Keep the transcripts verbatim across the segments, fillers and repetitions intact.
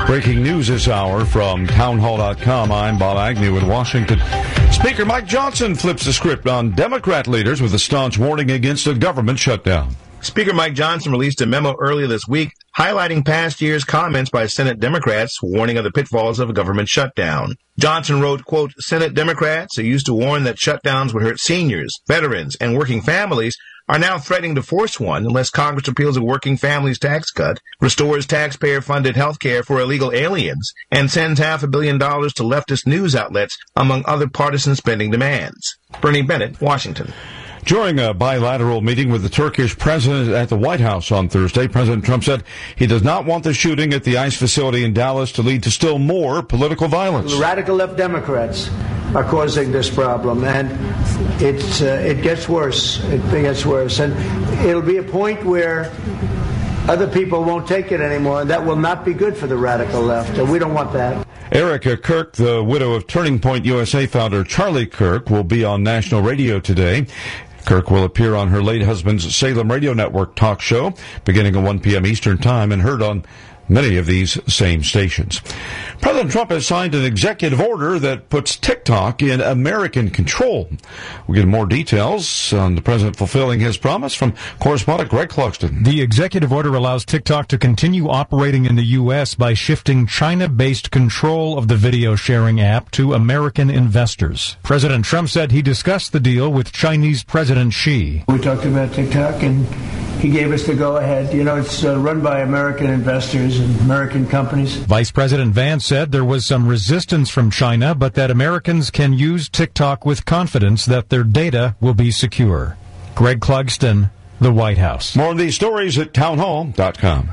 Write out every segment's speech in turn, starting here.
Breaking news this hour from townhall dot com. I'm Bob Agnew in Washington. Speaker Mike Johnson flips the script on Democrat leaders with a staunch warning against a government shutdown. Speaker Mike Johnson released a memo earlier this week highlighting past year's comments by Senate Democrats warning of the pitfalls of a government shutdown. Johnson wrote, quote, Senate Democrats who used to warn that shutdowns would hurt seniors, veterans, and working families are now threatening to force one unless Congress repeals a working families tax cut, restores taxpayer-funded health care for illegal aliens, and sends half a billion dollars to leftist news outlets, among other partisan spending demands. Bernie Bennett, Washington. During a bilateral meeting with the Turkish president at the White House on Thursday, President Trump said he does not want the shooting at the ICE facility in Dallas to lead to still more political violence. The radical left Democrats are causing this problem, and it's, uh, it gets worse. It gets worse. And it'll be a point where other people won't take it anymore, and that will not be good for the radical left, and we don't want that. Erica Kirk, the widow of Turning Point U S A founder Charlie Kirk, will be on national radio today. Kirk will appear on her late husband's Salem Radio Network talk show beginning at one p.m. Eastern Time and heard on many of these same stations. President Trump has signed an executive order that puts TikTok in American control. We'll get more details on the president fulfilling his promise from correspondent Greg Clugston. The executive order allows TikTok to continue operating in the U S by shifting China-based control of the video sharing app to American investors. President Trump said he discussed the deal with Chinese President Xi. We talked about TikTok, and he gave us the go-ahead. You know, it's uh, run by American investors and American companies. Vice President Vance said there was some resistance from China, but that Americans can use TikTok with confidence that their data will be secure. Greg Clugston, the White House. More of these stories at townhall dot com.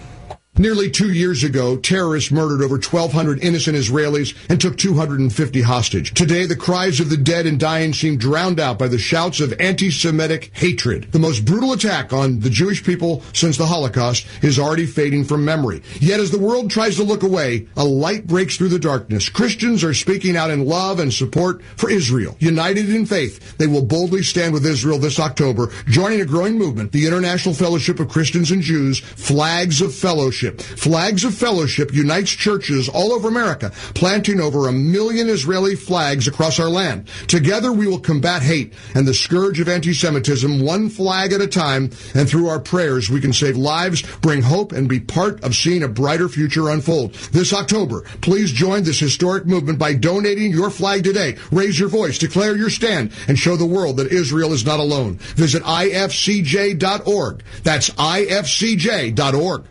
Nearly two years ago, terrorists murdered over twelve hundred innocent Israelis and took two hundred fifty hostage. Today, the cries of the dead and dying seem drowned out by the shouts of anti-Semitic hatred. The most brutal attack on the Jewish people since the Holocaust is already fading from memory. Yet as the world tries to look away, a light breaks through the darkness. Christians are speaking out in love and support for Israel. United in faith, they will boldly stand with Israel this October, joining a growing movement, the International Fellowship of Christians and Jews, Flags of Fellowship. Flags of Fellowship unites churches all over America, planting over a million Israeli flags across our land. Together we will combat hate and the scourge of anti-Semitism one flag at a time, and through our prayers we can save lives, bring hope, and be part of seeing a brighter future unfold. This October, please join this historic movement by donating your flag today. Raise your voice, declare your stand, and show the world that Israel is not alone. Visit I F C J dot org. That's I F C J dot org.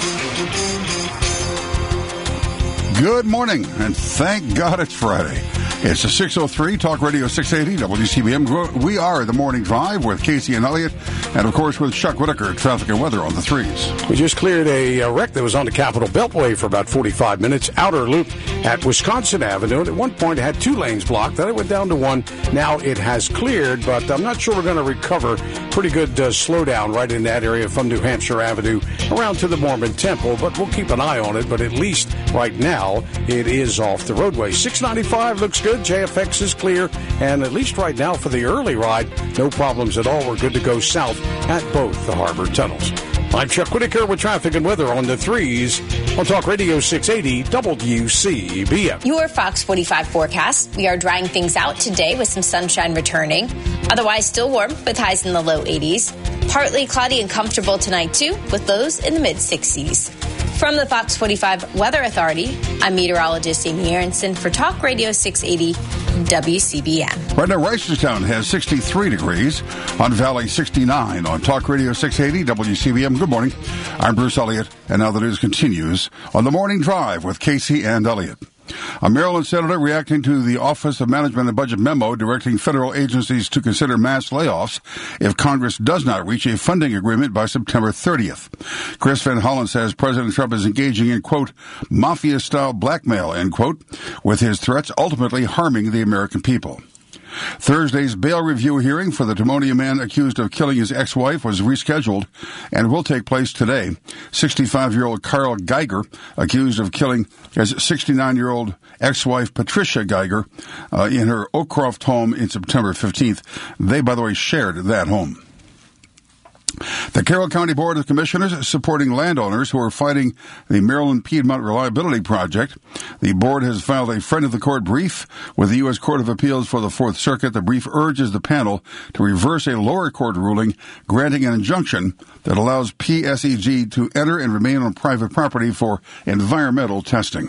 Good morning, and thank God it's Friday. It's a six oh three Talk Radio six eighty W C B M. We are the Morning Drive with Casey and Elliott, and of course with Chuck Whitaker, traffic and weather on the threes. We just cleared a, a wreck that was on the Capitol Beltway for about forty-five minutes. Outer loop at Wisconsin Avenue. And at one point it had two lanes blocked. Then it went down to one. Now it has cleared, but I'm not sure we're going to recover. Pretty good uh, slowdown right in that area from New Hampshire Avenue around to the Mormon Temple, but we'll keep an eye on it. But at least right now it is off the roadway. six ninety-five looks good. J F X is clear, and at least right now for the early ride, no problems at all. We're good to go south at both the harbor tunnels. I'm Chuck Whitaker with traffic and weather on the threes on Talk Radio six eighty W C B M. Your Fox forty-five forecast. We are drying things out today with some sunshine returning. Otherwise still warm with highs in the low eighties. Partly cloudy and comfortable tonight too, with lows in the mid sixties. From the Fox forty-five Weather Authority, I'm meteorologist Amy Aronson for Talk Radio six eighty W C B M. Right now, Reisterstown has sixty-three degrees, on Valley sixty-nine on Talk Radio six eighty W C B M. Good morning. I'm Bruce Elliott, and now the news continues on the Morning Drive with Casey and Elliott. A Maryland senator reacting to the Office of Management and Budget memo directing federal agencies to consider mass layoffs if Congress does not reach a funding agreement by September thirtieth. Chris Van Hollen says President Trump is engaging in, quote, mafia-style blackmail, end quote, with his threats ultimately harming the American people. Thursday's bail review hearing for the Timonium man accused of killing his ex-wife was rescheduled and will take place today. sixty-five-year-old Carl Geiger, accused of killing his sixty-nine-year-old ex-wife Patricia Geiger uh, in her Oakcroft home in September fifteenth. They, by the way, shared that home. The Carroll County Board of Commissioners is supporting landowners who are fighting the Maryland Piedmont Reliability Project. The board has filed a friend of the court brief with the U S Court of Appeals for the Fourth Circuit. The brief urges the panel to reverse a lower court ruling granting an injunction that allows P S E G to enter and remain on private property for environmental testing.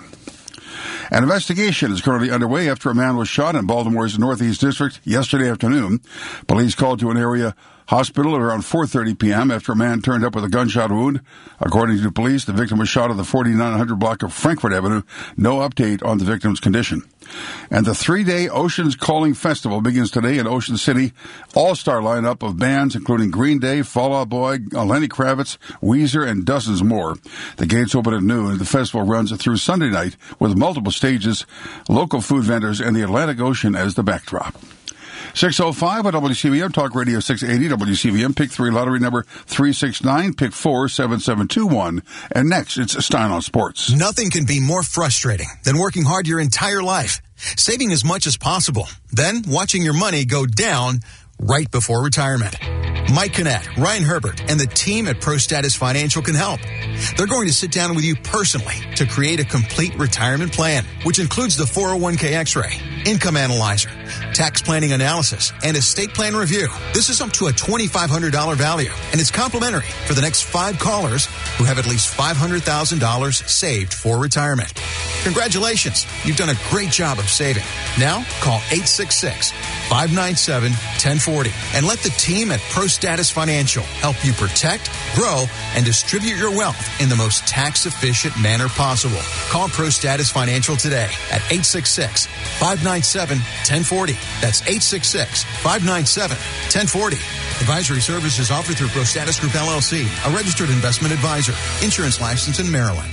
An investigation is currently underway after a man was shot in Baltimore's Northeast District yesterday afternoon. Police called to an area hospital at around four thirty p.m. after a man turned up with a gunshot wound. According to police, the victim was shot at the forty-nine hundred block of Frankfort Avenue. No update on the victim's condition. And the three-day Oceans Calling Festival begins today in Ocean City. All-star lineup of bands including Green Day, Fall Out Boy, Lenny Kravitz, Weezer, and dozens more. The gates open at noon. The festival runs through Sunday night with multiple stages, local food vendors, and the Atlantic Ocean as the backdrop. six oh five on W C V M, Talk Radio six eighty, W C V M, pick three, lottery number three six nine, pick four, seven seven two one. And next, it's Stein on Sports. Nothing can be more frustrating than working hard your entire life, saving as much as possible, then watching your money go down right before retirement. Mike Kinnett, Ryan Herbert, and the team at ProStatus Financial can help. They're going to sit down with you personally to create a complete retirement plan, which includes the four oh one k x-ray, income analyzer, tax planning analysis, and estate plan review. This is up to a twenty-five hundred dollars value, and it's complimentary for the next five callers who have at least five hundred thousand dollars saved for retirement. Congratulations. You've done a great job of saving. Now, call eight six six, five nine seven, one zero four zero and let the team at ProStatus Financial help you protect, grow, and distribute your wealth in the most tax-efficient manner possible. Call ProStatus Financial today at eight six six, five nine seven, one zero four zero. That's eight six six, five nine seven, one zero four zero. Advisory services offered through ProStatus Group, L L C, a registered investment advisor. Insurance license in Maryland.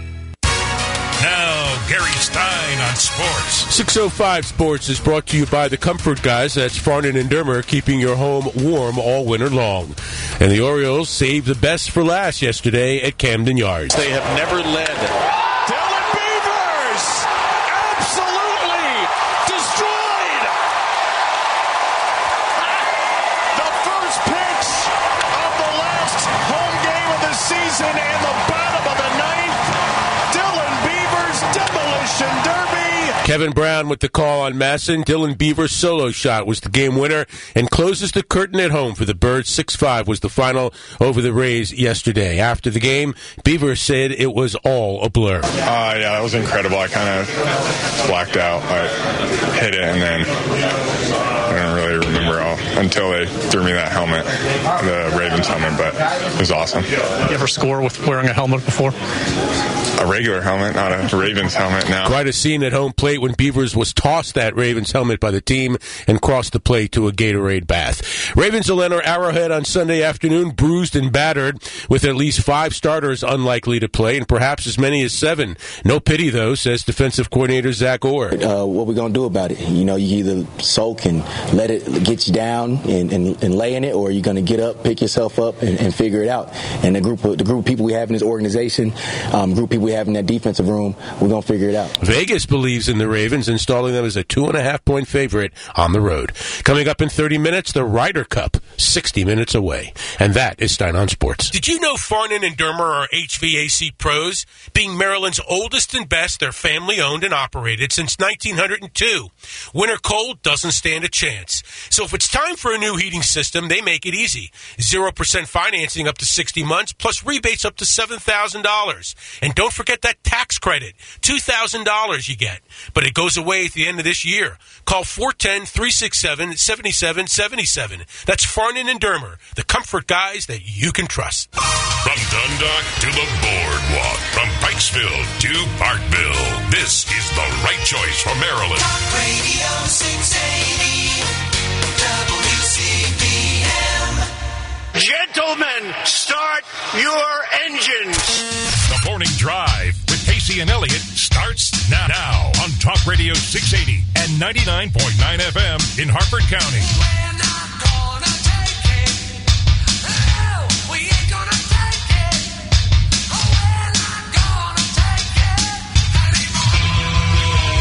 Now, Gary Stein on sports. six oh five Sports is brought to you by the Comfort Guys. That's Farnan and Dermer, keeping your home warm all winter long. And the Orioles saved the best for last yesterday at Camden Yards. They have never led. Dylan Beavers! Absolutely destroyed! The first pitch of the last home game of the season and the bottom of the ninth. Dylan Beavers, demolition derby. Kevin Brown with the call on Masson. Dylan Beaver's solo shot was the game winner and closes the curtain at home for the Birds. six five was the final over the Rays yesterday. After the game, Beaver said it was all a blur. Uh, yeah, that was incredible. I kind of blacked out. I hit it, and then I don't really remember all until they threw me that helmet, the Ravens helmet, but it was awesome. You ever score with wearing a helmet before? A regular helmet, not a Ravens helmet now. Quite a scene at home plate when Beavers was tossed that Ravens helmet by the team and crossed the plate to a Gatorade bath. Ravens will enter Arrowhead on Sunday afternoon, bruised and battered, with at least five starters unlikely to play, and perhaps as many as seven. No pity, though, says defensive coordinator Zach Orr. Uh, what we going to do about it? You know, you either sulk and let it get you down and, and, and lay in it, or you're going to get up, pick yourself up, and, and figure it out. And the group of, the group of people we have in this organization, um, group of people we have in that defensive room, we're going to figure it out. Vegas believes in the Ravens, installing them as a two and a half point favorite on the road. Coming up in thirty minutes, the Ryder Cup, sixty minutes away. And that is Stein on Sports. Did you know Farnan and Dermer are H V A C pros? Being Maryland's oldest and best, they're family owned and operated since nineteen oh two. Winter cold doesn't stand a chance. So if it's time for a new heating system, they make it easy. zero percent financing up to sixty months, plus rebates up to seven thousand dollars. And don't forget that tax credit, two thousand dollars you get. But it goes away at the end of this year. Call four one zero, three six seven, seven seven seven seven. That's Farnan and Dermer, the comfort guys that you can trust. From Dundalk to the Boardwalk, from Pikesville to Parkville, this is the right choice for Maryland. Talk Radio six eighty, W C V M. Gentlemen, start your engines. The Morning Drive with Casey and Elliott starts now, now on Talk Radio six eighty and ninety-nine point nine F M in Harford County. We're not gonna take it. Oh, we ain't gonna take it. Oh, we're not gonna take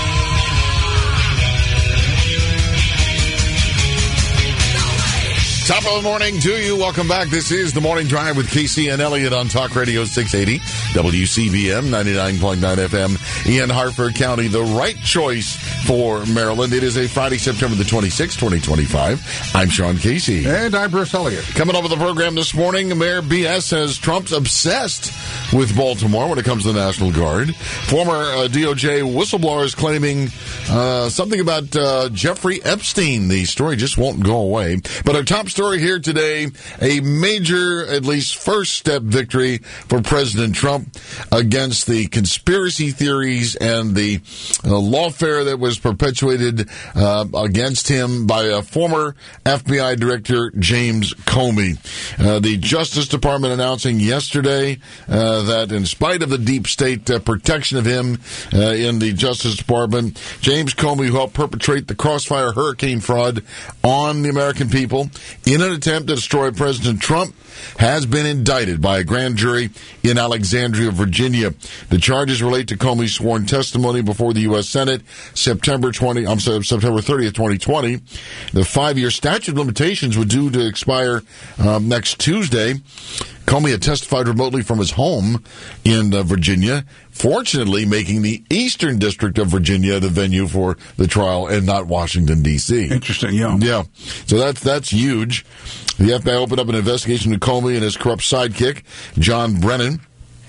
it anymore. Top of the morning to you. Welcome back. This is the Morning Drive with Casey and Elliott on Talk Radio six eighty, W C B M ninety-nine point nine F M in Harford County. The right choice for Maryland. It is a Friday, September the twenty-sixth, twenty twenty-five. I'm Sean Casey. And I'm Bruce Elliott. Coming up with the program this morning, Mayor B S says Trump's obsessed with Baltimore when it comes to the National Guard. Former uh, D O J whistleblower is claiming uh, something about uh, Jeffrey Epstein. The story just won't go away. But our top story here today, a major, at least first step victory for President Trump against the conspiracy theories and the uh, lawfare that was perpetuated uh, against him by a former F B I Director, James Comey. Uh, the Justice Department announcing yesterday uh, that in spite of the deep state uh, protection of him uh, in the Justice Department, James Comey, who helped perpetrate the Crossfire hurricane fraud on the American people in an attempt to destroy President Trump, has been indicted by a grand jury in Alexandria, Virginia. The charges relate to Comey's sworn testimony before the U S Senate September twentieth, I'm sorry, September thirtieth, twenty twenty. The five-year statute of limitations was due to expire um, next Tuesday. Comey had testified remotely from his home in uh, Virginia, fortunately making the Eastern District of Virginia the venue for the trial and not Washington, D C Interesting, yeah. Yeah. So that's, that's huge. The F B I opened up an investigation into Comey and his corrupt sidekick, John Brennan.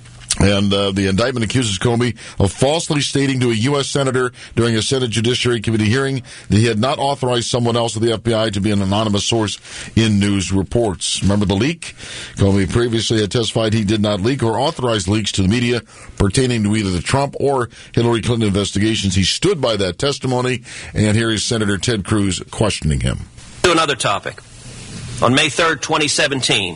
And uh, the indictment accuses Comey of falsely stating to a U S senator during a Senate Judiciary Committee hearing that he had not authorized someone else at the F B I to be an anonymous source in news reports. Remember the leak? Comey previously had testified he did not leak or authorize leaks to the media pertaining to either the Trump or Hillary Clinton investigations. He stood by that testimony, and here is Senator Ted Cruz questioning him. To another topic. On May third, twenty seventeen,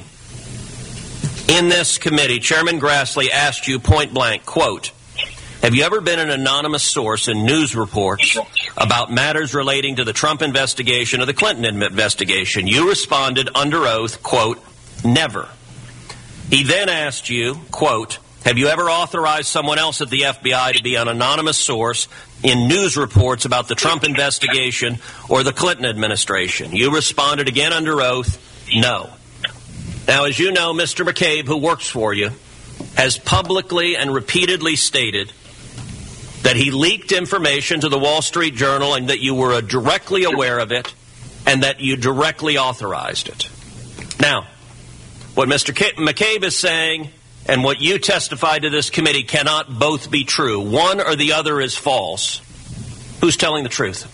in this committee, Chairman Grassley asked you point blank, quote, have you ever been an anonymous source in news reports about matters relating to the Trump investigation or the Clinton investigation? You responded under oath, quote, never. He then asked you, quote, have you ever authorized someone else at the F B I to be an anonymous source in news reports about the Trump investigation or the Clinton administration? You responded again under oath, no. Now, as you know, Mister McCabe, who works for you, has publicly and repeatedly stated that he leaked information to the Wall Street Journal and that you were directly aware of it and that you directly authorized it. Now, what Mister McCabe is saying and what you testified to this committee cannot both be true. One or the other is false. Who's telling the truth?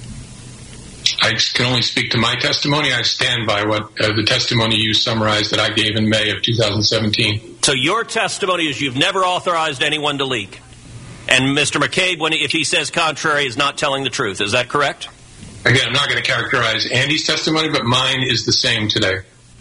I can only speak to my testimony. I stand by what uh, the testimony you summarized that I gave in May of two thousand seventeen. So your testimony is you've never authorized anyone to leak. And Mister McCabe, when he, if he says contrary, is not telling the truth. Is that correct? Again, I'm not going to characterize Andy's testimony, but mine is the same today.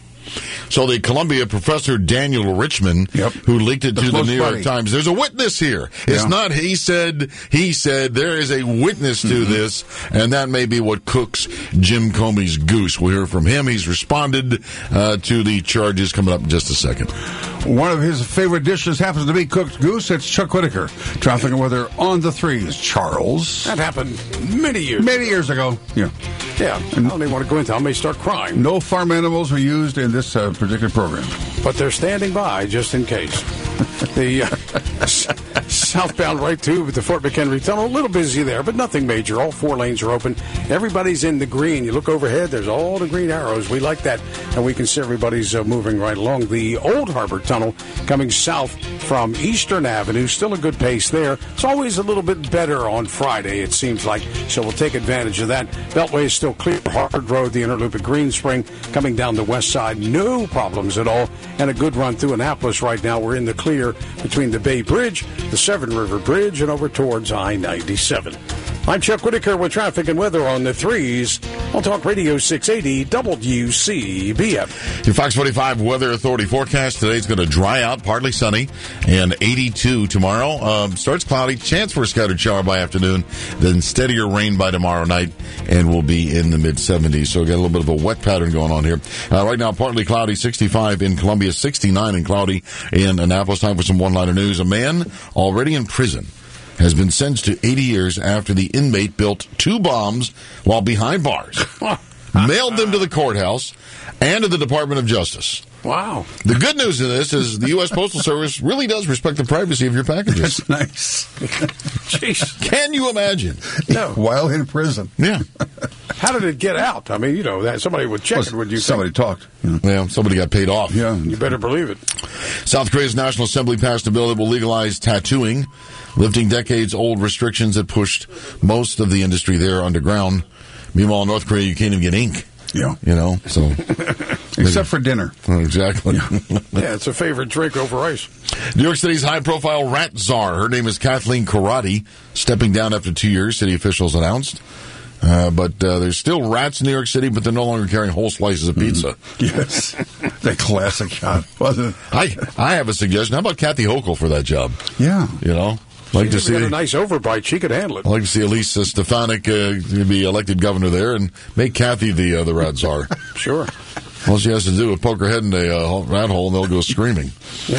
So the Columbia professor Daniel Richman, yep. who leaked it the to the New York buddy. Times, there's a witness here. It's yeah. not he said, he said, there is a witness to mm-hmm. this, and that may be what cooks Jim Comey's goose. We'll hear from him. He's responded uh, to the charges coming up in just a second. One of his favorite dishes happens to be cooked goose. It's Chuck Whitaker. Traffic and weather on the threes. Charles. That happened many years Many years ago. Yeah. Yeah. And I don't even want to go into it. I may start crying. No farm animals were used in this uh, particular program. But they're standing by just in case. the uh, s- southbound right tube at the Fort McHenry Tunnel, a little busy there, but nothing major. All four lanes are open. Everybody's in the green. You look overhead, there's all the green arrows. We like that, and we can see everybody's uh, moving right along. The Old Harbor Tunnel coming south from Eastern Avenue, still a good pace there. It's always a little bit better on Friday, it seems like, so we'll take advantage of that. Beltway is still clear. Harvard Road, the inner loop at Green Spring, coming down the west side, no problems at all, and a good run through Annapolis right now. We're in the clear between the Bay Bridge, the Severn River Bridge, and over towards I ninety-seven. I'm Chuck Whitaker with traffic and weather on the threes on Talk Radio six eighty W C B M. Your Fox forty-five Weather Authority forecast today is going to dry out, partly sunny, and eighty-two tomorrow. Um, starts cloudy, chance for a scattered shower by afternoon, then steadier rain by tomorrow night, and we'll be in the mid-seventies. So we got a little bit of a wet pattern going on here. Uh, right now, partly cloudy, sixty-five in Columbia, sixty-nine and cloudy in Annapolis. Time for some one-liner news. A man already in prison has been sentenced to eighty years after the inmate built two bombs while behind bars, mailed them to the courthouse, and of the Department of Justice. Wow. The good news in this is the U S. Postal Service really does respect the privacy of your packages. That's nice. Jeez. Can you imagine? No. While in prison. Yeah. How did it get out? I mean, you know, that somebody would check Well, it, would you somebody think? talked. You know. Yeah, somebody got paid off. Yeah. You better believe it. South Korea's National Assembly passed a bill that will legalize tattooing, lifting decades-old restrictions that pushed most of the industry there underground. Meanwhile, in North Korea, you can't even get ink. Yeah. You know, so. Except for dinner. Exactly. Yeah, it's a favorite drink over ice. New York City's high-profile rat czar. Her name is Kathleen Karate, stepping down after two years, city officials announced. Uh, but uh, there's still rats in New York City, but they're no longer carrying whole slices of pizza. Mm. Yes. The classic shot, wasn't it? I I have a suggestion. How about Kathy Hochul for that job? Yeah. You know? Like She to see got a nice overbite. She could handle it. I'd like to see Elise Stefanik uh, be elected governor there and make Kathy the uh, the rat czar. Sure. All she has to do is poke her head in a uh, rat hole and they'll go screaming.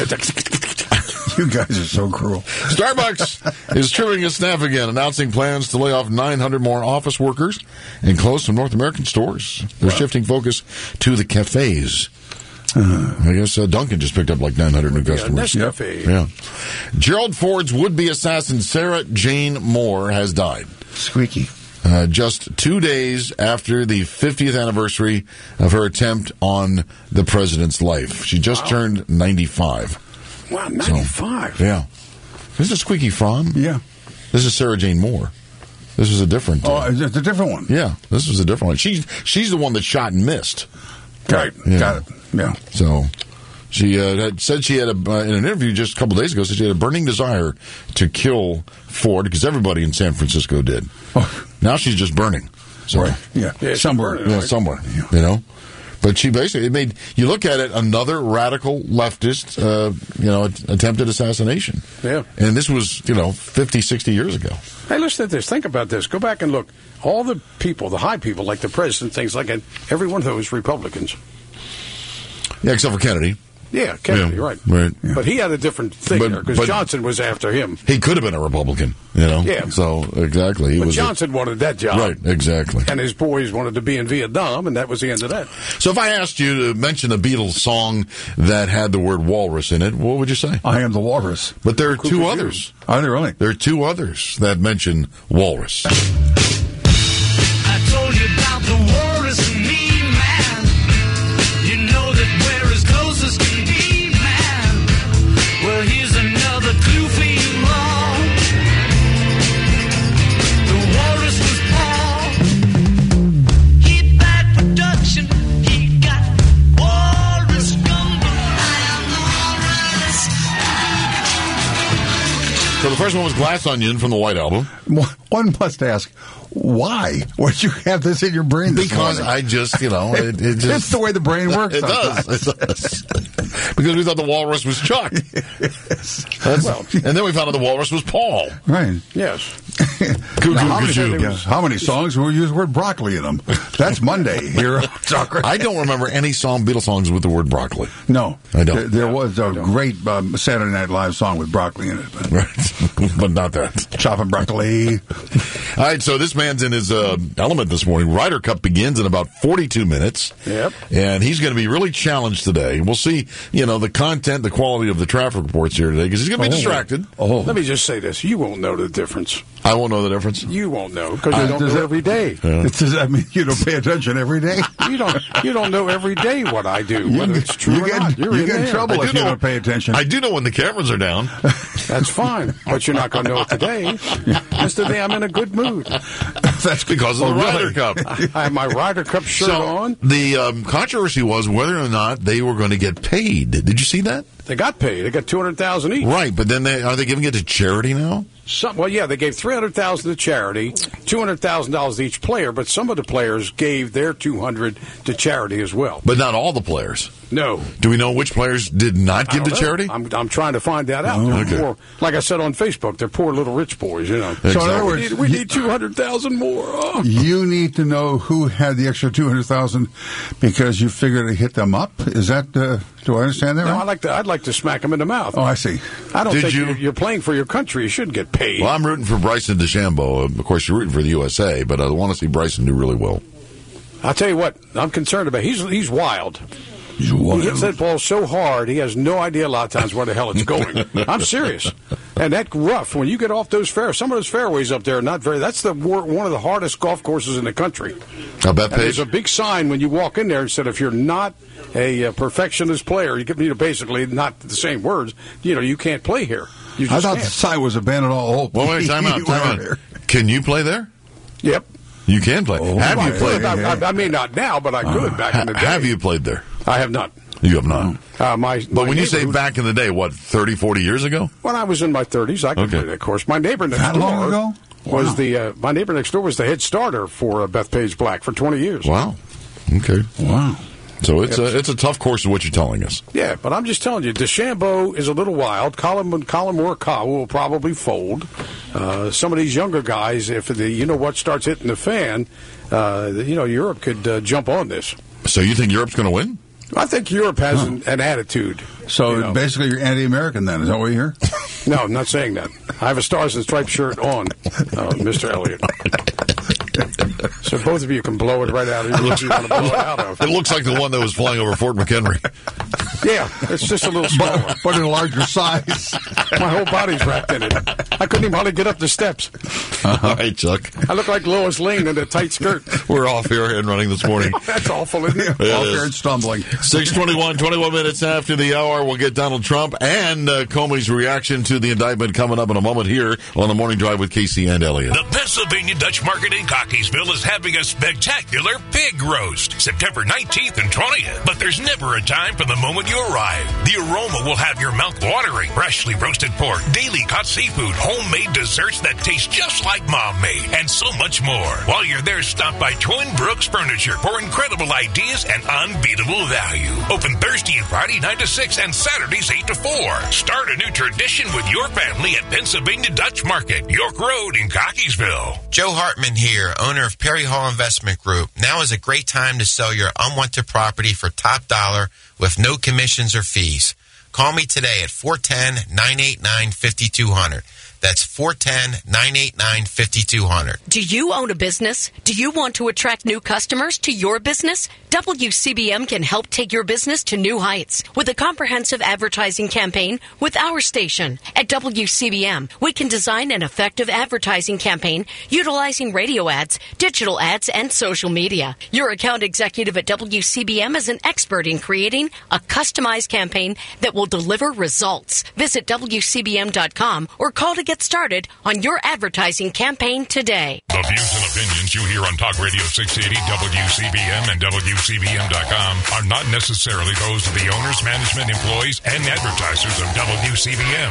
You guys are so cruel. Starbucks is trimming its staff again, announcing plans to lay off nine hundred more office workers and close some North American stores. They're wow. shifting focus to the cafes. Uh, I guess uh, Duncan just picked up like nine hundred new customers. Yeah, Nescafe. Yeah. Gerald Ford's would-be assassin Sarah Jane Moore has died. Squeaky. Uh, just two days after the fiftieth anniversary of her attempt on the president's life. She just wow. turned ninety-five. Wow, ninety-five. So, yeah. This is Squeaky Fromm. Yeah. This is Sarah Jane Moore. This was a different. Oh, uh, it's a different one. Yeah, this was a different one. She's she's the one that shot and missed. Right. Yeah. Got it. Yeah. So she uh, had said she had a, uh, in an interview just a couple days ago, said she had a burning desire to kill Ford because everybody in San Francisco did. Oh. Now she's just burning. So, right. Yeah. yeah somewhere. Burning, yeah, right? somewhere. Yeah. You know. But she basically, it made, you look at it, another radical leftist, uh, you know, attempted assassination. Yeah. And this was, you know, fifty, sixty years ago. Hey, listen to this. Think about this. Go back and look. All the people, the high people, like the president, things like that, every one of those Republicans. Yeah, except for Kennedy. Yeah, Kennedy, Yeah, right. right. Yeah. But he had a different thing But- there because but- Johnson was after him. He could have been a Republican, you know? Yeah. So, exactly. He But was a- Johnson wanted that job. Right, exactly. And his boys wanted to be in Vietnam, and that was the end of that. So if I asked you to mention a Beatles song that had the word walrus in it, what would you say? I am the walrus. But there are Who two could others. Are there really? There are two others that mention walrus. I told you about the walrus and me, man. You know that we're as close as can be, man. Well, here's another clue for you all. The walrus was Paul. He bad production. He got walrus gumbo. I am the walrus. So the first one was Glass Onion from the White Album. One must ask, why would you have this in your brain this Because morning? I just, you know, it, it just... It's the way the brain works. It does. It does. Because we thought the walrus was Chuck. Yes. That's, Well, and then we found out the walrus was Paul. right. Yes. Cuckoo, Now, how, cuckoo. many, yeah, how many songs will use the word broccoli in them? That's Monday here on Talk Radio. I don't remember any song, Beatles songs with the word broccoli. No. I don't. There, there was a great um, Saturday Night Live song with broccoli in it. But Right. But not that. chopping broccoli. All right, so this man's in his uh, element this morning. Ryder Cup begins in about forty-two minutes. Yep. And he's going to be really challenged today. We'll see, you know, the content, the quality of the traffic reports here today, because he's going to be Oh. distracted. Oh. Let me just say this. You won't know the difference. I won't know the difference. You won't know because Uh, you don't does know it- every day. Yeah. Does that mean you don't pay attention every day? You don't. You don't know every day what I do, You whether get- it's true you or get- not. You're you in get in there. trouble I if do you know- don't pay attention. I do know when the cameras are down. That's fine, but you're not going to know it today. Just today, I'm in a good mood. That's because of Oh, the Ryder really? Cup. I have my Ryder Cup shirt So on. the um, controversy was whether or not they were going to get paid. Did you see that? They got paid. They got two hundred thousand each. Right, but then they, are they giving it to charity now? Some, well, yeah, they gave three hundred thousand to charity, two hundred thousand dollars to each player. But some of the players gave their two hundred to charity as well. But not all the players. No, Do we know which players did not I give to don't know. charity? I'm, I'm trying to find that out. Oh, They're okay. poor, like I said on Facebook, they're poor little rich boys. You know. Exactly. So in other We words, need, we need two hundred thousand more. Oh. you need to know who had the extra two hundred thousand because you figured to hit them up. Is that? Uh, do I understand that No, right? I like to. I'd like to smack them in the mouth. Oh, I see. I don't Did think you- you're, you're playing for your country. You should get paid. Well, I'm rooting for Bryson DeChambeau. Of course, you're rooting for the U S A, but I want to see Bryson do really well. I'll tell you what, I'm concerned about. He's he's wild. He's wild. He hits that ball so hard, he has no idea a lot of times where the hell it's going. I'm serious. And that rough, when you get off those fairways, some of those fairways up there are not very, that's the one of the hardest golf courses in the country. I bet, and there's a big sign when you walk in there and said if you're not a, a perfectionist player, you, you know, basically not the same words, you know, you can't play here. You just I thought can't. the sign was abandoned all hope. Well, wait, time out, time out. Can you play there? Yep. You can play. Oh, have you played? I, I, I mean, not now, but I could uh, back in the day. Have you played there? I have not. You have not. Uh, my, but my when you say was, back in the day, what, thirty, forty years ago? When I was in my thirties, I could okay. play that course. My neighbor next that door long ago? was Wow. the uh, my neighbor next door was the head starter for uh, Bethpage Black for twenty years. Wow. Okay. Wow. So it's a it's a tough course, is what you're telling us. Yeah, but I'm just telling you, DeChambeau is a little wild. Colin Colin Morikawa will probably fold. Uh, some of these younger guys, if the you know what starts hitting the fan, uh, you know Europe could uh, jump on this. So you think Europe's going to win? I think Europe has huh. an, an attitude. So you know. basically, you're anti-American then? Is that what you hear? No, I'm not saying that. I have a Stars and Stripes shirt on, uh, Mister Elliott. So both of you can blow it right out of your you want to blow it out of. It looks like the one that was flying over Fort McHenry. Yeah, it's just a little smaller. But, but in a larger size. My whole body's wrapped in it. I couldn't even hardly get up the steps. Uh-huh. All right, Chuck. I look like Lois Lane in a tight skirt. We're off here and running this morning. That's awful, isn't it? it off is. here and stumbling. six twenty-one, twenty-one minutes after the hour, we'll get Donald Trump and uh, Comey's reaction to the indictment coming up in a moment here on the Morning Drive with Casey and Elliott. The Pennsylvania Dutch Market in Cockeysville is having a spectacular pig roast, September nineteenth and twentieth. But there's never a time from the moment you arrive. The aroma will have your mouth watering. Freshly roasted pork, daily caught seafood, homemade desserts that taste just like mom made, and so much more. While you're there, stop by Twin Brooks Furniture for incredible ideas and unbeatable value. Open Thursday and Friday nine to six and Saturdays eight to four. Start a new tradition with your family at Pennsylvania Dutch Market, York Road in Cockeysville. Joe Hartman here, owner of Perry Hall Investment Group. Now is a great time to sell your unwanted property for top dollar with no commissions or fees. Call me today at four one zero, nine eight nine, five two zero zero. That's four one zero, nine eight nine, five two zero zero. Do you own a business? Do you want to attract new customers to your business? W C B M can help take your business to new heights with a comprehensive advertising campaign with our station. At W C B M, we can design an effective advertising campaign utilizing radio ads, digital ads, and social media. Your account executive at W C B M is an expert in creating a customized campaign that will deliver results. Visit W C B M dot com or call to get started on your advertising campaign today. The views and opinions you hear on Talk Radio six eighty, W C B M, and W C B M dot com are not necessarily those of the owners, management, employees, and advertisers of W C B M.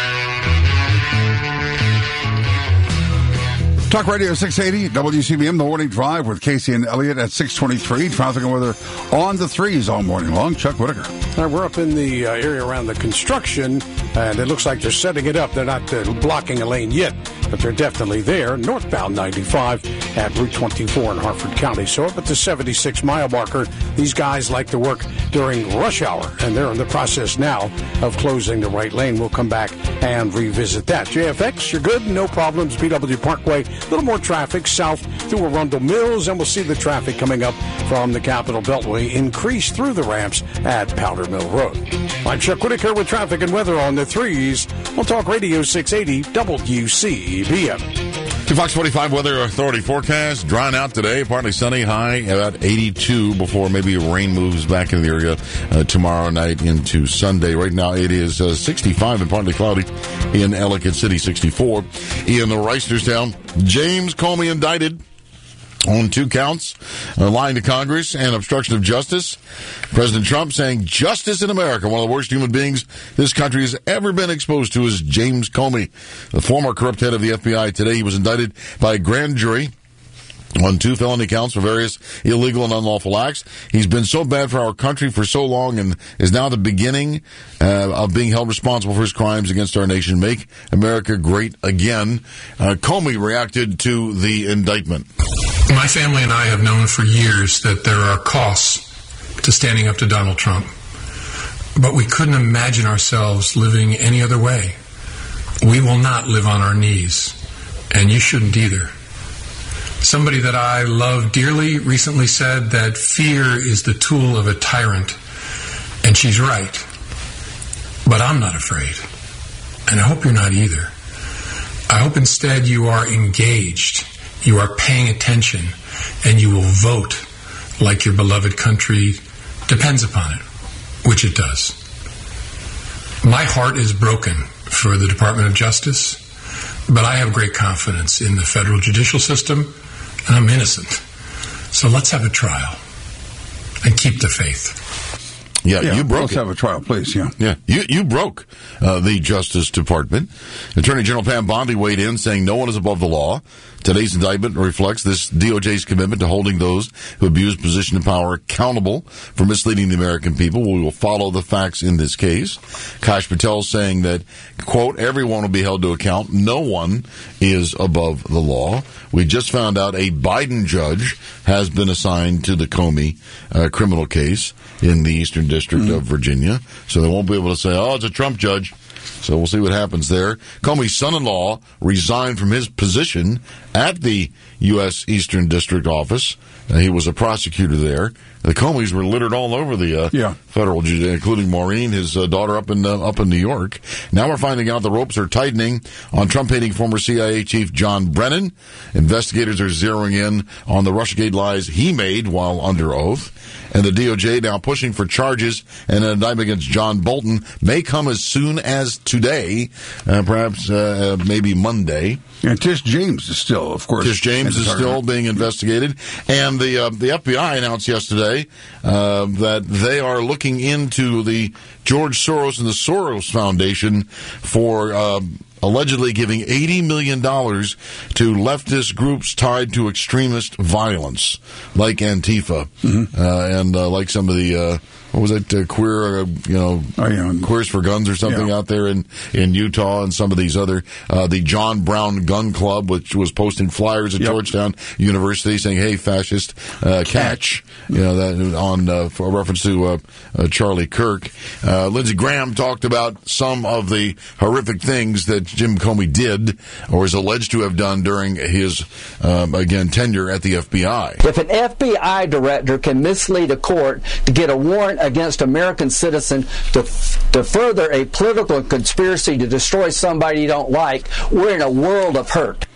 Talk Radio six eighty, W C B M, The Morning Drive with Casey and Elliott at six twenty-three. Traffic and weather on the threes all morning long. Chuck Whitaker. Right, we're up in the uh, area around the construction, and it looks like they're setting it up. They're not uh, blocking a lane yet, but they're definitely there. Northbound ninety-five at Route twenty-four in Harford County. So up at the seventy-six mile marker, these guys like to work during rush hour, and they're in the process now of closing the right lane. We'll come back and revisit that. J F X, you're good, no problems. B W Parkway, a little more traffic south through Arundel Mills, and we'll see the traffic coming up from the Capitol Beltway increase through the ramps at Powder Mill Road. I'm Chuck Whitaker with traffic and weather on the threes. We'll talk Radio six eighty W C B M. To Fox forty-five Weather Authority forecast. Drying out today, partly sunny, high about eighty-two before maybe rain moves back in the area uh, tomorrow night into Sunday. Right now it is uh, sixty-five and partly cloudy in Ellicott City, sixty-four. In the Reisterstown, James Comey indicted on two counts, uh, lying to Congress and obstruction of justice. President Trump saying justice in America, one of the worst human beings this country has ever been exposed to, is James Comey, the former corrupt head of the F B I. Today he was indicted by a grand jury on two felony counts for various illegal and unlawful acts. He's been so bad for our country for so long and is now the beginning uh, of being held responsible for his crimes against our nation. Make America great again. Uh, Comey reacted to the indictment. My family and I have known for years that there are costs to standing up to Donald Trump, but we couldn't imagine ourselves living any other way. We will not live on our knees, and you shouldn't either. Somebody that I love dearly recently said that fear is the tool of a tyrant, and she's right. But I'm not afraid, and I hope you're not either. I hope instead you are engaged, you are paying attention, and you will vote like your beloved country depends upon it, which it does. My heart is broken for the Department of Justice, but I have great confidence in the federal judicial system, and I'm innocent. So let's have a trial and keep the faith. Yeah, Yeah, you broke let's it. have a trial, please. Yeah. Yeah, you you broke uh, the Justice Department. Attorney General Pam Bondi weighed in, saying no one is above the law. Today's indictment reflects this D O J's commitment to holding those who abuse position of power accountable for misleading the American people. We will follow the facts in this case. Kash Patel saying that, quote, everyone will be held to account. No one is above the law. We just found out a Biden judge has been assigned to the Comey uh, criminal case in the Eastern District mm-hmm. of Virginia. So they won't be able to say, oh, it's a Trump judge. So we'll see what happens there. Comey's son-in-law resigned from his position at the U S Eastern District Office. Uh, he was a prosecutor there. The Comeys were littered all over the uh, yeah. federal, including Maureen, his uh, daughter, up in uh, up in New York. Now we're finding out the ropes are tightening on Trump-hating former C I A chief John Brennan. Investigators are zeroing in on the Russiagate lies he made while under oath. And the D O J now pushing for charges, and an indictment against John Bolton may come as soon as today, uh, perhaps uh, maybe Monday. And Tish James is still, of course. Tish James is still being investigated. And the uh, the F B I announced yesterday uh, that they are looking into the George Soros and the Soros Foundation for uh, allegedly giving eighty million dollars to leftist groups tied to extremist violence, like Antifa, mm-hmm. uh, and uh, like some of the... Uh, what was it, uh, queer, uh, you know, oh, yeah. Queers for Guns or something yeah. out there in, in Utah, and some of these other, uh, the John Brown Gun Club, which was posting flyers at yep. Georgetown University saying, hey, fascist, uh, catch, you know, that on, uh, for reference to, uh, uh, Charlie Kirk. Uh, Lindsey Graham talked about some of the horrific things that Jim Comey did, or is alleged to have done during his, um, again, tenure at the F B I. If an F B I director can mislead a court to get a warrant against American citizen to to further a political conspiracy to destroy somebody you don't like, we're in a world of hurt.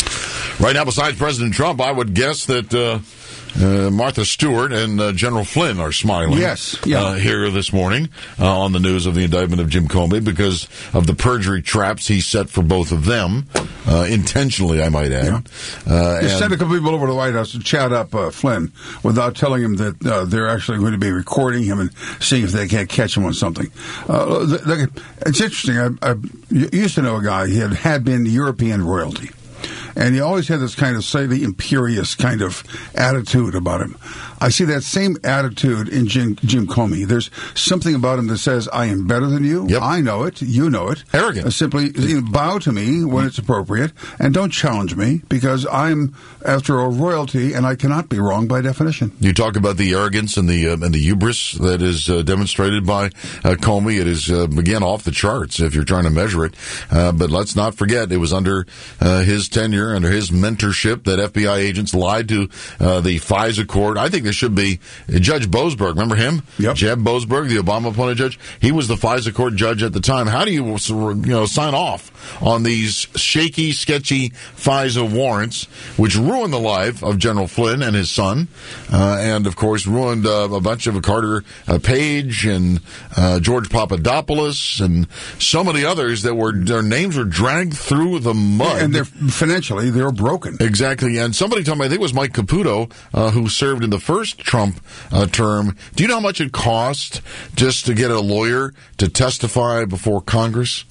Right now, besides President Trump, I would guess that uh, uh, Martha Stewart and uh, General Flynn are smiling. Yes, yeah. uh, here this morning uh, on the news of the indictment of Jim Comey because of the perjury traps he set for both of them, uh, intentionally, I might add. Yeah. Uh, he and sent a couple people over to the White House to chat up uh, Flynn without telling him that uh, they're actually going to be recording him and seeing if they can't catch him on something. Uh, the, the, it's interesting. I, I used to know a guy. He had, had been European royalty. And he always had this kind of slightly imperious kind of attitude about him. I see that same attitude in Jim, Jim Comey. There's something about him that says, I am better than you. Yep. I know it. You know it. Arrogant. Uh, simply you know, bow to me when it's appropriate and don't challenge me because I'm, after all, royalty and I cannot be wrong by definition. You talk about the arrogance and the uh, and the hubris that is uh, demonstrated by uh, Comey. It is, uh, again, off the charts if you're trying to measure it. Uh, but let's not forget, it was under uh, his tenure, under his mentorship, that F B I agents lied to uh, the FISA court. I think there should be Judge Boasberg. Remember him? Yep. Jeb Boasberg, the Obama appointed judge. He was the FISA court judge at the time. How do you, you know, sign off on these shaky, sketchy FISA warrants, which ruined the life of General Flynn and his son, uh, and of course ruined uh, a bunch of Carter uh, Page and uh, George Papadopoulos and so many others that were their names were dragged through the mud. And they're financially they're broken. Exactly. And somebody told me, I think it was Mike Caputo, uh, who served in the first Trump uh, term. Do you know how much it cost just to get a lawyer to testify before Congress?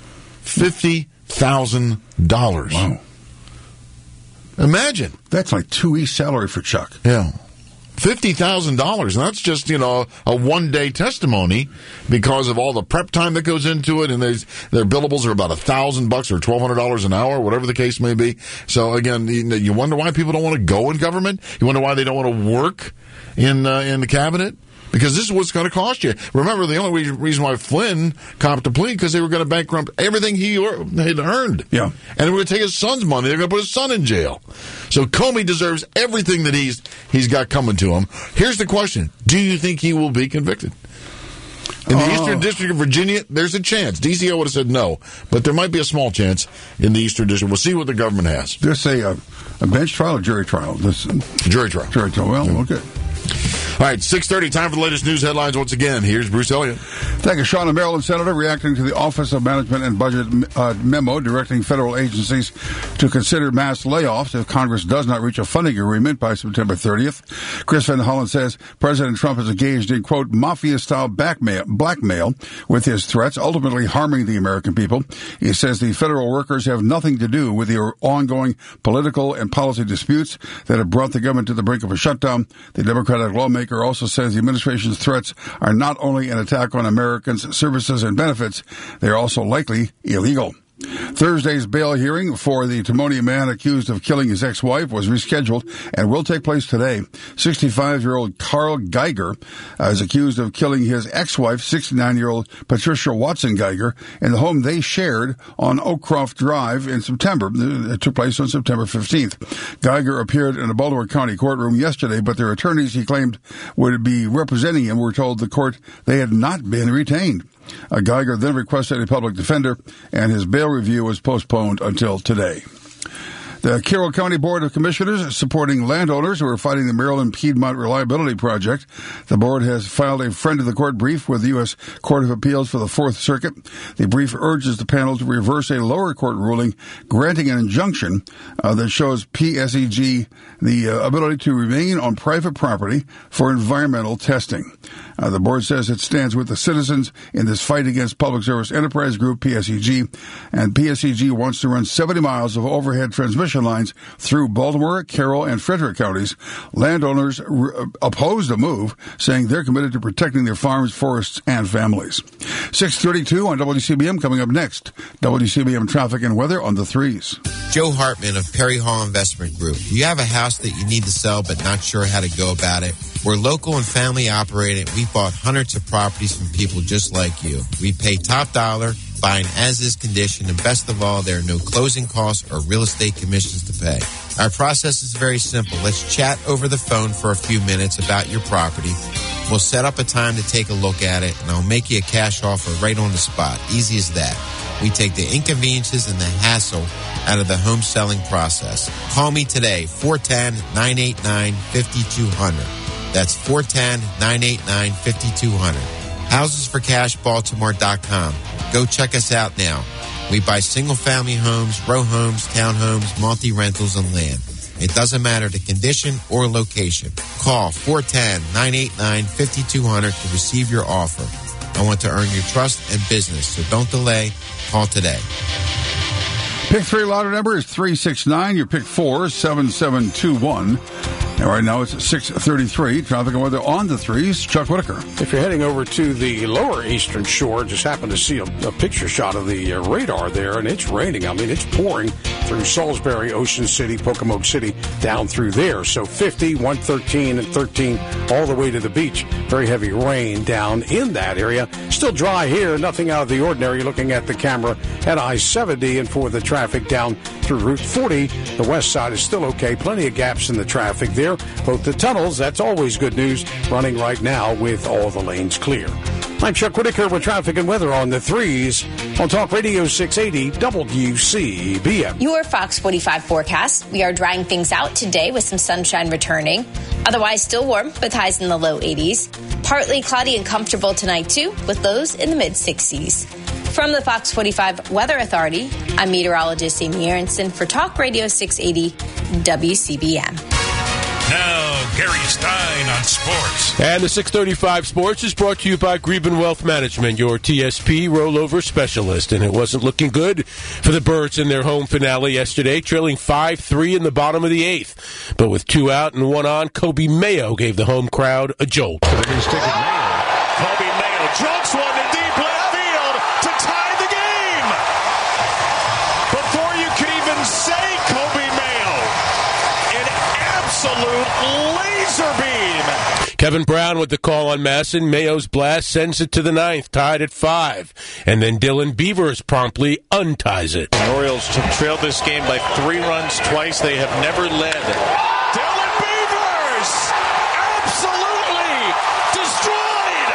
Fifty thousand dollars. Wow. Imagine. That's like two weeks' salary for Chuck. Yeah. fifty thousand dollars. And that's just, you know, a one-day testimony because of all the prep time that goes into it. And their billables are about a thousand bucks or twelve hundred dollars an hour, whatever the case may be. So, again, you wonder why people don't want to go in government? You wonder why they don't want to work in uh, in the cabinet? because this is what's going to cost you. Remember, the only reason why Flynn copped a plea because they were going to bankrupt everything he had earned. Yeah. And they were going to take his son's money. They're going to put his son in jail. So Comey deserves everything that he's he's got coming to him. Here's the question. Do you think he will be convicted? In the oh. Eastern District of Virginia, there's a chance. D C O would have said no, but there might be a small chance in the Eastern District. We'll see what the government has. Just a, uh, a bench trial or jury trial? This, jury trial. Jury trial. Well, yeah. okay. All right, six thirty, time for the latest news headlines once again. Here's Bruce Elliott. Thank you, Sean. A Maryland senator reacting to the Office of Management and Budget uh, memo directing federal agencies to consider mass layoffs if Congress does not reach a funding agreement by September thirtieth. Chris Van Hollen says President Trump is engaged in, quote, mafia-style blackmail, blackmail with his threats, ultimately harming the American people. He says the federal workers have nothing to do with the ongoing political and policy disputes that have brought the government to the brink of a shutdown. The Democratic lawmaker also says the administration's threats are not only an attack on Americans' services and benefits, they are also likely illegal. Thursday's bail hearing for the Timonium man accused of killing his ex-wife was rescheduled and will take place today. sixty-five-year-old Carl Geiger uh, is accused of killing his ex-wife, sixty-nine-year-old Patricia Watson Geiger, in the home they shared on Oakcroft Drive in September. It took place on September fifteenth. Geiger appeared in a Baltimore County courtroom yesterday, but their attorneys he claimed would be representing him were told the court they had not been retained. Uh, Geiger then requested a public defender, and his bail review was postponed until today. The Carroll County Board of Commissioners is supporting landowners who are fighting the Maryland Piedmont Reliability Project. The board has filed a friend of the court brief with the U S Court of Appeals for the Fourth Circuit. The brief urges the panel to reverse a lower court ruling granting an injunction uh, that shows P S E G the uh, ability to remain on private property for environmental testing. Uh, the board says it stands with the citizens in this fight against Public Service Enterprise Group, P S E G, and P S E G wants to run seventy miles of overhead transmission lines through Baltimore, Carroll, and Frederick counties. Landowners re- oppose the move, saying they're committed to protecting their farms, forests, and families. six thirty-two on W C B M. Coming up next, W C B M traffic and weather on the threes. Joe Hartman of Perry Hall Investment Group. Do you have a house that you need to sell but not sure how to go about it? We're local and family operated. We bought hundreds of properties from people just like you. We pay top dollar, buying as-is condition, and best of all, there are no closing costs or real estate commissions to pay. Our process is very simple. Let's chat over the phone for a few minutes about your property. We'll set up a time to take a look at it, and I'll make you a cash offer right on the spot. Easy as that. We take the inconveniences and the hassle out of the home selling process. Call me today, four one zero, nine eight nine, five two zero zero. That's four one zero, nine eight nine, five two zero zero. houses for cash baltimore dot com. Go check us out now. We buy single-family homes, row homes, townhomes, multi-rentals, and land. It doesn't matter the condition or location. Call four one zero, nine eight nine, five two zero zero to receive your offer. I want to earn your trust and business, so don't delay. Call today. Pick three lottery number is three six nine. Your pick four, seven seven two one. And right now it's six thirty-three. Traffic and weather on the threes. Chuck Whitaker. If you're heading over to the lower eastern shore, just happened to see a, a picture shot of the uh, radar there, and it's raining. I mean, it's pouring through Salisbury, Ocean City, Pocomoke City, down through there. So fifty, one thirteen, and thirteen all the way to the beach. Very heavy rain down in that area. Still dry here, nothing out of the ordinary. Looking at the camera at I seventy, and for the traffic down through Route forty, the west side is still okay. Plenty of gaps in the traffic there. Both the tunnels, that's always good news, running right now with all the lanes clear. I'm Chuck Whitaker with traffic and weather on the threes on Talk Radio six eighty W C B M. Your Fox forty-five forecast. We are drying things out today with some sunshine returning. Otherwise still warm with highs in the low eighties. Partly cloudy and comfortable tonight too with lows in the mid sixties. From the Fox forty-five Weather Authority, I'm meteorologist Amy Aronson for Talk Radio six eighty W C B M. Now, Gary Stein on sports. And the six thirty-five Sports is brought to you by Greben Wealth Management, your T S P rollover specialist. And it wasn't looking good for the Birds in their home finale yesterday, trailing five three in the bottom of the eighth. But with two out and one on, Kobe Mayo gave the home crowd a jolt. Kobe Mayo jumps one to deep left field to tie the game. Before you could even say Kobe Mayo, an absolute laser beam. Kevin Brown with the call on Masson. Mayo's blast sends it to the ninth, tied at five. And then Dylan Beavers promptly unties it. The Orioles have trailed this game by three runs twice. They have never led. Dylan Beavers! Absolutely destroyed!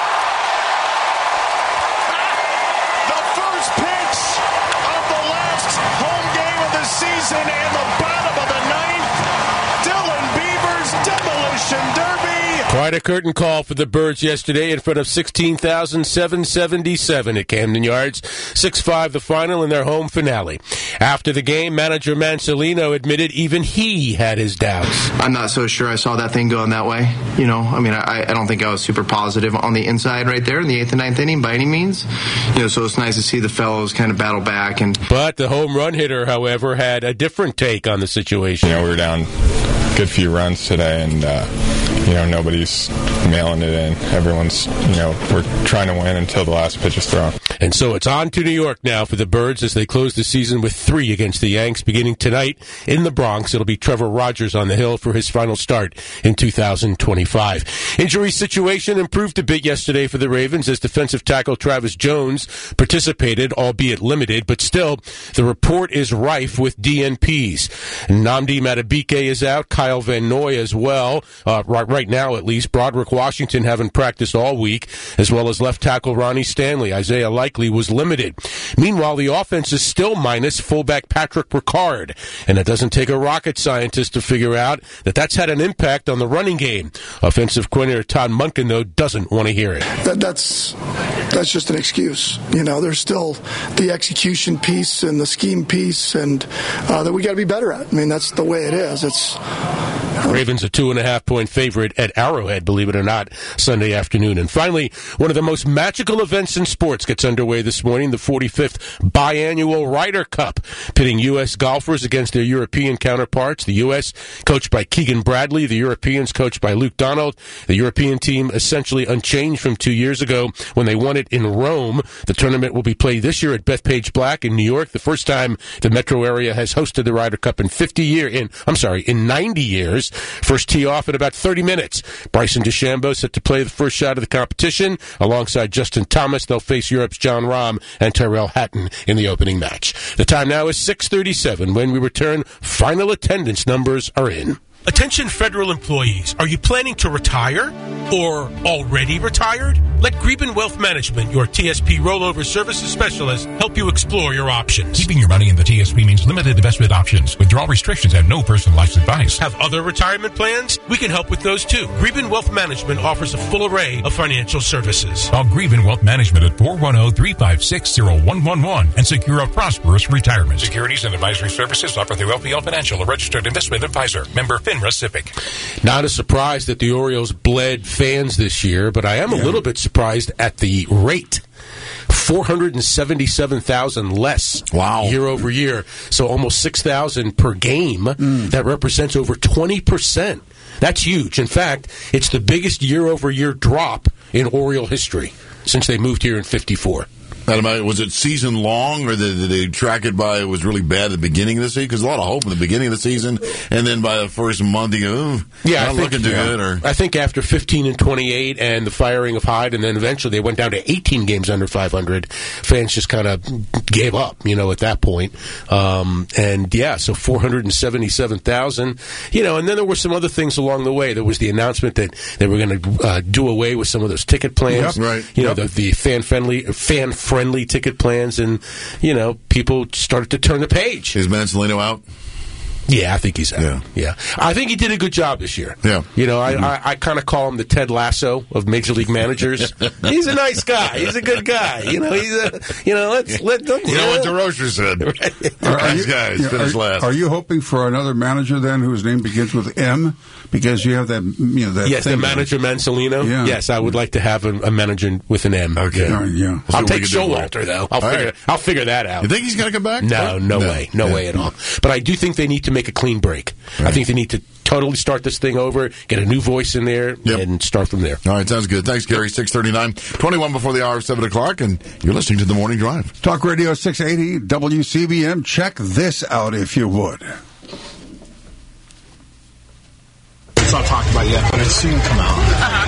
The first pitch of the last home game of the season and the bottom of the ninth. Dylan Beavers, demolition derby. Quite a curtain call for the Birds yesterday in front of sixteen thousand seven hundred seventy-seven at Camden Yards. six five the final in their home finale. After the game, manager Mansolino admitted even he had his doubts. I'm not so sure I saw that thing going that way. You know, I mean, I, I don't think I was super positive on the inside right there in the eighth and ninth inning by any means. You know, so it's nice to see the fellows kind of battle back. And But the home run hitter, however, had a different take on the situation. You know, we were down a good few runs today, and, uh, you know, nobody's mailing it in. Everyone's, you know, we're trying to win until the last pitch is thrown. And so it's on to New York now for the Birds as they close the season with three against the Yanks beginning tonight in the Bronx. It'll be Trevor Rogers on the hill for his final start in two thousand twenty-five. Injury situation improved a bit yesterday for the Ravens as defensive tackle Travis Jones participated, albeit limited, but still the report is rife with D N Ps. Nnamdi Madubuike is out, Kyle Van Noy as well, uh, right, right now at least. Broderick Washington haven't practiced all week, as well as left tackle Ronnie Stanley. Isaiah Likely was limited. Meanwhile, the offense is still minus fullback Patrick Ricard, and it doesn't take a rocket scientist to figure out that that's had an impact on the running game. Offensive coordinator Todd Monken, though, doesn't want to hear it. That, that's that's just an excuse. You know, there's still the execution piece and the scheme piece, and uh, that we got to be better at. I mean, that's the way it is. It's uh, Ravens a two and a half point favorite at Arrowhead, believe it or not, Sunday afternoon. And finally, one of the most magical events in sports gets underway this morning, the forty-fifth biannual Ryder Cup, pitting U S golfers against their European counterparts. The U S coached by Keegan Bradley, the Europeans coached by Luke Donald. The European team essentially unchanged from two years ago when they won it in Rome. The tournament will be played this year at Bethpage Black in New York, the first time the metro area has hosted the Ryder Cup in fifty years. In I'm sorry, in ninety years. First tee off in about thirty minutes. Bryson DeChambeau set to play the first shot of the competition. Alongside Justin Thomas, they'll face Europe's John Rahm and Tyrrell Hatton in the opening match. The time now is six thirty-seven. When we return, final attendance numbers are in. Attention federal employees, are you planning to retire or already retired? Let Greben Wealth Management, your T S P rollover services specialist, help you explore your options. Keeping your money in the T S P means limited investment options, withdrawal restrictions, and no personalized advice. Have other retirement plans? We can help with those too. Greben Wealth Management offers a full array of financial services. Call Greben Wealth Management at four one zero, three five six, zero one one one and secure a prosperous retirement. Securities and advisory services offered through L P L Financial, a registered investment advisor. Member FINRA Civic. Not a surprise that the Orioles bled fans this year, but I am yeah. a little bit surprised at the rate. four hundred seventy-seven thousand less wow. year over year, so almost six thousand per game. Mm. That represents over twenty percent. That's huge. In fact, it's the biggest year over year drop in Oriole history since they moved here in fifty-four. Was it season long, or did they track it by it was really bad at the beginning of the season? Because a lot of hope in the beginning of the season, and then by the first month you go, oh, yeah, not I think, looking too yeah. good. Or I think after fifteen and twenty-eight and the firing of Hyde, and then eventually they went down to eighteen games under five hundred, fans just kind of gave up, you know, at that point. Um, and yeah, so four hundred seventy-seven thousand, you know, and then there were some other things along the way. There was the announcement that they were going to uh, do away with some of those ticket plans, yep, right. you yep. know, the, the fan-friendly, fan-friendly ticket plans. And, you know, people started to turn the page. Is Mansolino out? Yeah, I think he's out. Yeah. yeah. I think he did a good job this year. Yeah. You know, I, mm-hmm. I, I kind of call him the Ted Lasso of Major League Managers. He's a nice guy. He's a good guy. You know, he's a, you know, let's let them. You know what DeRocher said. Right. Are, nice you, guys. yeah, Finished are, last. Are you hoping for another manager then whose name begins with M? Because you have that, you know, that Yes, thing the manager Mansolino. Yeah. Yes, I would like to have a, a manager with an M. Okay. Yeah. yeah. I'll take Showalter, though. I'll All figure, right. I'll figure that out. You think he's going to come back? No, no, no way. No yeah. way at all. But I do think they need to make a clean break. Right. I think they need to totally start this thing over, get a new voice in there, yep. and start from there. All right, sounds good. Thanks, Gary. six thirty-nine, twenty-one before the hour of seven o'clock, and you're listening to The Morning Drive. Talk Radio six eighty, W C B M. Check this out if you would. It's not talked about yet, but it's soon come out. Uh-huh.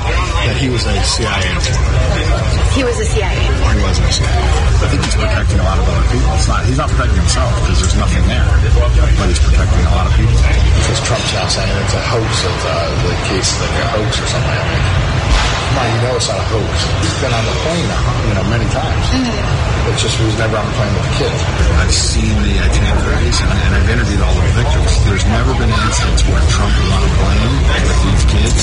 that he was a C I A employee. He was a C I A Or he wasn't a C I A. I think he's protecting a lot of other people. It's not, he's not protecting himself because there's nothing there, but he's protecting a lot of people. Because Trump's now saying it's a hoax of uh, the case, like a hoax or something like that. Come on, you know it's not a hoax. He's been on the plane now, you know, many times. Mm-hmm. It's just he was never on the plane with the kids. I've seen the itineraries and, and I've interviewed all the victims. There's never been an instance where Trump was on a plane with these kids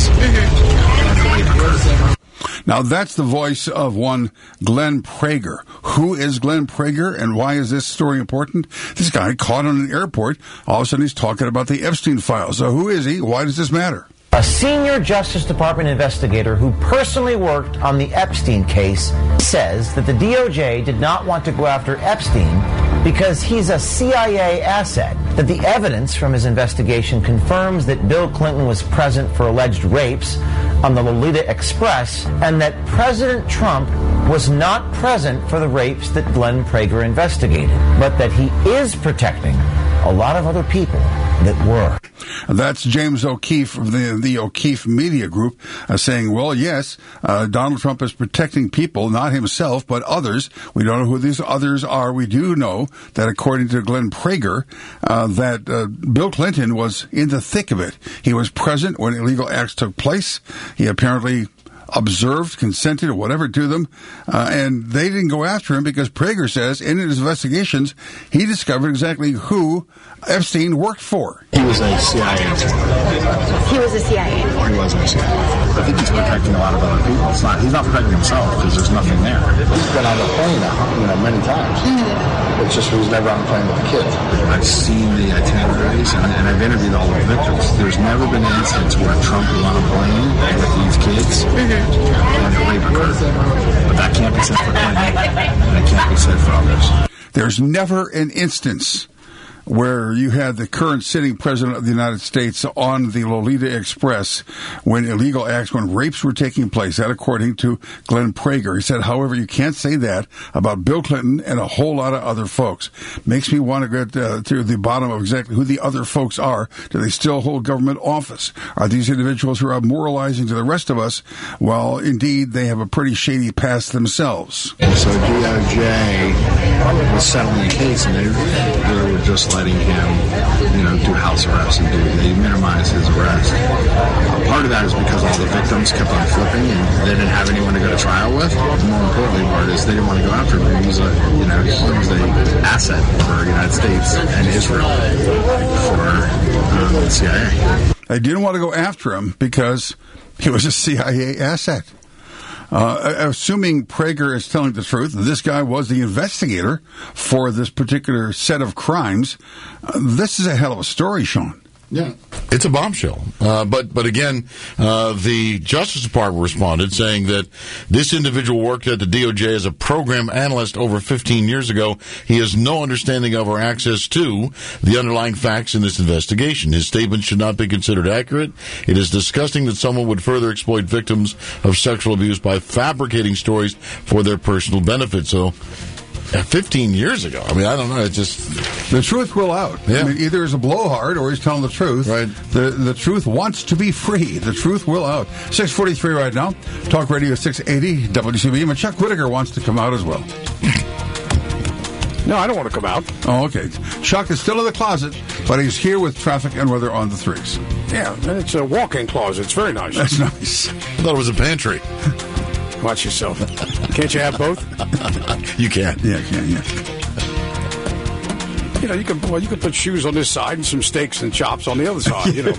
and the rape occurred. Now, that's the voice of one Glenn Prager. Who is Glenn Prager, and why is this story important? This guy caught on an airport. All of a sudden, he's talking about the Epstein files. So who is he? Why does this matter? A senior Justice Department investigator who personally worked on the Epstein case says that the D O J did not want to go after Epstein because he's a C I A asset, that the evidence from his investigation confirms that Bill Clinton was present for alleged rapes on the Lolita Express, and that President Trump was not present for the rapes that Glenn Prager investigated, but that he is protecting a lot of other people that were. That's James O'Keefe from the, the O'Keefe Media Group uh, saying, well, yes, uh, Donald Trump is protecting people, not himself, but others. We don't know who these others are. We do know that according to Glenn Prager, uh, that uh, Bill Clinton was in the thick of it. He was present when illegal acts took place. He apparently observed, consented, or whatever to them, uh, and they didn't go after him because Prager says in his investigations he discovered exactly who Epstein worked for. He was a C I A employee. He was a C I A Or he wasn't a C I A. I think he's protecting a lot of other people. It's not, he's not protecting himself because there's nothing there. He's been on the plane now, you know, many times. Mm-hmm. It's just he was never on the plane with the kids. I've seen the itineraries and, and I've interviewed all the victims. There's never been an instance where Trump was on a plane with these kids mm-hmm. and the rape occurred. But that can't be said for Clinton, and it can't be said for others. There's never an instance where you had the current sitting president of the United States on the Lolita Express when illegal acts, when rapes were taking place. That according to Glenn Prager. He said, however, you can't say that about Bill Clinton and a whole lot of other folks. Makes me want to get uh, to the bottom of exactly who the other folks are. Do they still hold government office? Are these individuals who are moralizing to the rest of us? Well, indeed, they have a pretty shady past themselves. So D O J was settling the case, and they, they were just letting him, you know, do house arrest and do they minimize his arrest. Uh, part of that is because all the victims kept on flipping and they didn't have anyone to go to trial with. The more importantly part is they didn't want to go after him. He was a, you know, he was an asset for the United States and Israel for um, the C I A. They didn't want to go after him because he was a C I A asset. Uh, assuming Prager is telling the truth, this guy was the investigator for this particular set of crimes. Uh, this is a hell of a story, Sean. Yeah, it's a bombshell. Uh, but but again, uh, the Justice Department responded saying that this individual worked at the D O J as a program analyst over fifteen years ago. He has no understanding of or access to the underlying facts in this investigation. His statement should not be considered accurate. It is disgusting that someone would further exploit victims of sexual abuse by fabricating stories for their personal benefit. So, yeah, fifteen years ago. I mean, I don't know. It's just... The truth will out. Yeah. I mean, either he's a blowhard or he's telling the truth. Right. The the truth wants to be free. The truth will out. six forty-three right now. Talk Radio six eighty, W C B M. And Chuck Whitaker wants to come out as well. No, I don't want to come out. Oh, okay. Chuck is still in the closet, but he's here with traffic and weather on the threes. Yeah, and it's a walk-in closet. It's very nice. That's nice. I thought it was a pantry. Watch yourself. Can't you have both? You can. Yeah, yeah, yeah. You know, you can well, you can put shoes on this side and some steaks and chops on the other side. You know,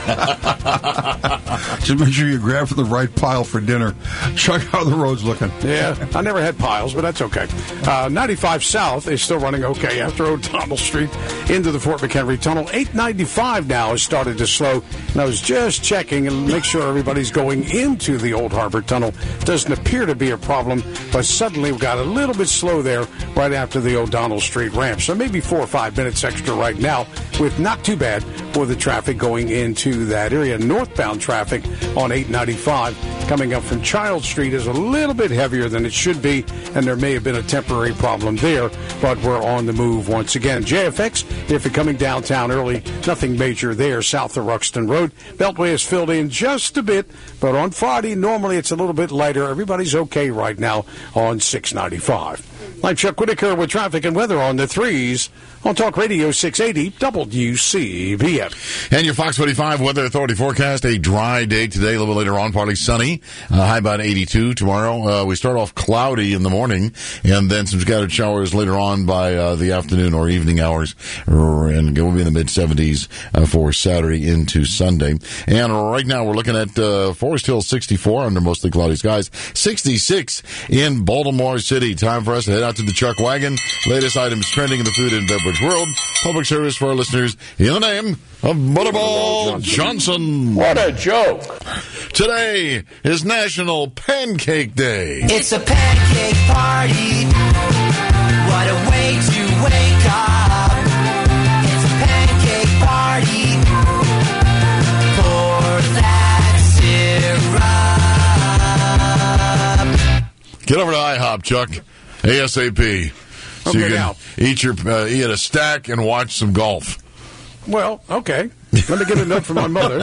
just make sure you grab for the right pile for dinner. Chuck, how are the roads looking? Yeah, I never had piles, but that's okay. Uh, ninety-five South is still running okay after O'Donnell Street into the Fort McHenry Tunnel. eight ninety-five now has started to slow, and I was just checking and make sure everybody's going into the Old Harbor Tunnel. Doesn't appear to be a problem, but suddenly we got a little bit slow there right after the O'Donnell Street ramp. So maybe four or five minutes extra right now, with not too bad for the traffic going into that area. Northbound traffic on eight ninety-five coming up from Child Street is a little bit heavier than it should be, and there may have been a temporary problem there, but we're on the move once again. J F X, if you're coming downtown early, nothing major there south of Ruxton Road. Beltway is filled in just a bit, but on Friday, normally it's a little bit lighter. Everybody's okay right now on six ninety-five. I'm Chuck Whitaker with traffic and weather on the threes on Talk Radio six eighty W C B M. And your Fox forty-five Weather Authority forecast, a dry day today, a little bit later on, partly sunny, uh, high about eighty-two. Tomorrow, uh, we start off cloudy in the morning, and then some scattered showers later on by uh, the afternoon or evening hours, and we'll be in the mid-seventies uh, for Saturday into Sunday. And right now, we're looking at uh, Forest Hill sixty-four under mostly cloudy skies, sixty-six in Baltimore City. Time for us to head out to the Chuck Wagon. Latest items trending in the food and beverage world. Public service for our listeners in the name of Butterball Johnson. What a joke. Today is National Pancake Day. It's a pancake party. What a way to wake up. It's a pancake party. Pour that syrup. Get over to IHOP, Chuck. ASAP. So Okay, you can now. eat your uh, eat a stack and watch some golf. Well, okay. Let me get a note from my mother.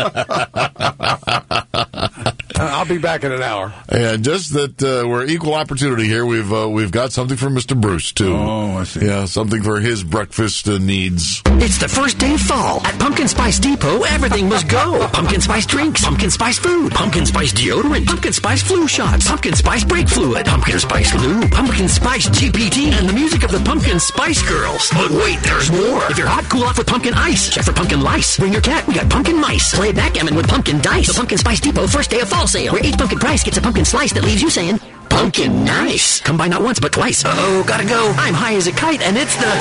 Uh, I'll be back in an hour. And just that uh, we're equal opportunity here. We've uh, we've got something for Mister Bruce too. Oh, I see. Yeah, something for his breakfast uh, needs. It's the first day of fall. At Pumpkin Spice Depot, everything must go. Pumpkin spice drinks, pumpkin spice food, pumpkin spice deodorant, pumpkin spice flu shots, pumpkin spice brake fluid, pumpkin spice lube, pumpkin spice G P T, and the music of the Pumpkin Spice Girls. But wait, there's more. If you're hot, cool off with pumpkin ice. Check for pumpkin lice. Bring your cat. We got pumpkin mice. Play backgammon with pumpkin dice. The Pumpkin Spice Depot first day of fall sale, where each pumpkin price gets a pumpkin slice that leaves you saying, pumpkin nice. Come by not once, but twice. Uh-oh, gotta go. I'm high as a kite, and it's the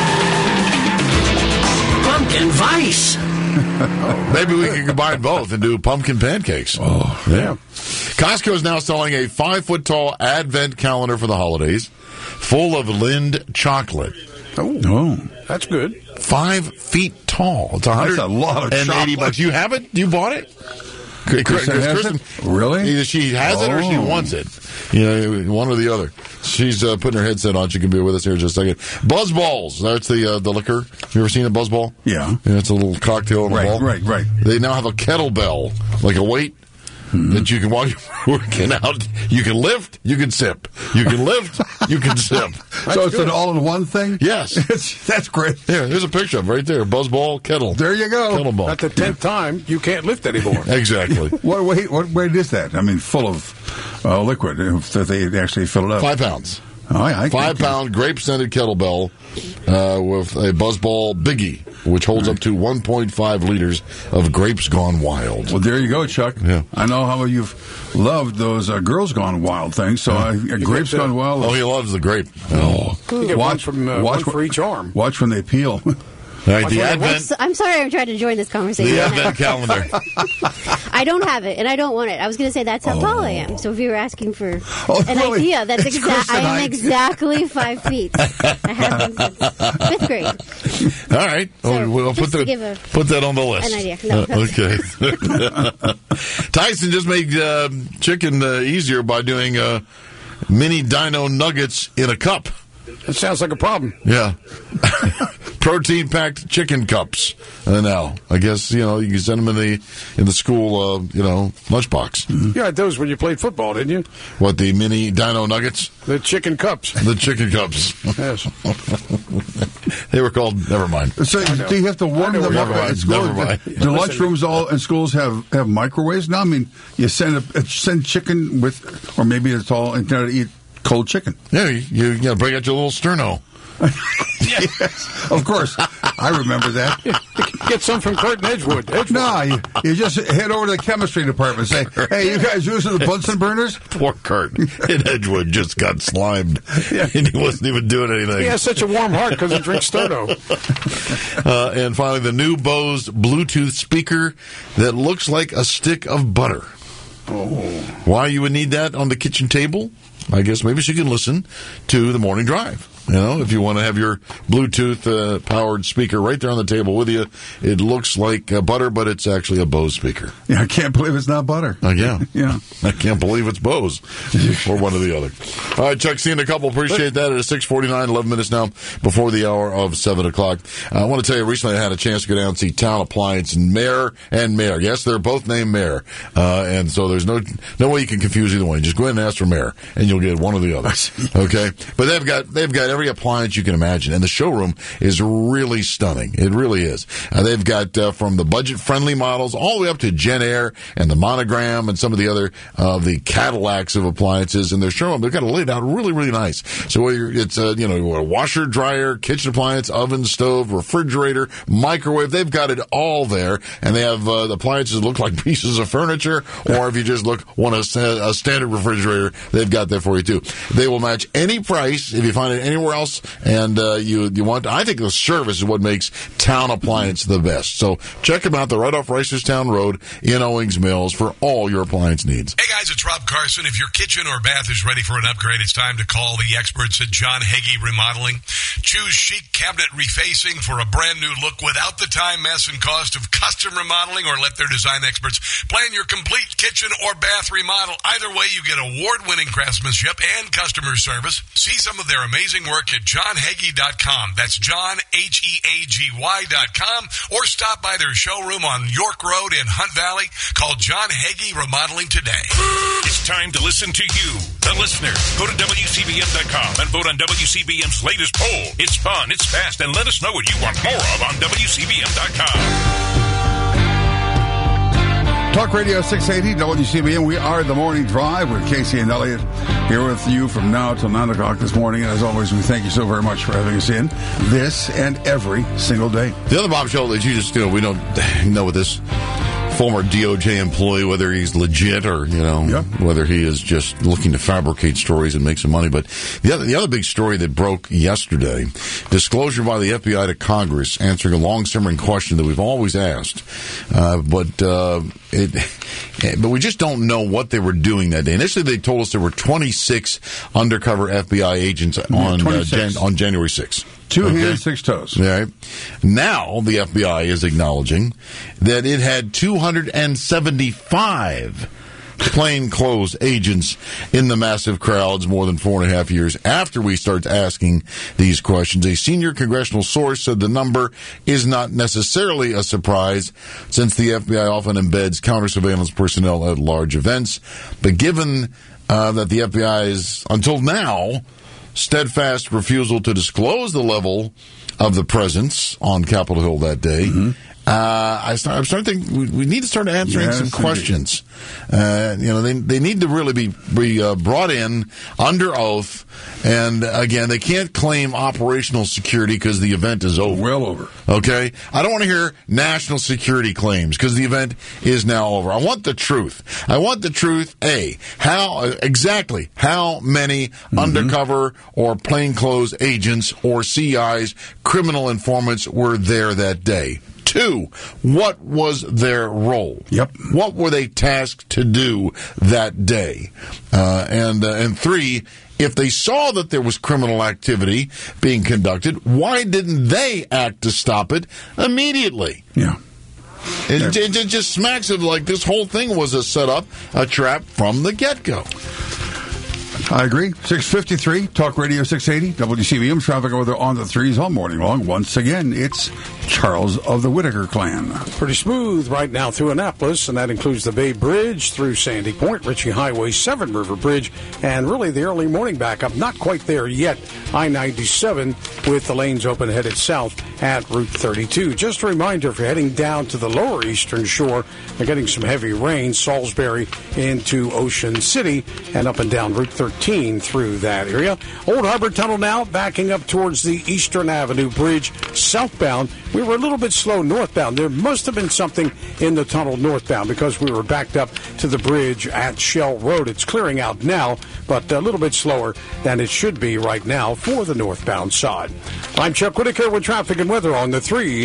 Pumpkin Vice. Maybe we can combine both and do pumpkin pancakes. Oh, yeah. Costco is now selling a five-foot-tall advent calendar for the holidays, full of Lind chocolate. Oh, oh. That's good. Five feet tall. It's a hundred That's a lot of and eighty chocolate. bucks. You have it? You bought it? Kristen has it? Really? Either she has it or she Oh. wants it. You know, one or the other. She's uh, putting her headset on. She can be with us here in just a second. Buzz balls. That's the uh, the liquor. You ever seen a buzz ball? Yeah. Yeah, it's a little cocktail in a Right, ball. right, right. They now have a kettlebell, like a weight. Mm-hmm. That you can, while you're working out, you can lift, you can sip. You can lift, you can sip. So it's an all-in-one thing? Yes. It's, that's great. Here, there's a picture of it right there. Buzzball, kettle. There you go. Kettlebell. At the tenth time, you can't lift anymore. Exactly. What weight? What weight is that? I mean, full of uh, liquid. If they actually fill it up. Five pounds. Oh, I, I Five can- pound grape scented kettlebell uh, with a Buzzball Biggie, which holds up to one point five liters of grapes gone wild. Well, there you go, Chuck. Yeah. I know how you've loved those uh, girls gone wild things. So uh, grapes get the- gone wild. Oh, he loves the grape. Oh. You get one from uh, watch one for each arm. Watch when they peel. All right, the What's- Advent, So- I'm sorry I'm trying to join this conversation. the Advent calendar. I don't have it, and I don't want it. I was going to say that's how tall I am. So if you were asking for Oh, an really? idea, that's It's exact. I am Kristen-ite. exactly five feet. I have been since fifth grade. All right. So, Oh, we'll just put, to that, give a- put that on the list. an idea. No, Uh, okay. Tyson just made uh, chicken uh, easier by doing uh, mini dino nuggets in a cup. That sounds like a problem. Yeah. Protein packed chicken cups. Uh, now, I guess, you know, you can send them in the in the school, uh, you know, lunchbox. You had those when you played football, didn't you? What, the mini dino nuggets? The chicken cups. The chicken cups. Yes. They were called, never mind. So do you have to warm them up Never at mind, school? never mind. Do lunchrooms all in schools have, have microwaves now? I mean, you send a, send chicken with, or maybe it's all intended to eat cold chicken. Yeah, you, you, you know, bring out your little sterno. Yes, of course. I remember that. Get some from Curtin Edgewood. Edgewood. No, you, you just head over to the chemistry department and say, hey, you guys using the Bunsen burners? Poor Kurt in Edgewood just got slimed, and he wasn't even doing anything. He has such a warm heart because he drinks Sterno. Uh, and finally, the new Bose Bluetooth speaker that looks like a stick of butter. Oh. Why you would need that on the kitchen table? I guess maybe she can listen to the morning drive. You know, if you want to have your Bluetooth uh, powered speaker right there on the table with you, it looks like uh, butter, but it's actually a Bose speaker. Yeah, I can't believe it's not butter. Uh, yeah. Yeah. I can't believe it's Bose or one or the other. All right, Chuck, seeing a couple. Appreciate that. It is six forty-nine, eleven minutes now before the hour of seven o'clock. Uh, I want to tell you, recently I had a chance to go down and see Town Appliance and Mayor and Mayor. Yes, they're both named Mayor. Uh, and so there's no no way you can confuse either one. Just go ahead and ask for Mayor, and you'll get one or the other. Okay? But they've got they've got every appliance you can imagine. And the showroom is really stunning. It really is. Uh, they've got uh, from the budget-friendly models all the way up to Gen Air and the Monogram and some of the other uh, the Cadillacs of appliances in their showroom. They've got it laid out really, really nice. So it's uh, you know a washer, dryer, kitchen appliance, oven, stove, refrigerator, microwave. They've got it all there. And they have uh, the appliances that look like pieces of furniture. Or if you just look want a, a standard refrigerator, they've got that for you too. They will match any price if you find it anywhere else. And uh, you you want, I think the service is what makes Town Appliance the best. So check them out. They're right off Reisterstown Road in Owings Mills for all your appliance needs. Hey guys, it's Rob Carson. If your kitchen or bath is ready for an upgrade, it's time to call the experts at John Hagee Remodeling. Choose chic cabinet refacing for a brand new look without the time, mess, and cost of custom remodeling, or let their design experts plan your complete kitchen or bath remodel. Either way, you get award-winning craftsmanship and customer service. See some of their amazing work at john hagee dot com. That's John, H E A G Y dot com. Or stop by their showroom on York Road in Hunt Valley. Call John Hagee Remodeling today. It's time to listen to you, the listener. Go to W C B M dot com and vote on W C B M's latest poll. It's fun, it's fast, and let us know what you want more of on W C B M dot com. Talk Radio six eighty, W C B M. We are the Morning Drive with Casey and Elliott here with you from now till nine o'clock this morning. And as always, we thank you so very much for having us in this and every single day. The other bombshell that you just, you know, we don't know what this former D O J employee, whether he's legit or, you know, yep. whether he is just looking to fabricate stories and make some money. But the other, the other big story that broke yesterday, disclosure by the F B I to Congress, answering a long-simmering question that we've always asked. Uh, but, uh, it, but we just don't know what they were doing that day. Initially, they told us there were twenty-six undercover F B I agents on, uh, Jan- on January sixth. Two okay. hands, six toes. All right. Now, the F B I is acknowledging that it had two hundred seventy-five plainclothes agents in the massive crowds more than four and a half years after we start asking these questions. A senior congressional source said the number is not necessarily a surprise, since the F B I often embeds counter-surveillance personnel at large events. But given uh, that the F B I's, until now, steadfast refusal to disclose the level of the presence on Capitol Hill that day, mm-hmm. uh, I start, I'm starting to think we, we need to start answering yes, some questions. Uh, you know, they they need to really be be uh, brought in under oath. And again, they can't claim operational security because the event is over. Well over. Okay? I don't want to hear national security claims because the event is now over. I want the truth. I want the truth, A, how, exactly how many mm-hmm. undercover or plainclothes agents or C Is, criminal informants, were there that day. Two, what was their role? Yep. What were they tasked to do that day? Uh, and, uh, and three, if they saw that there was criminal activity being conducted, why didn't they act to stop it immediately? Yeah. It, it, it just smacks of like this whole thing was a setup, a trap from the get-go. I agree. six fifty-three, Talk Radio six eighty, W C B M, traffic weather on the threes all morning long. Once again, it's Charles of the Whitaker clan. Pretty smooth right now through Annapolis, and that includes the Bay Bridge through Sandy Point, Ritchie Highway, Seven River Bridge, and really the early morning backup. Not quite there yet. I ninety-seven with the lanes open headed south at Route thirty-two. Just a reminder, if you're heading down to the lower eastern shore, they're getting some heavy rain, Salisbury into Ocean City, and up and down Route thirteen through that area. Old Harbor Tunnel now backing up towards the Eastern Avenue Bridge southbound. We were a little bit slow northbound. There must have been something in the tunnel northbound because we were backed up to the bridge at Shell Road. It's clearing out now, but a little bit slower than it should be right now for the northbound side. I'm Chuck Whitaker with traffic and weather on the threes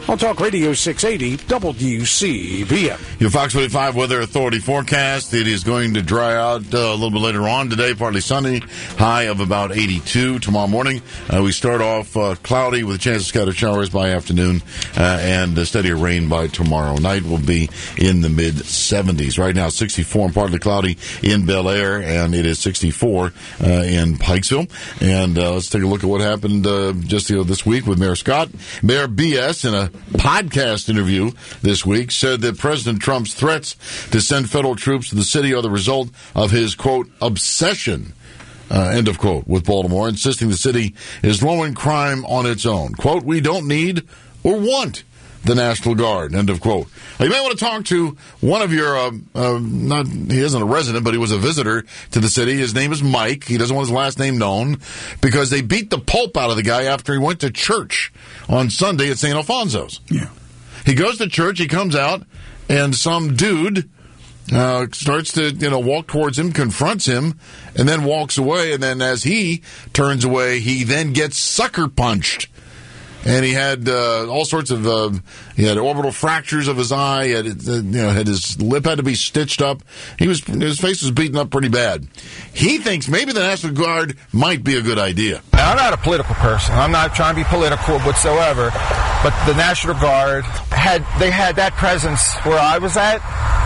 on Talk Radio six eighty W C B M. Your Fox forty-five Weather Authority forecast. It is going to dry out uh, a little bit later on today. Partly sunny, high of about eighty-two. Tomorrow morning, uh, we start off uh, cloudy with a chance of scattered showers by afternoon uh, and uh, steadier rain by tomorrow night. Will be in the mid seventies. Right now, sixty-four and partly cloudy in Bel Air, and it is sixty-four uh, in Pikesville. And uh, let's take a look at what happened uh, just you know, this week with Mayor Scott. Mayor B S, in a podcast interview this week, said that President Trump's threats to send federal troops to the city are the result of his, quote, obsession, uh, end of quote, with Baltimore, insisting the city is lowering crime on its own. Quote, we don't need or want the National Guard, end of quote. You may want to talk to one of your, uh, uh, not, he isn't a resident, but he was a visitor to the city. His name is Mike. He doesn't want his last name known because they beat the pulp out of the guy after he went to church on Sunday at Saint Alfonso's. Yeah. He goes to church, he comes out, and some dude uh, starts to, you know, walk towards him, confronts him, and then walks away. And then as he turns away, he then gets sucker punched. And he had uh, all sorts of, uh, he had orbital fractures of his eye, he had, uh, you know, had his lip had to be stitched up. He was, his face was beaten up pretty bad. He thinks maybe the National Guard might be a good idea. Now, I'm not a political person. I'm not trying to be political whatsoever. But the National Guard had, they had that presence where I was at,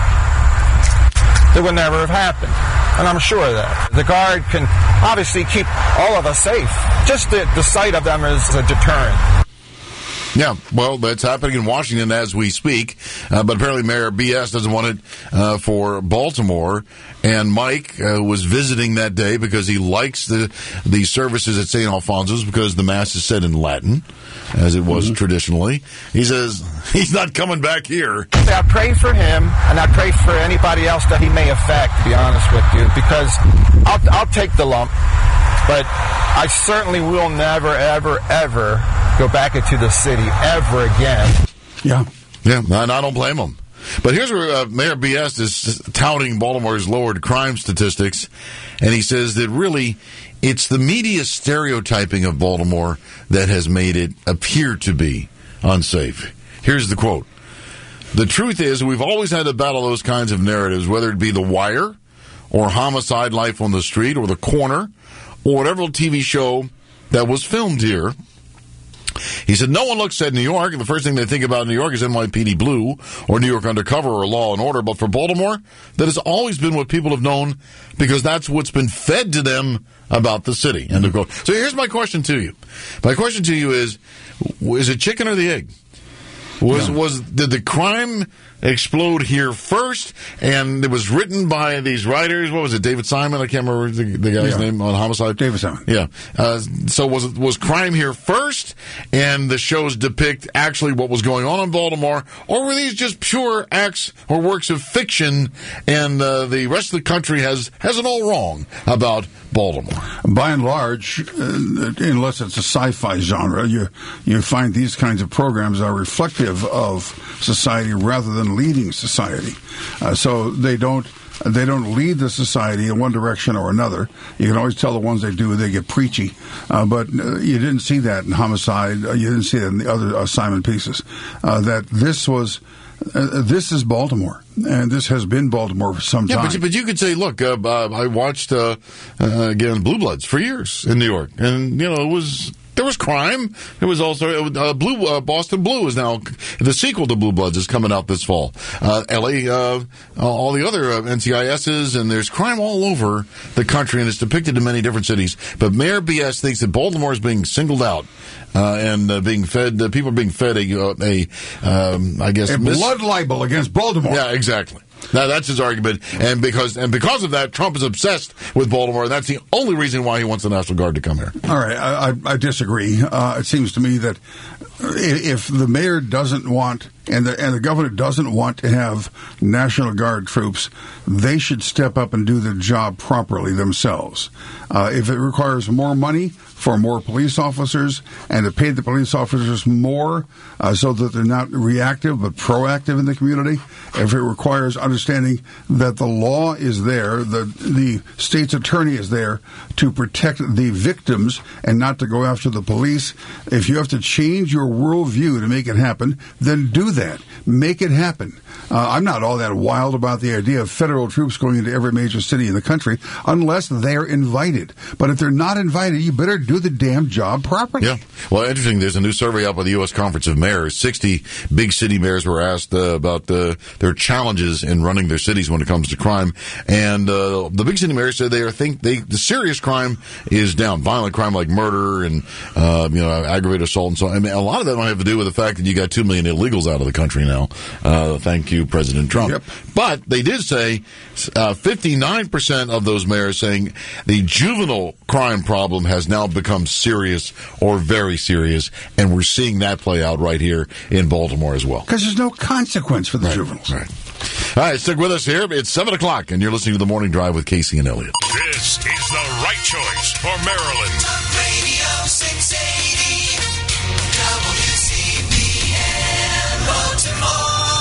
it would never have happened. And I'm sure of that. The Guard can obviously keep all of us safe. Just the, the sight of them is a deterrent. Yeah, well, that's happening in Washington as we speak, uh, but apparently Mayor B S doesn't want it uh, for Baltimore. And Mike uh, was visiting that day because he likes the the services at Saint Alfonso's because the Mass is said in Latin, as it was mm-hmm. traditionally. He says he's not coming back here. I pray for him, and I pray for anybody else that he may affect, to be honest with you, because I'll, I'll take the lump, but I certainly will never, ever, ever go back into the city ever again. Yeah. Yeah, and I don't blame him. But here's where uh, Mayor B S is touting Baltimore's lowered crime statistics, and he says that really it's the media stereotyping of Baltimore that has made it appear to be unsafe. Here's the quote. The truth is we've always had to battle those kinds of narratives, whether it be The Wire or Homicide: Life on the Street or The Corner or whatever T V show that was filmed here. He said, no one looks at New York, and the first thing they think about New York is N Y P D Blue or New York Undercover or Law and Order. But for Baltimore, that has always been what people have known because that's what's been fed to them about the city. End of quote. So here's my question to you. My question to you is, is it chicken or the egg? Was, no. was, did the crime explode here first? And it was written by these writers. What was it? David Simon? I can't remember the, the guy's yeah. name on Homicide. David Simon. Yeah. Uh, so was it, was crime here first? And the shows depict actually what was going on in Baltimore? Or were these just pure acts or works of fiction? And uh, the rest of the country has, has it all wrong about Baltimore? By and large, uh, unless it's a sci-fi genre, you you find these kinds of programs are reflective of society rather than leading society. Uh, so they don't they don't lead the society in one direction or another. You can always tell the ones they do, they get preachy. Uh, but uh, you didn't see that in Homicide. Uh, you didn't see that in the other uh, Simon pieces. Uh, that this was... Uh, this is Baltimore, and this has been Baltimore for some yeah, time. But you, but you could say, look, uh, I watched, uh, uh, again, Blue Bloods for years in New York, and, you know, it was... There was crime. There was also uh, Blue. Uh, Boston Blue is now the sequel to Blue Bloods is coming out this fall. Uh, L A, uh, all the other uh, N C I S's, and there's crime all over the country, and it's depicted in many different cities. But Mayor B S thinks that Baltimore is being singled out uh, and uh, being fed. Uh, people are being fed a, a um, I guess, a mis- blood libel against Baltimore. Yeah, exactly. Now, that's his argument, and because and because of that, Trump is obsessed with Baltimore, and that's the only reason why he wants the National Guard to come here. All right, I, I, I disagree. Uh, it seems to me that if the mayor doesn't want and the, and the governor doesn't want to have National Guard troops, they should step up and do the job properly themselves. Uh, if it requires more money for more police officers and to pay the police officers more uh, so that they're not reactive but proactive in the community, if it requires understanding that the law is there, the the state's attorney is there to protect the victims and not to go after the police. If you have to change your worldview to make it happen, then do that. Make it happen. Uh, I'm not all that wild about the idea of federal troops going into every major city in the country unless they're invited. But if they're not invited, you better do the damn job properly. Yeah. Well, interesting. There's a new survey out by the U S Conference of Mayors. sixty big city mayors were asked uh, about uh, their challenges in running their cities when it comes to crime. And uh, the big city mayors said they are think they the serious crime is down. Violent crime like murder and uh, you know aggravated assault and so on. I mean, a lot of that might have to do with the fact that you got two million illegals out of the country now. Uh, thank you, President Trump. Yep. But they did say uh, fifty-nine percent of those mayors saying the juvenile crime problem has now become serious or very serious, and we're seeing that play out right here in Baltimore as well. Because there's no consequence for the right. juveniles. Right. All right, stick with us here. It's seven o'clock, and you're listening to The Morning Drive with Casey and Elliott. This is the right choice for Maryland. Radio six eighty W C B N Baltimore.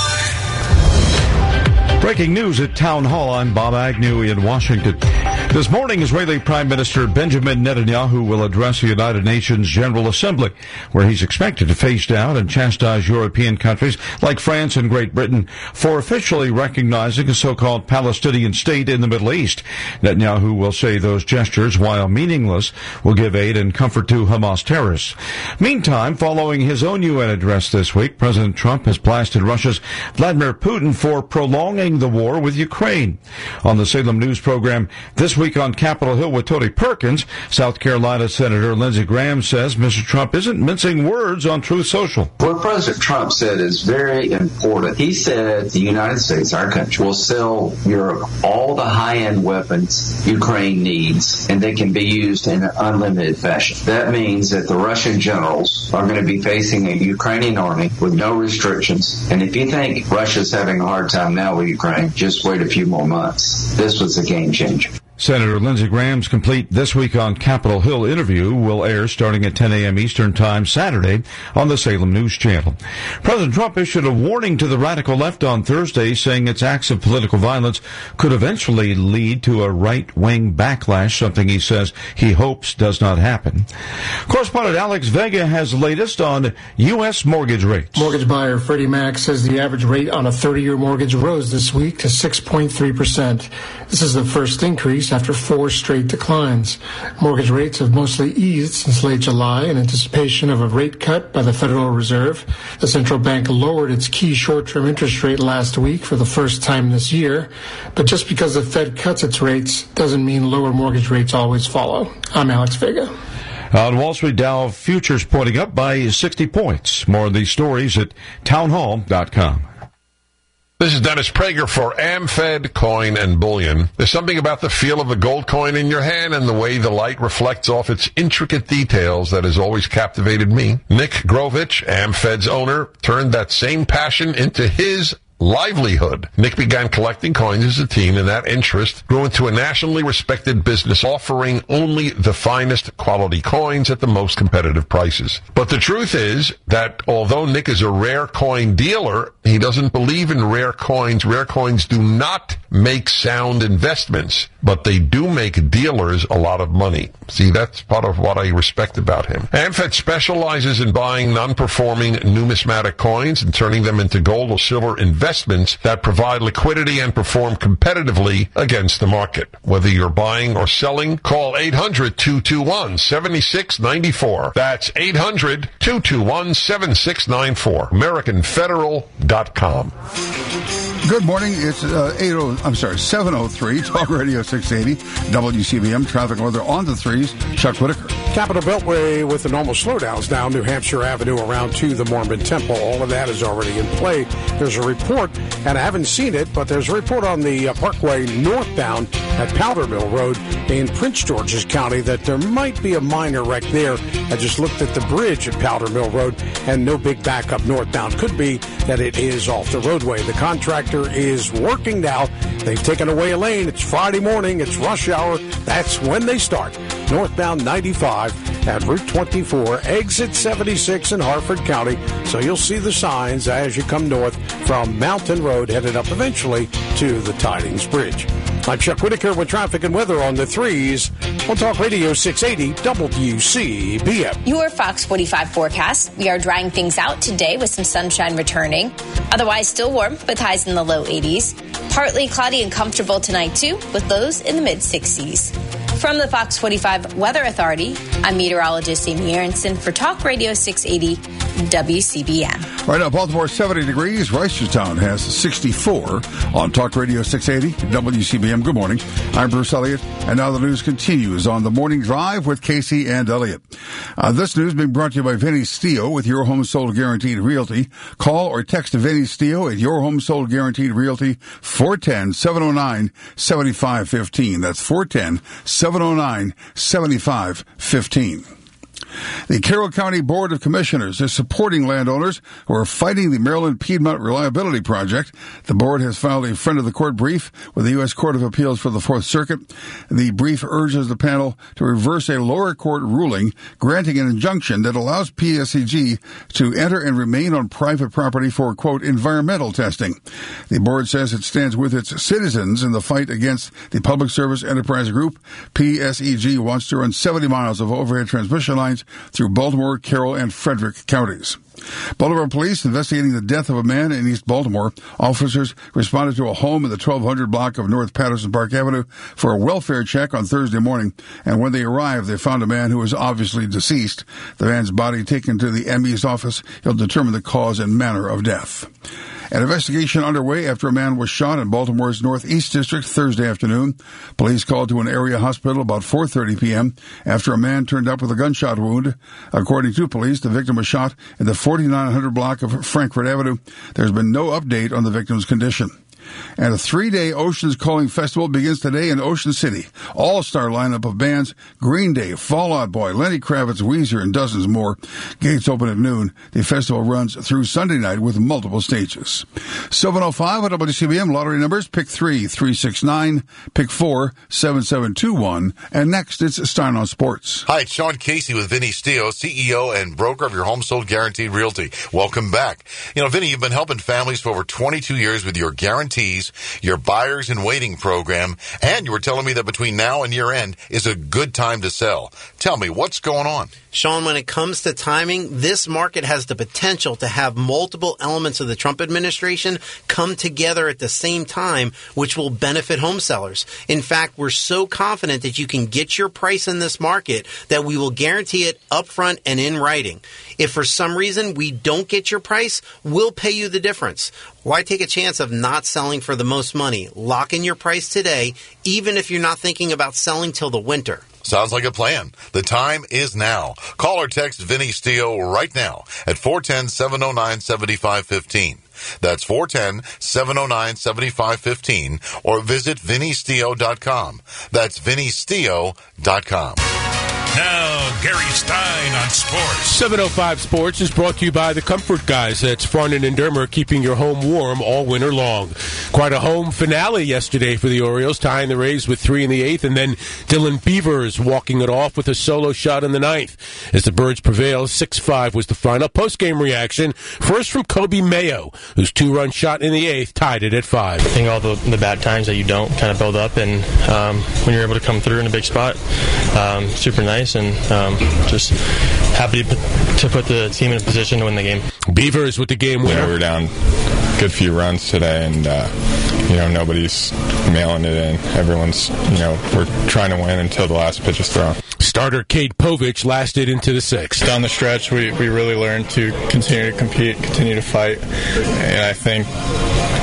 Breaking news at Town Hall. I'm Bob Agnew in Washington. This morning, Israeli Prime Minister Benjamin Netanyahu will address the United Nations General Assembly, where he's expected to face down and chastise European countries like France and Great Britain for officially recognizing a so-called Palestinian state in the Middle East. Netanyahu will say those gestures, while meaningless, will give aid and comfort to Hamas terrorists. Meantime, following his own U N address this week, President Trump has blasted Russia's Vladimir Putin for prolonging the war with Ukraine. On the Salem News program this week on Capitol Hill with Tony Perkins, South Carolina Senator Lindsey Graham says Mister Trump isn't mincing words on Truth Social. What President Trump said is very important. He said the United States, our country, will sell Europe all the high-end weapons Ukraine needs, and they can be used in an unlimited fashion. That means that the Russian generals are going to be facing a Ukrainian army with no restrictions. And if you think Russia's having a hard time now with Ukraine, just wait a few more months. This was a game changer. Senator Lindsey Graham's complete This Week on Capitol Hill interview will air starting at ten a.m. Eastern Time Saturday on the Salem News Channel. President Trump issued a warning to the radical left on Thursday, saying its acts of political violence could eventually lead to a right-wing backlash, something he says he hopes does not happen. Correspondent Alex Vega has the latest on U S mortgage rates. Mortgage buyer Freddie Mac says the average rate on a thirty-year mortgage rose this week to six point three percent. This is the first increase after four straight declines. Mortgage rates have mostly eased since late July in anticipation of a rate cut by the Federal Reserve. The central bank lowered its key short-term interest rate last week for the first time this year. But just because the Fed cuts its rates doesn't mean lower mortgage rates always follow. I'm Alex Vega. On Wall Street, Dow futures pointing up by sixty points. More of these stories at townhall dot com. This is Dennis Prager for AmFed Coin and Bullion. There's something about the feel of a gold coin in your hand and the way the light reflects off its intricate details that has always captivated me. Nick Grovich, AmFed's owner, turned that same passion into his livelihood. Nick began collecting coins as a teen, and that interest grew into a nationally respected business offering only the finest quality coins at the most competitive prices. But the truth is that although Nick is a rare coin dealer, he doesn't believe in rare coins. Rare coins do not make sound investments, but they do make dealers a lot of money. See, that's part of what I respect about him. AmFed specializes in buying non-performing numismatic coins and turning them into gold or silver investments that provide liquidity and perform competitively against the market. Whether you're buying or selling, call eight hundred, two two one, seven six nine four. That's eight hundred, two two one, seven six nine four. American Federal dot com. Good morning. It's uh, eight oh, I'm sorry, seven oh three, Talk Radio six eighty, W C B M, traffic weather on the threes. Chuck Whitaker. Capitol Beltway with the normal slowdowns now. New Hampshire Avenue around to the Mormon Temple. All of that is already in play. There's a report, and I haven't seen it, but there's a report on the uh, Parkway northbound at Powder Mill Road in Prince George's County that there might be a minor wreck there. I just looked at the bridge at Powder Mill Road, and no big backup northbound. Could be that it is off the roadway. The contractor is working now. They've taken away a lane. It's Friday morning. It's rush hour. That's when they start. Northbound ninety-five at Route twenty-four, exit seventy-six in Harford County. So you'll see the signs as you come north from Mountain Road, headed up eventually to the Tidings Bridge. I'm Chuck Whitaker with traffic and weather on the threes on Talk Radio six eighty W C B M. Your Fox forty-five forecast. We are drying things out today with some sunshine returning. Otherwise still warm with highs in the low eighties. Partly cloudy and comfortable tonight too with lows in the mid sixties. From the Fox forty-five Weather Authority, I'm meteorologist Amy Aronson for Talk Radio six eighty W C B M. Right now, Baltimore seventy degrees. Reisterstown has sixty-four on Talk Radio six eighty W C B M. Good morning. I'm Bruce Elliott, and now the news continues on the Morning Drive with Casey and Elliott. Uh, this news being brought to you by Vinny Steele with Your Home Sold Guaranteed Realty. Call or text Vinny Steele at Your Home Sold Guaranteed Realty, four one zero, seven zero nine, seven five one five. That's four one zero, seven zero nine, seven five one five. The Carroll County Board of Commissioners is supporting landowners who are fighting the Maryland Piedmont Reliability Project. The board has filed a friend of the court brief with the U S Court of Appeals for the Fourth Circuit. The brief urges the panel to reverse a lower court ruling granting an injunction that allows P S E G to enter and remain on private property for, quote, environmental testing. The board says it stands with its citizens in the fight against the Public Service Enterprise Group. P S E G wants to run seventy miles of overhead transmission lines through Baltimore, Carroll, and Frederick counties. Baltimore police investigating the death of a man in East Baltimore. Officers responded to a home in the twelve hundred block of North Patterson Park Avenue for a welfare check on Thursday morning, and when they arrived, they found a man who was obviously deceased. The man's body taken to the M E's office. He'll determine the cause and manner of death. An investigation underway after a man was shot in Baltimore's Northeast District Thursday afternoon. Police called to an area hospital about four thirty p.m. after a man turned up with a gunshot wound. According to police, the victim was shot in the forty-nine hundred block of Frankfort Avenue. There's been no update on the victim's condition. And a three-day Oceans Calling Festival begins today in Ocean City. All-star lineup of bands: Green Day, Fall Out Boy, Lenny Kravitz, Weezer, and dozens more. Gates open at noon. The festival runs through Sunday night with multiple stages. seven oh five at W C B M. Lottery numbers: pick three, three six nine, pick four, seven seven two one. And next, it's Stein on Sports. Hi, it's Sean Casey with Vinny Steele, C E O and broker of Your Home Sold Guaranteed Realty. Welcome back. You know, Vinny, you've been helping families for over twenty-two years with your guarantees, your buyers in waiting program, and you were telling me that between now and year end is a good time to sell. Tell me, what's going on? Sean, when it comes to timing, this market has the potential to have multiple elements of the Trump administration come together at the same time, which will benefit home sellers. In fact, we're so confident that you can get your price in this market that we will guarantee it upfront and in writing. If for some reason we don't get your price, we'll pay you the difference. Why take a chance of not selling for the most money? Lock in your price today, even if you're not thinking about selling till the winter. Sounds like a plan. The time is now. Call or text Vinny Steele right now at four one zero, seven zero nine, seven five one five. That's four one zero, seven zero nine, seven five one five, or visit vinny steele dot com. That's vinny steele dot com. Now, Gary Stein on sports. seven oh five Sports is brought to you by the Comfort Guys. That's Farnan and Dermer, keeping your home warm all winter long. Quite a home finale yesterday for the Orioles, tying the Rays with three in the eighth, and then Dylan Beavers walking it off with a solo shot in the ninth. As the Birds prevail, six five was the final. Post-game reaction, first from Kobe Mayo, whose two-run shot in the eighth tied it at five. I think all the, the bad times that you don't kind of build up, and um, when you're able to come through in a big spot, um, super nice. And um, just happy to put, to put the team in a position to win the game. Beavers with the game winner. You know, we were down a good few runs today, and uh, you know nobody's mailing it in. Everyone's, you know, we're trying to win until the last pitch is thrown. Starter Cade Povich lasted into the sixth. Down the stretch, we, we really learned to continue to compete, continue to fight, and I think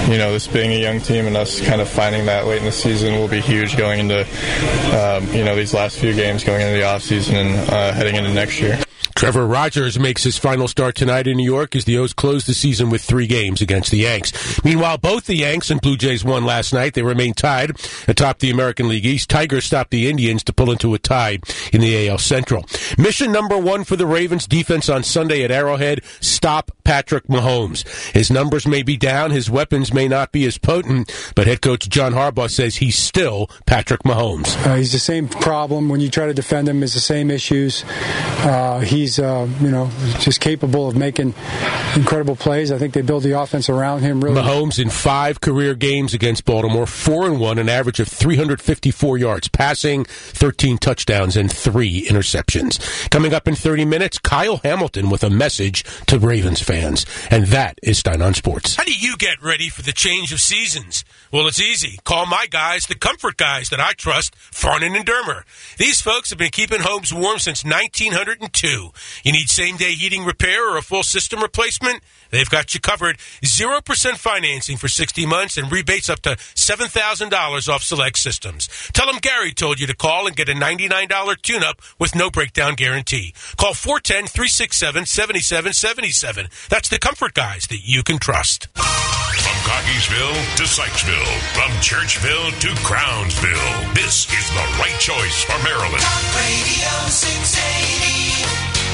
you know, this being a young team and us kind of finding that late in the season will be huge going into, um, you know, these last few games going into the offseason and uh, heading into next year. Trevor Rogers makes his final start tonight in New York as the O's close the season with three games against the Yanks. Meanwhile, both the Yanks and Blue Jays won last night. They remain tied atop the American League East. Tigers stopped the Indians to pull into a tie in the A L Central. Mission number one for the Ravens defense on Sunday at Arrowhead, stop Patrick Mahomes. His numbers may be down, his weapons may not be as potent, but head coach John Harbaugh says he's still Patrick Mahomes. Uh, he's the same problem. When you try to defend him, it's the same issues. Uh, he's He's, uh, you know, just capable of making incredible plays. I think they build the offense around him. Really, Mahomes in five career games against Baltimore, four and one, an average of three hundred fifty-four yards passing, thirteen touchdowns, and three interceptions. Coming up in thirty minutes, Kyle Hamilton with a message to Ravens fans, and that is Stein on Sports. How do you get ready for the change of seasons? Well, it's easy. Call my guys, the comfort guys that I trust, Farnan and Dermer. These folks have been keeping homes warm since nineteen oh two. You need same-day heating repair or a full system replacement? They've got you covered. zero percent financing for sixty months and rebates up to seven thousand dollars off select systems. Tell them Gary told you to call and get a ninety-nine dollars tune-up with no breakdown guarantee. Call four one zero, three six seven, seven seven seven seven. That's the comfort guys that you can trust. From Cockeysville to Sykesville, from Churchville to Crownsville, this is the right choice for Maryland. Talk Radio six eighty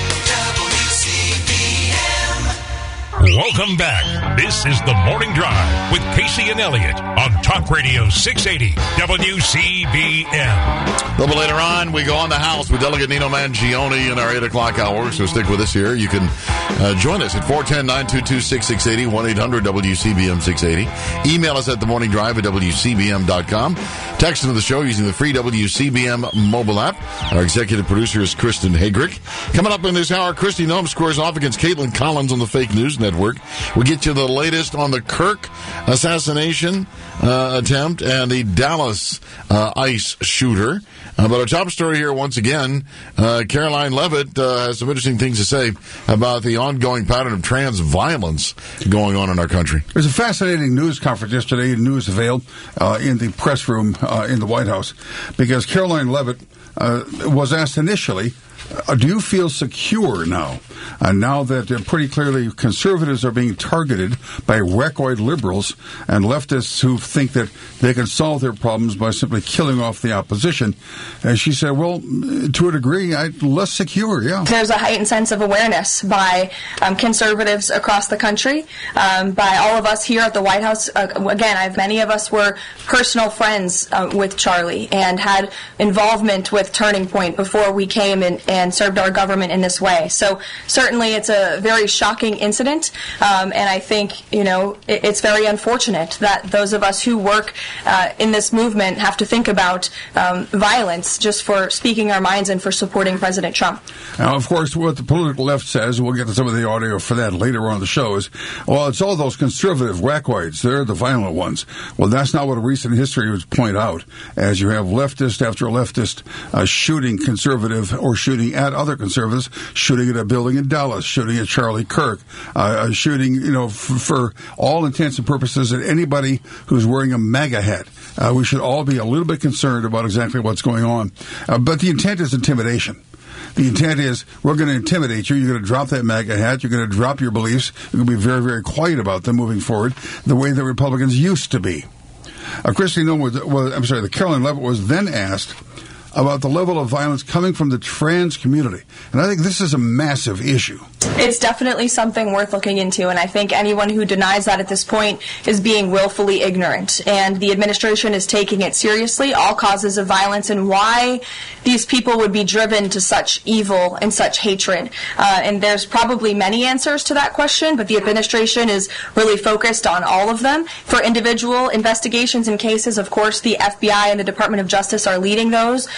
W C B M. Welcome back. This is The Morning Drive with Casey and Elliott on Talk Radio six eighty W C B M. A little bit later on, we go on the house with Delegate Nino Mangione in our eight o'clock hour, so stick with us here. You can uh, join us at four one zero, nine two two, six six eight zero, one eight hundred W C B M six eighty. Email us at the morning drive at W C B M dot com. Text into the show using the free W C B M mobile app. Our executive producer is Kristen Hagrick. Coming up in this hour, Kristi Noem squares off against Caitlin Collins on the Fake News Network. We'll get you the latest on the Kirk assassination uh, attempt and the Dallas uh, ICE shooter. Uh, but our top story here, once again, uh, Caroline Levitt uh, has some interesting things to say about the ongoing pattern of trans violence going on in our country. There's a fascinating news conference yesterday, news availed uh, in the press room uh, in the White House, because Caroline Levitt uh, was asked initially, Uh, do you feel secure now? Uh, now that uh, pretty clearly conservatives are being targeted by reckoid liberals and leftists who think that they can solve their problems by simply killing off the opposition. And she said, well, to a degree, I'm less secure, yeah. There's a heightened sense of awareness by um, conservatives across the country, um, by all of us here at the White House. Uh, again, I've, many of us were personal friends uh, with Charlie and had involvement with Turning Point before we came in and served our government in this way. So certainly it's a very shocking incident, um, and I think, you know, it, it's very unfortunate that those of us who work uh, in this movement have to think about um, violence just for speaking our minds and for supporting President Trump. Now, of course, what the political left says, we'll get to some of the audio for that later on the show, is, well, it's all those conservative wackoids. They're the violent ones. Well, that's not what recent history would point out, as you have leftist after leftist uh, shooting conservative or shooting at other conservatives, shooting at a building in Dallas, shooting at Charlie Kirk, uh, shooting, you know, f- for all intents and purposes at anybody who's wearing a MAGA hat. Uh, we should all be a little bit concerned about exactly what's going on. Uh, but the intent is intimidation. The intent is, we're going to intimidate you. You're going to drop that MAGA hat. You're going to drop your beliefs. You're going to be very, very quiet about them moving forward, the way the Republicans used to be. Uh, Kristi Noem was, was, I'm sorry, the Caroline Levitt was then asked about the level of violence coming from the trans community. And I think this is a massive issue. It's definitely something worth looking into, and I think anyone who denies that at this point is being willfully ignorant. And the administration is taking it seriously, all causes of violence, and why these people would be driven to such evil and such hatred. Uh, and there's probably many answers to that question, but the administration is really focused on all of them. For individual investigations and cases, of course, the F B I and the Department of Justice are leading those.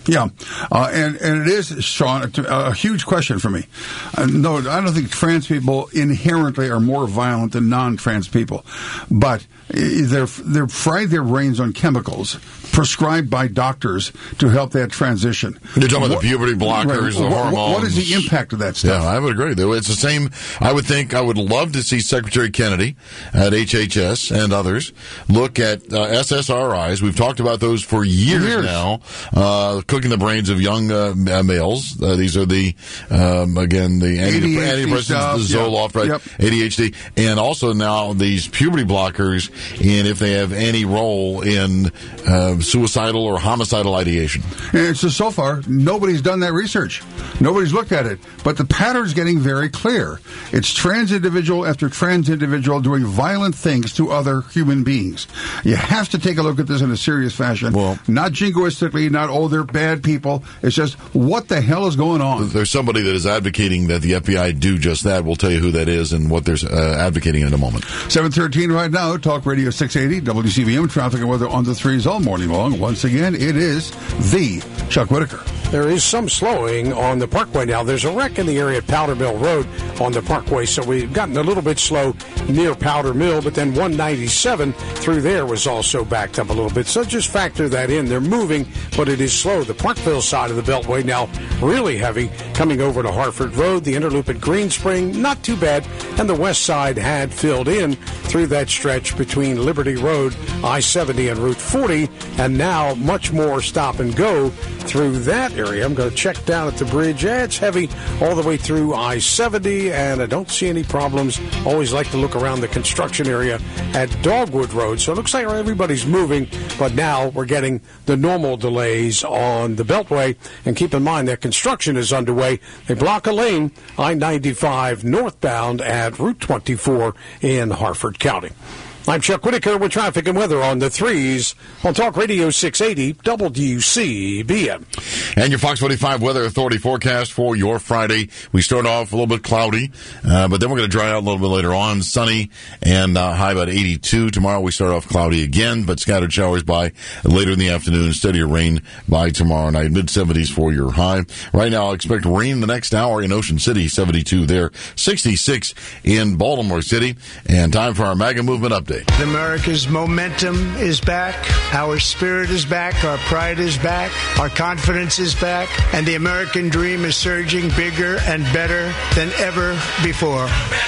Yeah, uh, and, and it is, Sean, a, a huge question for me. Uh, no, I don't think trans people inherently are more violent than non-trans people, but they're, they're fried their brains on chemicals prescribed by doctors to help that transition. You're talking about what, the puberty blockers, right, the what, hormones. What is the impact of that stuff? Yeah, I would agree. It's the same. I would think I would love to see Secretary Kennedy at H H S and others look at uh, S S R Is. We've talked about those for years, years. now, uh, cooking the brains of young uh, males. Uh, these are the, um, again, the antidepressants, stuff, the Zoloft, yeah. right? Yep. A D H D, and also now these puberty blockers, and if they have any role in uh, suicidal or homicidal ideation. And so, so far, nobody's done that research. Nobody's looked at it. But the pattern's getting very clear. It's trans individual after trans individual doing violent things to other human beings. You have to take a look at this in a serious fashion. Well, not jingoistically, not, oh, they're bad people. It's just, what the hell is going on? There's somebody that is advocating that the F B I do just that. We'll tell you who that is and what they're uh, advocating in a moment. seven thirteen right now, Talk Radio six eighty, W C V M, traffic and weather on the threes all morning long. Once again, it is the Chuck Whitaker. There is some slowing on the Parkway now. There's a wreck in the area at Powder Mill Road on the Parkway, so we've gotten a little bit slow near Powder Mill, but then one ninety-seven through there was also backed up a little bit. So just factor that in. They're moving, but it is slow. The Parkville side of the Beltway now really heavy coming over to Hartford Road. The Interloop at Green Spring, not too bad. And the west side had filled in through that stretch between Liberty Road, I seventy, and Route forty, and now much more stop and go through that area. I'm going to check down at the bridge. Yeah, it's heavy all the way through I seventy, and I don't see any problems. Always like to look around the construction area at Dogwood Road. So it looks like everybody's moving, but now we're getting the normal delays on the Beltway. And keep in mind that construction is underway. They block a lane, I ninety-five northbound at Route twenty-four in Harford County. I'm Chuck Whitaker with traffic and weather on the threes on Talk Radio six eighty W C B M. And your Fox forty-five Weather Authority forecast for your Friday. We start off a little bit cloudy, uh, but then we're going to dry out a little bit later on. Sunny and uh, high about eighty-two. Tomorrow we start off cloudy again, but scattered showers by later in the afternoon. Steadier rain by tomorrow night. mid seventies for your high. Right now I'll expect rain the next hour in Ocean City. seventy-two there. sixty-six in Baltimore City. And time for our MAGA Movement update. America's momentum is back. Our spirit is back. Our pride is back. Our confidence is back. And the American dream is surging bigger and better than ever before.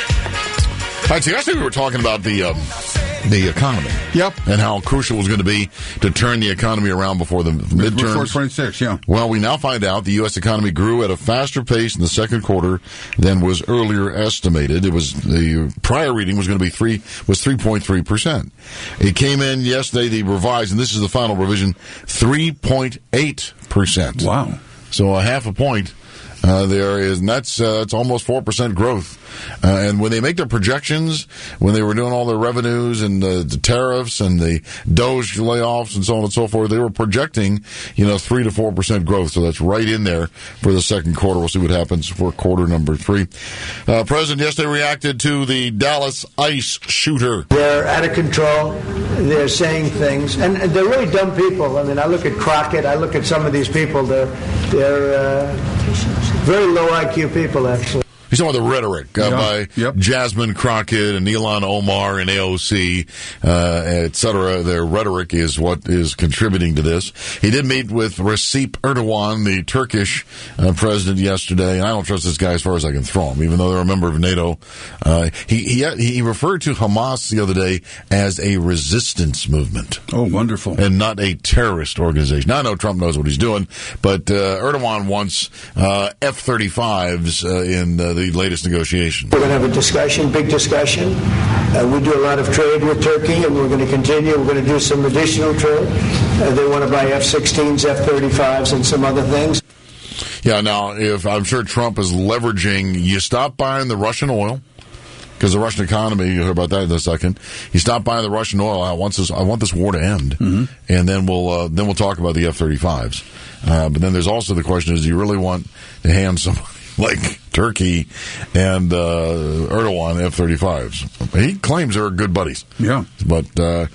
All right, so yesterday we were talking about the um, the economy. Yep. And how crucial it was going to be to turn the economy around before the midterms. Before twenty-six, yeah. Well, we now find out the U S economy grew at a faster pace in the second quarter than was earlier estimated. It was the prior reading was going to be three was three point three percent. It came in yesterday, the revised, and this is the final revision, three point eight percent. Wow. So a half a point. Uh, there is, and that's, uh, that's almost four percent growth. Uh, and when they make their projections, when they were doing all their revenues and the, the tariffs and the Doge layoffs and so on and so forth, they were projecting, you know, three to four percent growth. So that's right in there for the second quarter. We'll see what happens for quarter number three. Uh, President yesterday reacted to the Dallas ICE shooter. They're out of control. They're saying things, and they're really dumb people. I mean, I look at Crockett. I look at some of these people. They're, they're, uh, very low I Q people, actually. He's talking about the rhetoric uh, yeah. by yep. Jasmine Crockett and Ilhan Omar and A O C, uh, et cetera. Their rhetoric is what is contributing to this. He did meet with Recep Erdogan, the Turkish uh, president, yesterday. And I don't trust this guy as far as I can throw him, even though they're a member of NATO. Uh, he, he he referred to Hamas the other day as a resistance movement. Oh, wonderful. And not a terrorist organization. Now, I know Trump knows what he's doing, but uh, Erdogan wants uh, F thirty-fives uh, in uh, the latest negotiation. We're going to have a discussion, big discussion. Uh, we do a lot of trade with Turkey, and we're going to continue. We're going to do some additional trade. Uh, they want to buy F sixteens, F thirty-fives, and some other things. Yeah, now, if I'm sure Trump is leveraging, you stop buying the Russian oil, because the Russian economy, you'll hear about that in a second. You stop buying the Russian oil. I want this, I want this war to end, mm-hmm. and then we'll uh, then we'll talk about the F thirty-fives. Uh, but then there's also the question: is do you really want to hand somebody like Turkey and uh, Erdogan F thirty-fives? He claims they're good buddies. Yeah, but uh,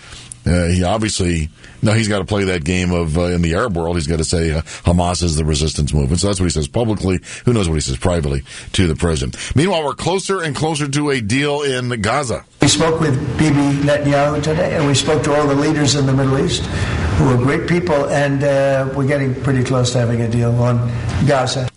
uh, he obviously, no, he's got to play that game of, uh, in the Arab world, he's got to say uh, Hamas is the resistance movement. So that's what he says publicly. Who knows what he says privately to the president. Meanwhile, we're closer and closer to a deal in Gaza. We spoke with Bibi Netanyahu today, and we spoke to all the leaders in the Middle East, who are great people, and uh, we're getting pretty close to having a deal on Gaza.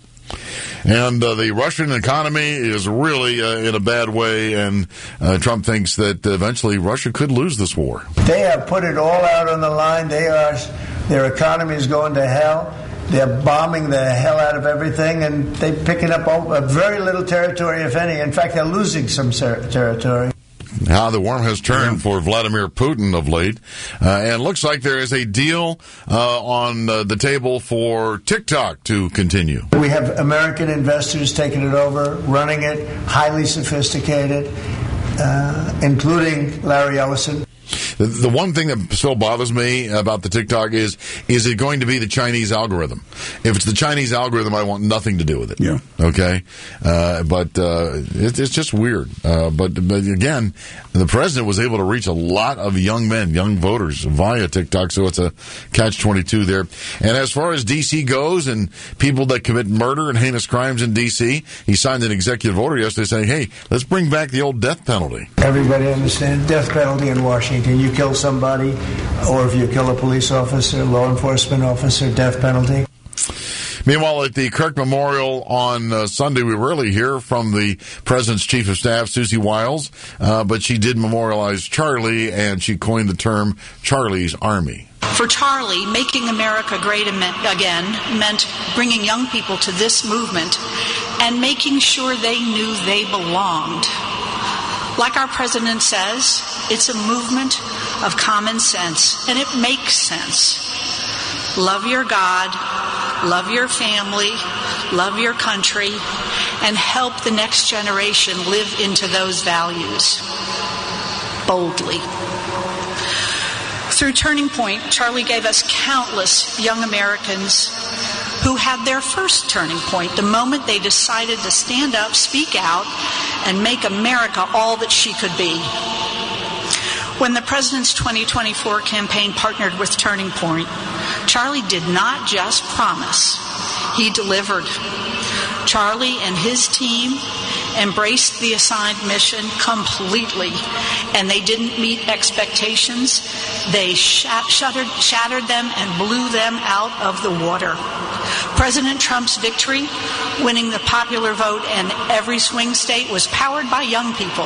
And uh, the Russian economy is really uh, in a bad way, and uh, Trump thinks that eventually Russia could lose this war. They have put it all out on the line. They are, their economy is going to hell. They're bombing the hell out of everything, and they're picking up all, uh, very little territory, if any. In fact, they're losing some ter- territory. How the worm has turned for Vladimir Putin of late. Uh, and it looks like there is a deal uh, on uh, the table for TikTok to continue. We have American investors taking it over, running it, highly sophisticated, uh, including Larry Ellison. The, the one thing that still bothers me about the TikTok is, is it going to be the Chinese algorithm? If it's the Chinese algorithm, I want nothing to do with it. Yeah. Okay? Uh, but uh, it, it's just weird. Uh, but, but again, the president was able to reach a lot of young men, young voters via TikTok, so it's a catch twenty-two there. And as far as D C goes and people that commit murder and heinous crimes in D C, he signed an executive order yesterday saying, hey, let's bring back the old death penalty. Everybody understands death penalty in Washington. You kill somebody, or if you kill a police officer, law enforcement officer, death penalty. Meanwhile, at the Kirk Memorial on uh, Sunday, we rarely hear from the President's Chief of Staff, Susie Wiles, uh, but she did memorialize Charlie, and she coined the term Charlie's Army. For Charlie, making America great again meant bringing young people to this movement and making sure they knew they belonged. Like our president says, it's a movement of common sense, and it makes sense. Love your God, love your family, love your country, and help the next generation live into those values boldly. Through Turning Point, Charlie gave us countless young Americans who had their first turning point the moment they decided to stand up, speak out, and make America all that she could be. When the President's twenty twenty-four campaign partnered with Turning Point, Charlie did not just promise, he delivered. Charlie and his team embraced the assigned mission completely, and they didn't meet expectations. They shat- shuttered, shattered them and blew them out of the water. President Trump's victory, winning the popular vote in every swing state, was powered by young people,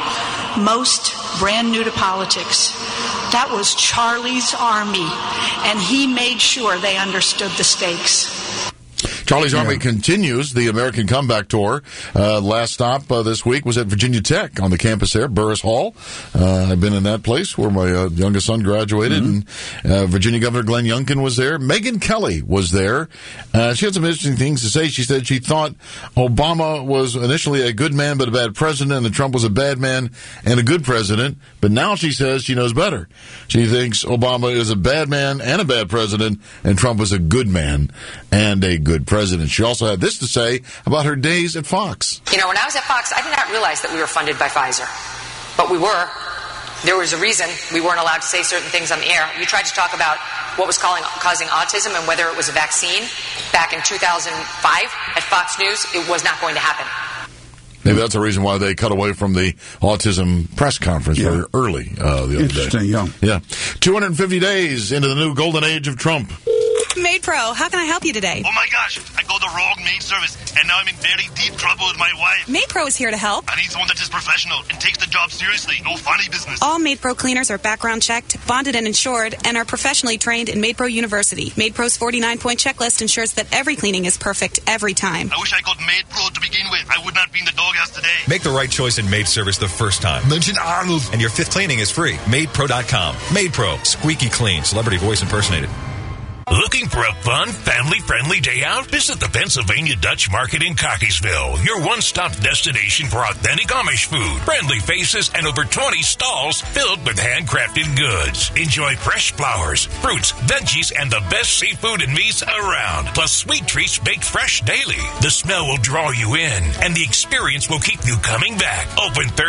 most brand new to politics. That was Charlie's Army, and he made sure they understood the stakes. Charlie's Yeah. Army continues the American Comeback Tour. Uh, last stop uh, this week was at Virginia Tech on the campus there, Burris Hall. Uh, I've been in that place where my uh, youngest son graduated, mm-hmm. and uh, Virginia Governor Glenn Youngkin was there. Megyn Kelly was there. Uh, she had some interesting things to say. She said she thought Obama was initially a good man but a bad president, and that Trump was a bad man and a good president. But now she says she knows better. She thinks Obama is a bad man and a bad president, and Trump is a good man and a good president. President. She also had this to say about her days at Fox. You know, when I was at Fox, I did not realize that we were funded by Pfizer. But we were. There was a reason we weren't allowed to say certain things on the air. You tried to talk about what was calling, causing autism and whether it was a vaccine back in two thousand five at Fox News. It was not going to happen. Maybe that's the reason why they cut away from the autism press conference yeah. very early uh, the other Interesting, day. yeah. Yeah. two hundred fifty days into the new golden age of Trump. Maid Pro, how can I help you today? Oh my gosh, I got the wrong maid service, and now I'm in very deep trouble with my wife. Maid Pro is here to help. I need someone that is professional and takes the job seriously, no funny business. All Maid Pro cleaners are background checked, bonded and insured, and are professionally trained in Maid Pro University. Maid Pro's forty-nine point checklist ensures that every cleaning is perfect every time. I wish I got Maid Pro to begin with. I would not be in the doghouse today. Make the right choice in maid service the first time. Mention Arnold. And your fifth cleaning is free. maid pro dot com. Maid Pro. Squeaky clean. Celebrity voice impersonated. Looking for a fun, family-friendly day out? Visit the Pennsylvania Dutch Market in Cockeysville, your one-stop destination for authentic Amish food, friendly faces, and over twenty stalls filled with handcrafted goods. Enjoy fresh flowers, fruits, veggies, and the best seafood and meats around, plus sweet treats baked fresh daily. The smell will draw you in, and the experience will keep you coming back. Open Thursday and Friday.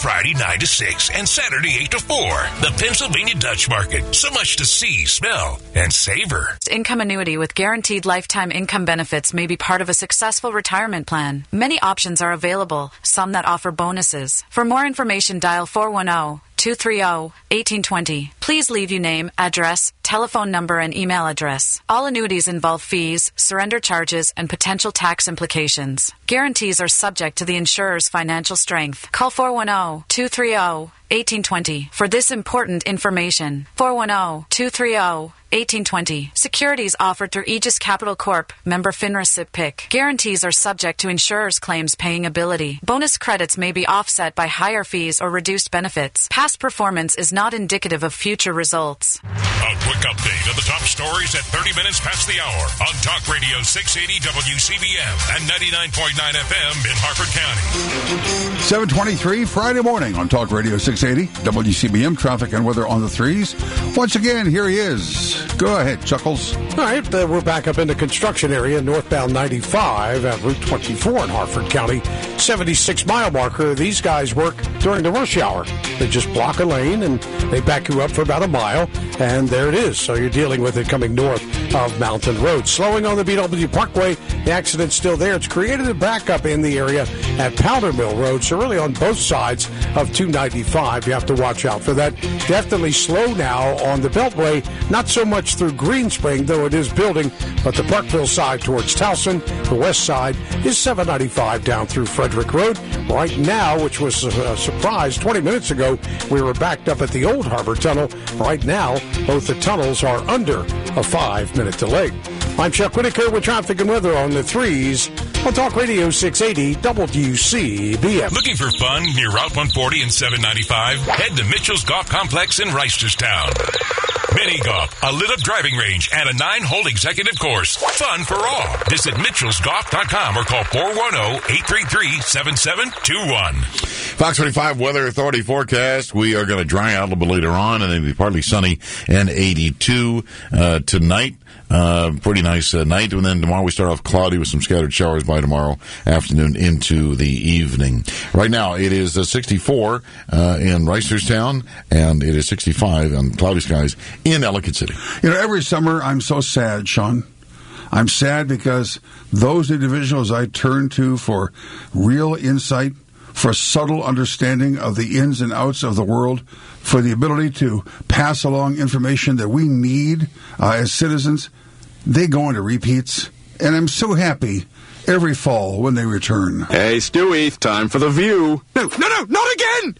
Friday nine to six and Saturday eight to four. The Pennsylvania Dutch Market. So much to see, smell, and savor. Income annuity with guaranteed lifetime income benefits may be part of a successful retirement plan. Many options are available, some that offer bonuses. For more information, dial four one zero, two three zero, one eight two zero. Please leave your name, address, telephone number, and email address. All annuities involve fees, surrender charges, and potential tax implications. Guarantees are subject to the insurer's financial strength. Call four one zero, two three zero, one eight two zero for this important information. four one zero, two three zero, one eight two zero. Securities offered through Aegis Capital Corp, member FINRA S I P P I C. Guarantees are subject to insurer's claims paying ability. Bonus credits may be offset by higher fees or reduced benefits. Past performance is not indicative of future results. A quick update of the top stories at thirty minutes past the hour on Talk Radio six eighty W C B M and ninety-nine point nine F M in Harford County. seven twenty-three Friday morning on Talk Radio six eighty W C B M. Traffic and weather on the threes. Once again, here he is. Go ahead, Chuckles. All right, uh, we're back up in the construction area, northbound ninety-five at Route twenty-four in Harford County. seventy-six mile marker. These guys work during the rush hour. They just block a lane and they back you up for about a mile, and there it is. So you're dealing with it coming north of Mountain Road. Slowing on the B W Parkway. The accident's still there. It's created a backup in the area at Powder Mill Road. So really on both sides of two ninety-five, you have to watch out for that. Definitely slow now on the Beltway. Not so much through Green Spring, though it is building, but the Parkville side towards Towson, the west side is seven ninety-five down through Frederick Road. Right now, which was a surprise, twenty minutes ago, we were backed up at the Old Harbor Tunnel. Right now, both the tunnels are under a five-minute delay. I'm Chuck Whitaker with traffic and weather on the threes on Talk Radio six eighty W C B M. Looking for fun near Route one forty and seven ninety-five? Head to Mitchell's Golf Complex in Reisterstown. Mini golf, a lit-up driving range, and a nine-hole executive course. Fun for all. Visit mitchells golf dot com or call four one zero, eight three three, seven seven two one. Fox twenty-five Weather Authority forecast. We are going to dry out a little bit later on, and then be partly sunny and eighty-two uh, tonight. Uh, pretty nice uh, night. And then tomorrow we start off cloudy with some scattered showers by tomorrow afternoon into the evening. Right now it is uh, sixty-four uh, in Reisterstown, and it is sixty-five on cloudy skies in Ellicott City. You know, every summer I'm so sad, Sean. I'm sad because those individuals I turn to for real insight, for subtle understanding of the ins and outs of the world, for the ability to pass along information that we need uh, as citizens, they go into repeats. And I'm so happy every fall when they return. Hey, Stewie, time for the view. No, no, no, not again!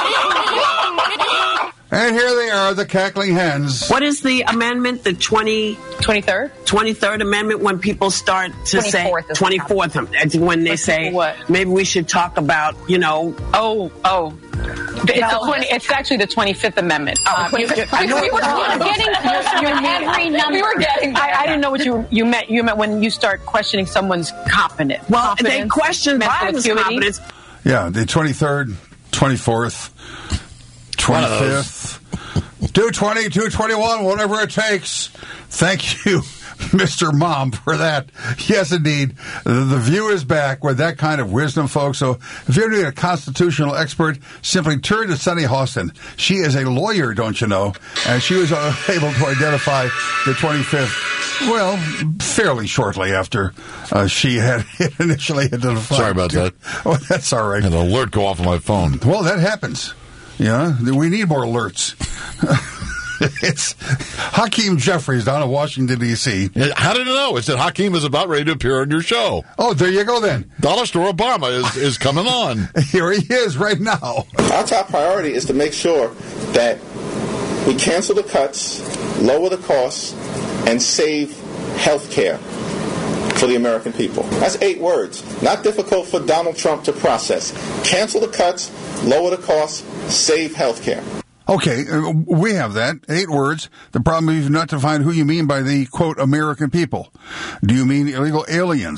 And here they are, the cackling hens. What is the amendment, the twenty... twenty-third? twenty-third amendment, when people start to say... twenty-fourth. When they say, what? Maybe we should talk about, you know... Oh, oh. It's, no, twenty, it's actually the twenty-fifth Amendment. Um, you, you, I know we were getting closer to every number. We were getting. I, I didn't know what you you meant. You meant when you start questioning someone's competence. Well, they question Biden's competence. Yeah, the twenty-third, twenty-fourth, twenty-fifth, two twenty, two twenty-one, whatever it takes. Thank you, Mister Mom, for that. Yes, indeed. The View is back with that kind of wisdom, folks. So if you're need a constitutional expert, simply turn to Sunny Hostin. She is a lawyer, don't you know? And she was uh, able to identify the twenty-fifth, well, fairly shortly after uh, she had initially identified. Sorry about that. Oh, that's all right. An alert go off on my phone. Well, that happens. Yeah, we need more alerts. It's Hakeem Jeffries down in Washington, D C How did you know? It said Hakeem is about ready to appear on your show. Oh, there you go then. Dollar Store Obama is, is coming on. Here he is right now. Our top priority is to make sure that we cancel the cuts, lower the costs, and save health care for the American people. That's eight words. Not difficult for Donald Trump to process. Cancel the cuts, lower the costs, save health care. Okay, we have that. Eight words. The problem is not to find who you mean by the, quote, American people. Do you mean illegal aliens?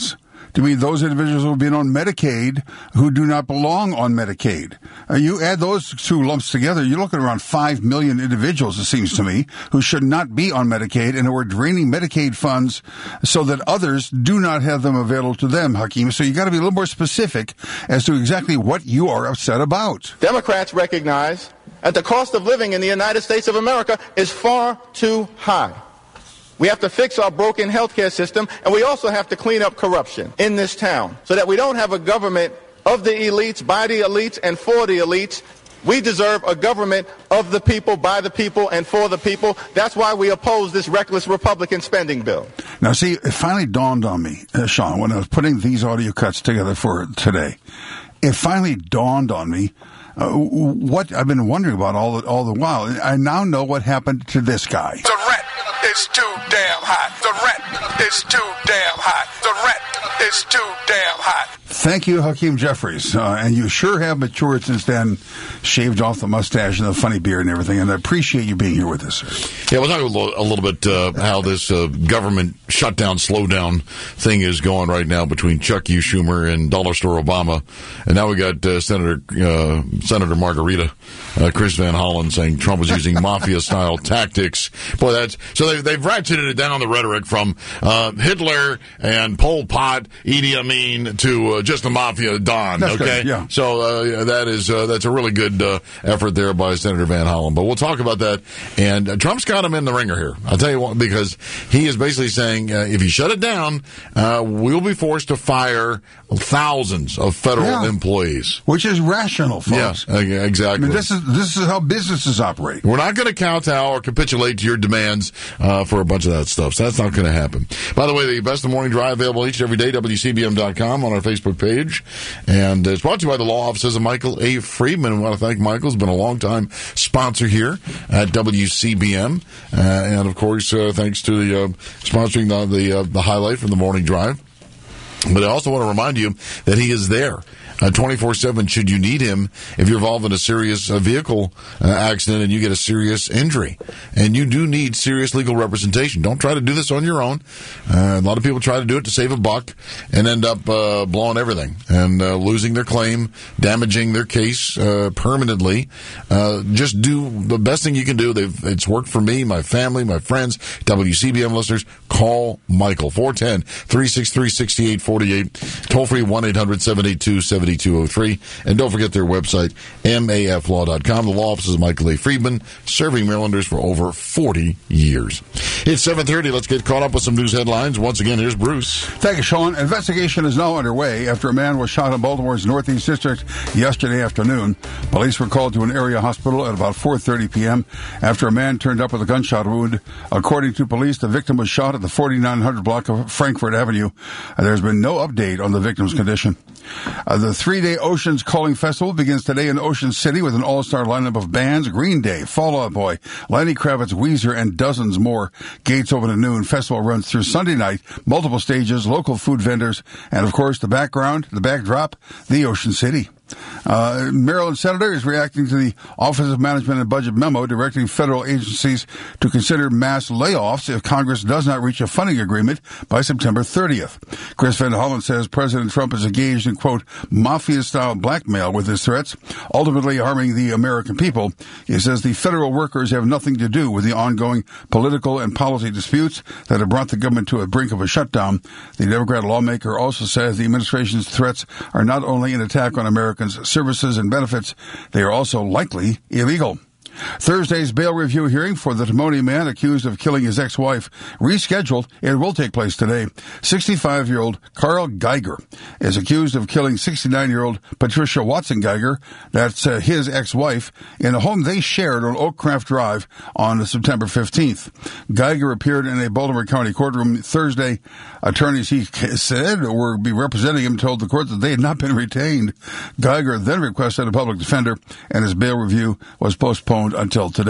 to mean those individuals who have been on Medicaid who do not belong on Medicaid. Uh, you add those two lumps together, you're looking at around five million individuals, it seems to me, who should not be on Medicaid and who are draining Medicaid funds so that others do not have them available to them, Hakeem. So you got to be a little more specific as to exactly what you are upset about. Democrats recognize that the cost of living in the United States of America is far too high. We have to fix our broken healthcare system, and we also have to clean up corruption in this town so that we don't have a government of the elites, by the elites, and for the elites. We deserve a government of the people, by the people, and for the people. That's why we oppose this reckless Republican spending bill. Now, see, it finally dawned on me, uh, Sean, when I was putting these audio cuts together for today. It finally dawned on me uh, what I've been wondering about all the, all the while. I now know what happened to this guy. The rent is too damn high. The rent is too damn high. The rent is too damn high. Thank you, Hakeem Jeffries. Uh, and you sure have matured since then, shaved off the mustache and the funny beard and everything. And I appreciate you being here with us, sir. Yeah, we'll talk a little, a little bit uh, how this uh, government shutdown, slowdown thing is going right now between Chuck U. Schumer and Dollar Store Obama. And now we got uh, Senator uh, Senator Margarita, uh, Chris Van Hollen, saying Trump was using mafia-style tactics. Boy, that's so they've, they've ratcheted it down the rhetoric from uh, Hitler and Pol Pot, Idi Amin to uh, just the mafia Don. That's okay, good, yeah. So uh, that is uh, that's a really good uh, effort there by Senator Van Hollen. But we'll talk about that. And uh, Trump's got him in the ringer here. I'll tell you what, because he is basically saying uh, if you shut it down, uh, we'll be forced to fire thousands of federal Yeah. employees, which is rational, folks. Yeah, exactly. I mean, this is this is how businesses operate. We're not going to kowtow or capitulate to your demands uh, for a bunch of that stuff. So that's not going to happen. By the way, the Best of Morning Drive available each and every day, W C B M dot com on our Facebook page. And it's brought to you by the law offices of Michael A. Friedman. We want to thank Michael. He's been a long-time sponsor here at W C B M. Uh, and, of course, uh, thanks to the uh, sponsoring the, the, uh, the highlight from the Morning Drive. But I also want to remind you that he is there uh, twenty-four seven should you need him if you're involved in a serious uh, vehicle uh, accident and you get a serious injury. And you do need serious legal representation. Don't try to do this on your own. Uh, a lot of people try to do it to save a buck and end up uh, blowing everything and uh, losing their claim, damaging their case uh, permanently. Uh, just do the best thing you can do. They've, it's worked for me, my family, my friends, W C B M listeners. Call Michael, four one zero, three six three, six eight four eight, toll free one eight hundred, seven eight two, seven two zero three, and don't forget their website, M A F law dot com. The law offices of Michael A. Friedman, serving Marylanders for over forty years. It's seven thirty. Let's get caught up with some news headlines. Once again, here's Bruce. Thank you, Sean. Investigation is now underway after a man was shot in Baltimore's Northeast District yesterday afternoon. Police were called to an area hospital at about four thirty p.m. after a man turned up with a gunshot wound. According to police, the victim was shot at the forty-nine hundred block of Frankfort Avenue. Uh, there's been no update on the victim's condition. Uh, the three-day Oceans Calling Festival begins today in Ocean City with an all-star lineup of bands: Green Day, Fall Out Boy, Lenny Kravitz, Weezer, and dozens more. Gates open at noon. Festival runs through Sunday night. Multiple stages, local food vendors, and of course the background, the backdrop, the Ocean City. Uh, Maryland Senator is reacting to the Office of Management and Budget memo directing federal agencies to consider mass layoffs if Congress does not reach a funding agreement by September thirtieth. Chris Van Hollen says President Trump is engaged in, quote, mafia-style blackmail with his threats, ultimately harming the American people. He says the federal workers have nothing to do with the ongoing political and policy disputes that have brought the government to a brink of a shutdown. The Democrat lawmaker also says the administration's threats are not only an attack on Americans' services and benefits, they are also likely illegal. Thursday's bail review hearing for the Timonian man accused of killing his ex-wife rescheduled. It will take place today. sixty-five-year-old Carl Geiger is accused of killing sixty-nine-year-old Patricia Watson Geiger, that's uh, his ex-wife, in a home they shared on Oakcraft Drive on September fifteenth. Geiger appeared in a Baltimore County courtroom Thursday. Attorneys, he said, were be representing him told the court that they had not been retained. Geiger then requested a public defender, and his bail review was postponed until today.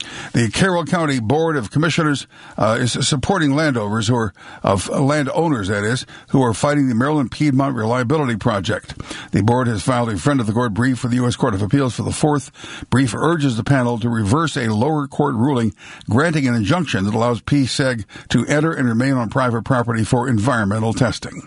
The Carroll County Board of Commissioners uh, is supporting landowners who are of uh, landowners, that is, who are fighting the Maryland Piedmont Reliability Project. The board has filed a friend of the court brief for the U S Court of Appeals for the fourth. Brief urges the panel to reverse a lower court ruling granting an injunction that allows P S E G to enter and remain on private property for environmental testing.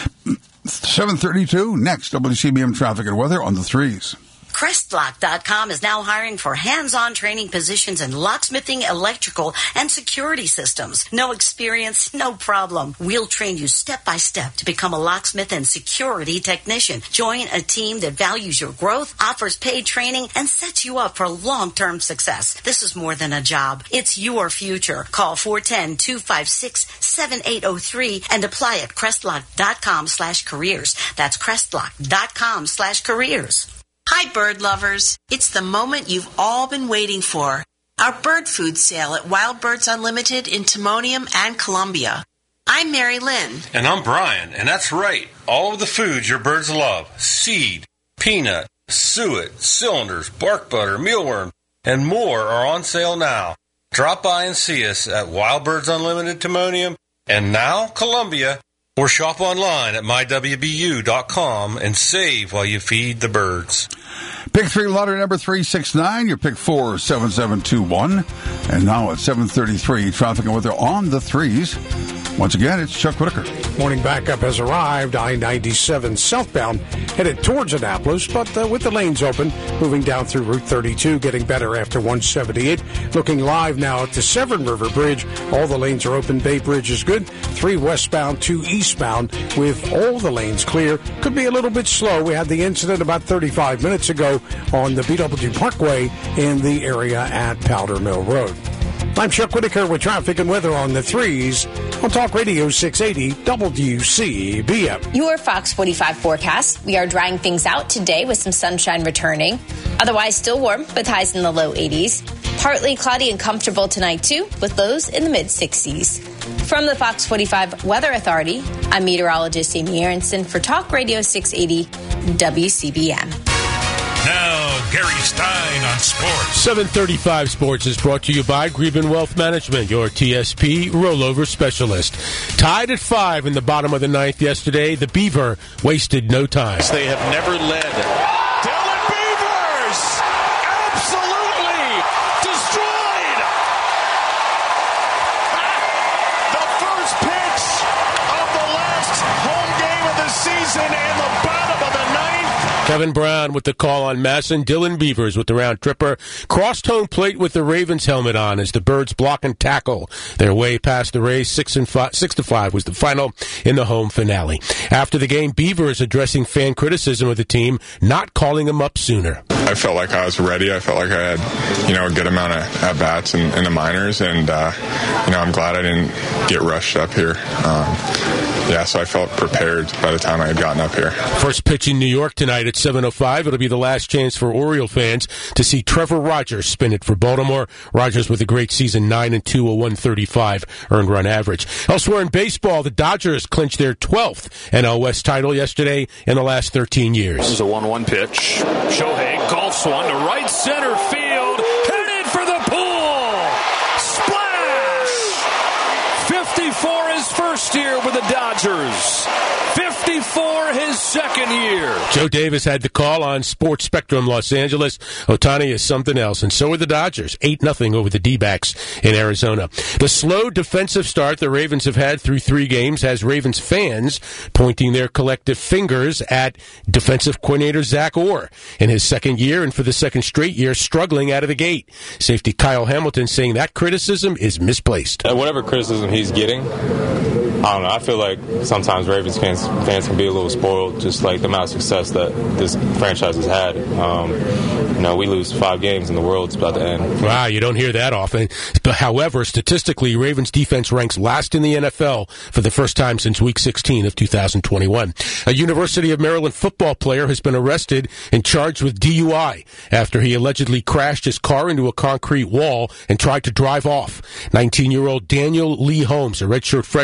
seven thirty-two, next, W C B M traffic and weather on the threes. Crestlock dot com is now hiring for hands-on training positions in locksmithing, electrical, and security systems. No experience, no problem. We'll train you step by step to become a locksmith and security technician. Join a team that values your growth, offers paid training, and sets you up for long-term success. This is more than a job. It's your future. Call four one zero, two five six, seven eight zero three and apply at crestlock dot com slash careers. That's crestlock dot com slash careers. Hi, bird lovers. It's the moment you've all been waiting for. Our bird food sale at Wild Birds Unlimited in Timonium and Columbia. I'm Mary Lynn. And I'm Brian, and that's right. All of the foods your birds love, seed, peanut, suet, cylinders, bark butter, mealworm, and more are on sale now. Drop by and see us at Wild Birds Unlimited Timonium and now Columbia, or shop online at my w b u dot com and save while you feed the birds. Pick three, lottery number three six nine. Your pick four, seven seven two one. And now at seven thirty-three, traffic and weather on the threes. Once again, it's Chuck Whitaker. Morning backup has arrived. I ninety-seven southbound headed towards Annapolis, but uh, with the lanes open, moving down through Route thirty-two, getting better after one seventy-eight. Looking live now at the Severn River Bridge. All the lanes are open. Bay Bridge is good. Three westbound, two eastbound, with all the lanes clear. Could be a little bit slow. We had the incident about thirty-five minutes ago on the B W Parkway in the area at Powder Mill Road. I'm Chuck Whitaker with traffic and weather on the threes on Talk Radio six eighty W C B M. Your Fox forty-five forecast. We are drying things out today with some sunshine returning. Otherwise still warm with highs in the low eighties. Partly cloudy and comfortable tonight too with lows in the mid sixties. From the Fox forty-five Weather Authority, I'm meteorologist Amy Aronson for Talk Radio six eighty W C B M. Now, Gary Stein on sports. seven thirty-five Sports is brought to you by Greben Wealth Management, your T S P rollover specialist. Tied at five in the bottom of the ninth yesterday, the Beaver wasted no time. They have never led. Dylan Beavers! Absolutely destroyed! The first pitch of the last home game of the season and the bottom of the ninth. Kevin Brown with the call on Masson. Dylan Beavers with the round tripper. Crossed home plate with the Ravens helmet on as the Birds block and tackle their way past the Rays. Six and five, six to five was the final in the home finale. After the game, Beavers addressing fan criticism of the team, not calling him up sooner. I felt like I was ready. I felt like I had, you know, a good amount of at bats in, in the minors, and uh, you know, I'm glad I didn't get rushed up here. Um, yeah, so I felt prepared by the time I had gotten up here. First pitch in New York tonight at seven oh five. It'll be the last chance for Oriole fans to see Trevor Rogers spin it for Baltimore. Rogers with a great season, nine and two, a one thirty-five earned run average. Elsewhere in baseball, the Dodgers clinched their twelfth N L West title yesterday in the last thirteen years. This is a one one pitch. Shohei golfs one to right center field. Headed for the pool. Splash! fifty-four his first year with the Dodgers. fifty-four his second year. Joe Davis had the call on Sports Spectrum Los Angeles. Ohtani is something else, and so are the Dodgers. eight nothing over the D-backs in Arizona. The slow defensive start the Ravens have had through three games has Ravens fans pointing their collective fingers at defensive coordinator Zach Orr in his second year and for the second straight year struggling out of the gate. Safety Kyle Hamilton saying that criticism is misplaced. Uh, whatever criticism he's getting, I don't know. I feel like sometimes Ravens fans fans can be a little spoiled, just like the amount of success that this franchise has had. Um, you know, we lose five games and the world's about to end. Wow, you don't hear that often. But however, statistically, Ravens defense ranks last in the N F L for the first time since Week sixteen of two thousand twenty-one. A University of Maryland football player has been arrested and charged with D U I after he allegedly crashed his car into a concrete wall and tried to drive off. nineteen-year-old Daniel Lee Holmes, a redshirt freshman,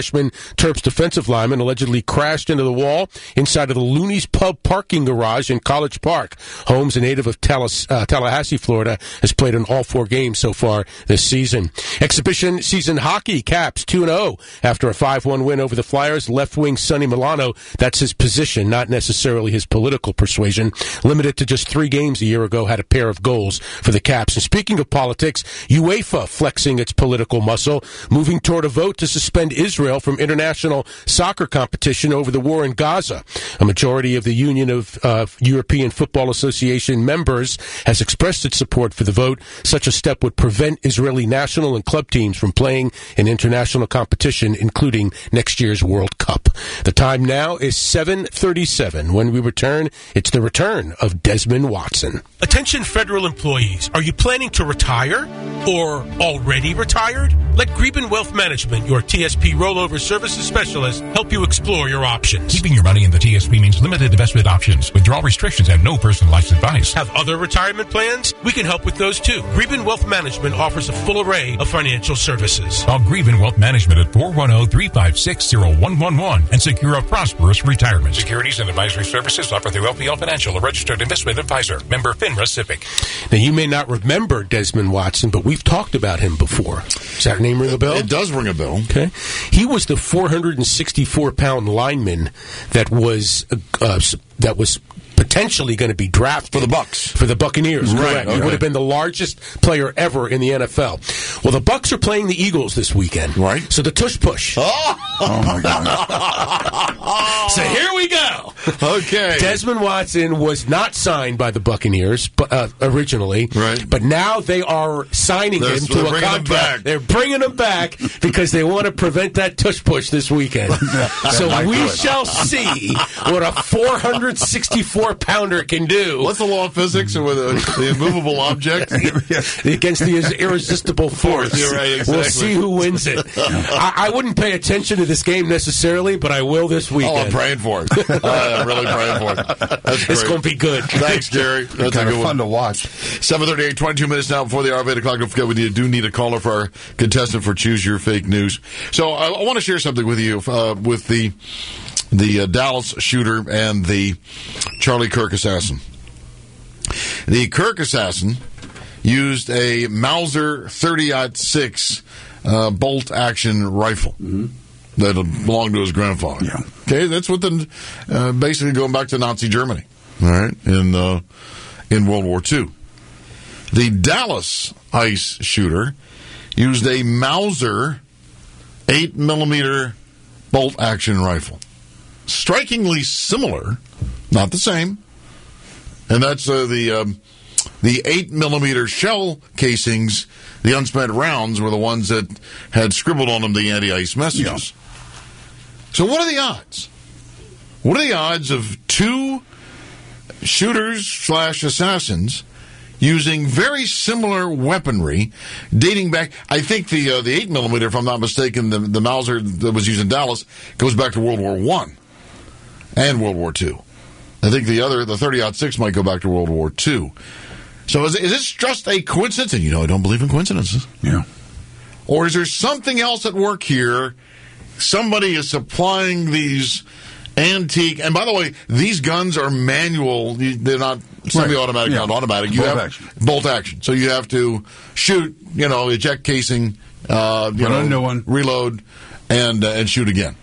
Terps defensive lineman allegedly crashed into the wall inside of the Looney's Pub parking garage in College Park. Holmes, a native of Tallahassee, uh, Tallahassee, Florida, has played in all four games so far this season. Exhibition season hockey caps two and oh after a five one win over the Flyers. Left wing Sonny Milano, that's his position, not necessarily his political persuasion. Limited to just three games a year ago, had a pair of goals for the Caps. And speaking of politics, UEFA flexing its political muscle, moving toward a vote to suspend Israel from international soccer competition over the war in Gaza. A majority of the Union of uh, European Football Association members has expressed its support for the vote. Such a step would prevent Israeli national and club teams from playing in international competition, including next year's World Cup. The time now is seven thirty-seven. When we return, it's the return of Desmond Watson. Attention federal employees. Are you planning to retire or already retired? Let Greben Wealth Management, your T S P rollover services specialist, help you explore your options. Keeping your money in the T S P means limited investment options, withdrawal restrictions, and no personalized advice. Have other retirement plans? We can help with those too. Greben Wealth Management offers a full array of financial services. Call Greben Wealth Management at four one zero, three five six, zero one one one and secure a prosperous retirement. Securities and advisory services offered through L P L Financial, a registered investment advisor. Member FINRA Civic. Now, you may not remember Desmond Watson, but we've talked about him before. Does that name ring a bell? It does ring a bell. Okay. He was the four hundred sixty-four pound lineman that was uh, that was potentially going to be drafted for the Bucks, for the Buccaneers. Right, correct. okay. He would have been the largest player ever in the N F L. Well, the Bucks are playing the Eagles this weekend, right? So the tush push. Oh, oh my God! So here we go. Okay. Desmond Watson was not signed by the Buccaneers uh, originally, right? But now they are signing they're, him to a contract. They're bringing him back because they want to prevent that tush push this weekend. So we shall see what a four hundred sixty-four pounder can do. What's the law of physics with a, the immovable object against the irresistible force? You're right, exactly. We'll see who wins it. I, I wouldn't pay attention to this game necessarily, but I will this weekend. Oh, I'm praying for it. uh, I'm really praying for it. That's it's going to be good. Thanks, Jerry. That's kind a good of fun one. to watch. seven thirty-eight, twenty-two minutes now before the hour of eight o'clock. Don't forget, we do need a caller for our contestant for Choose Your Fake News. So I, I want to share something with you uh, with the the uh, Dallas shooter and the Charlie Kirk assassin. The Kirk assassin used a Mauser thirty aught six uh, bolt-action rifle mm-hmm. that belonged to his grandfather. Yeah. Okay, that's what the uh, basically going back to Nazi Germany. All right, in uh, in World War Two, the Dallas ICE shooter used a Mauser eight millimeter bolt-action rifle, strikingly similar, not the same. And that's uh, the um, the eight millimeter shell casings, the unspent rounds, were the ones that had scribbled on them the anti-ice messages. Yeah. So what are the odds? What are the odds of two shooters slash assassins using very similar weaponry dating back? I think the uh, the eight millimeter, if I'm not mistaken, the, the Mauser that was used in Dallas goes back to World War One and World War Two. I think the other, the thirty aught six, might go back to World War Two. So is, is this just a coincidence? And you know I don't believe in coincidences. Yeah. Or is there something else at work here? Somebody is supplying these antique, and by the way, these guns are manual. They're not semi-automatic, right. not automatic. You bolt have action. Bolt action. So you have to shoot, you know, eject casing, uh, you Put know, a new one. reload, and uh, and shoot again.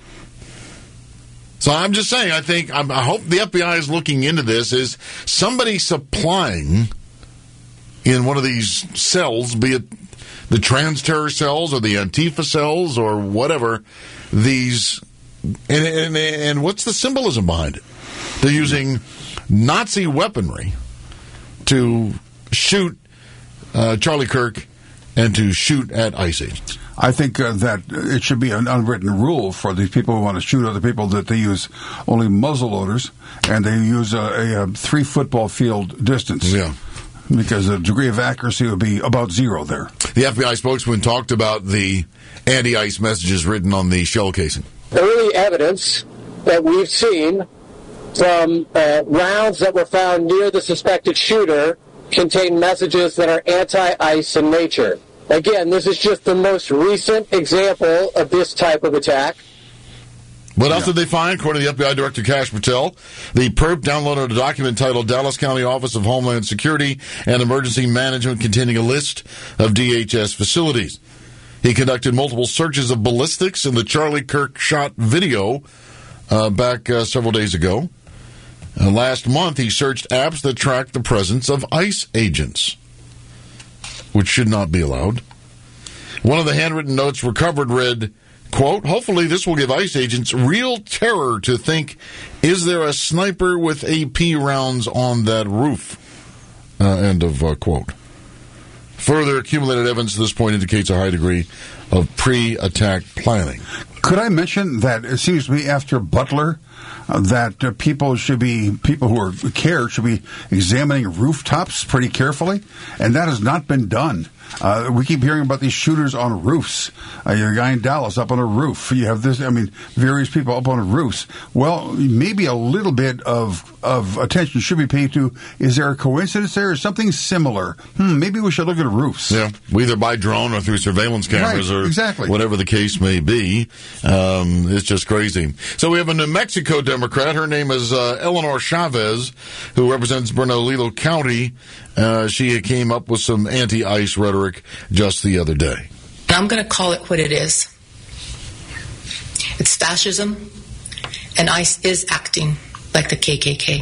So I'm just saying, I think, I'm, I hope the F B I is looking into this. Is somebody supplying in one of these cells, be it the trans-terror cells or the Antifa cells or whatever, these, and, and, and what's the symbolism behind it? They're using Nazi weaponry to shoot uh, Charlie Kirk and to shoot at ICE agents. I think uh, that it should be an unwritten rule for these people who want to shoot other people that they use only muzzle loaders and they use a, a, a three football field distance. Yeah. Because the degree of accuracy would be about zero there. The F B I spokesman talked about the anti-ice messages written on the shell casing. Early evidence that we've seen from uh, rounds that were found near the suspected shooter contain messages that are anti-ice in nature. Again, this is just the most recent example of this type of attack. What else Yeah. did they find? According to the F B I Director Kash Patel, the perp downloaded a document titled Dallas County Office of Homeland Security and Emergency Management containing a list of D H S facilities. He conducted multiple searches of ballistics in the Charlie Kirk shot video uh, back uh, several days ago. Uh, last month, he searched apps that track the presence of ICE agents, which should not be allowed. One of the handwritten notes recovered read, quote, hopefully this will give ICE agents real terror to think, is there a sniper with A P rounds on that roof? Uh, end of uh, quote. Further accumulated evidence to this point indicates a high degree of pre-attack planning. Could I mention that it seems to me after Butler uh, that uh, people should be, people who are care should be examining rooftops pretty carefully, and that has not been done. Uh, we keep hearing about these shooters on roofs. Uh, you have a guy in Dallas up on a roof. You have this, I mean, various people up on roofs. Well, maybe a little bit of of attention should be paid to, is there a coincidence there or something similar? Hmm, maybe we should look at roofs. Yeah, either by drone or through surveillance cameras right, or exactly. whatever the case may be. Um, it's just crazy. So we have a New Mexico Democrat. Her name is uh, Eleanor Chavez, who represents Bernalillo County. Uh, she came up with some anti-ICE rhetoric just the other day. I'm going to call it what it is. It's fascism, and ICE is acting like the K K K.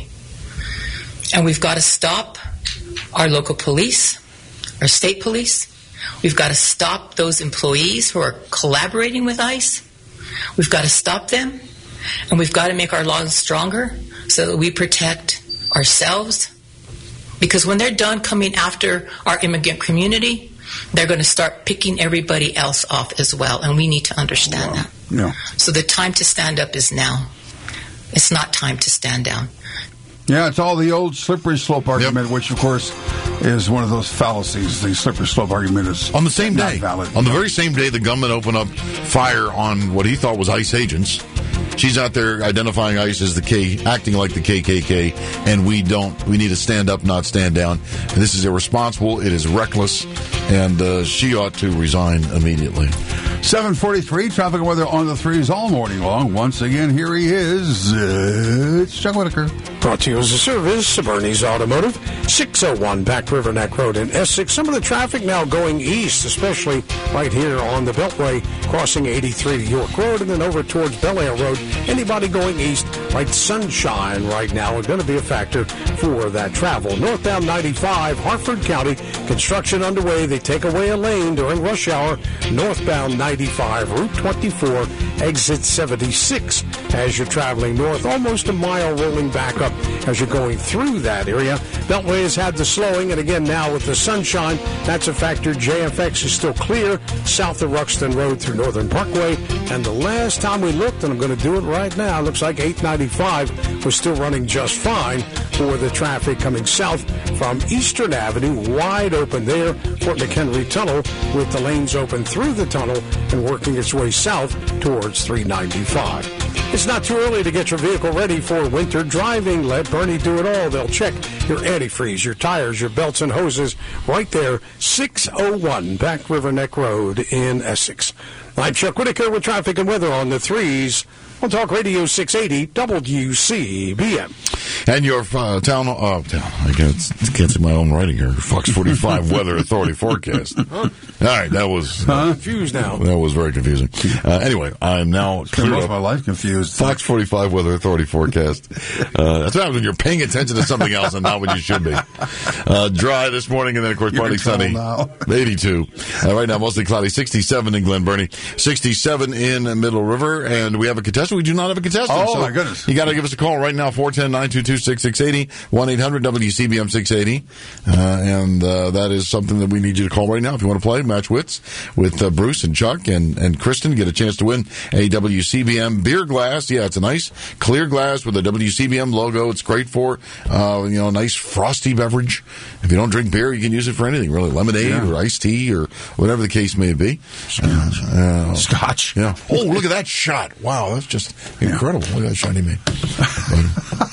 And we've got to stop our local police, our state police. We've got to stop those employees who are collaborating with ICE. We've got to stop them, and we've got to make our laws stronger so that we protect ourselves. Because when they're done coming after our immigrant community, they're going to start picking everybody else off as well, and we need to understand wow. that. Yeah. So the time to stand up is now. It's not time to stand down. Yeah, it's all the old slippery slope argument, yep. which, of course, is one of those fallacies. The slippery slope argument is on the same not day. valid. On the very same day, the gunman opened up fire on what he thought was ICE agents. She's out there identifying ICE as the K, acting like the K K K, and we don't. We need to stand up, not stand down. And this is irresponsible. It is reckless, and uh, she ought to resign immediately. seven forty-three, traffic and weather on the threes all morning long. Once again, here he is. Uh, it's Chuck Whitaker. Brought to you as a service of Bernie's Automotive, six oh one Back River Neck Road in Essex. Some of the traffic now going east, especially right here on the Beltway, crossing eighty-three to York Road and then over towards Bel Air Road. Anybody going east, right, Sunshine right now is going to be a factor for that travel. Northbound ninety-five, Harford County, construction underway. They take away a lane during rush hour. Northbound ninety-five, Route twenty-four, exit seventy-six. As you're traveling north, almost a mile rolling back up as you're going through that area. Beltway has had the slowing, and again now with the sunshine, that's a factor. J F X is still clear south of Ruxton Road through Northern Parkway. And the last time we looked, and I'm going to do it right now, looks like eight ninety-five was still running just fine for the traffic coming south from Eastern Avenue, wide open there. Fort McHenry Tunnel with the lanes open through the tunnel and working its way south towards three ninety-five. It's not too early to get your vehicle ready for winter driving. Let Bernie do it all. They'll check your antifreeze, your tires, your belts and hoses right there. six oh one Back River Neck Road in Essex. I'm Chuck Whitaker with traffic and weather on the threes on Talk Radio six eighty W C B M. And your uh, town, uh, town, I can't, can't see my own writing here. Fox forty-five Weather Authority forecast. All right, that was huh? confused now. That was very confusing. Uh, anyway, I'm now clear most of my life confused. Fox forty-five Weather Authority forecast. Uh, that's what happens when you're paying attention to something else and not when you should be. Uh, dry this morning, and then of course partly sunny. Now. eighty-two. Uh, right now, mostly cloudy. sixty-seven in Glen Burnie. sixty-seven in Middle River, and we have a contestant. We do not have a contestant. Oh so my goodness! You got to give us a call right now. four one zero, nine two two, six six eight zero. one eight hundred W C B M six eighty. Uh, and uh, that is something that we need you to call right now if you want to play Match Wits with uh, Bruce and Chuck and, and Kristen. Get a chance to win a W C B M beer glass. Yeah, it's a nice clear glass with a W C B M logo. It's great for, uh, you know, a nice frosty beverage. If you don't drink beer, you can use it for anything, really. Lemonade yeah. or iced tea or whatever the case may be. Scotch. Uh, uh, Scotch. Yeah. Oh, look at that shot. Wow, that's just incredible. Yeah. Look at that shot he made.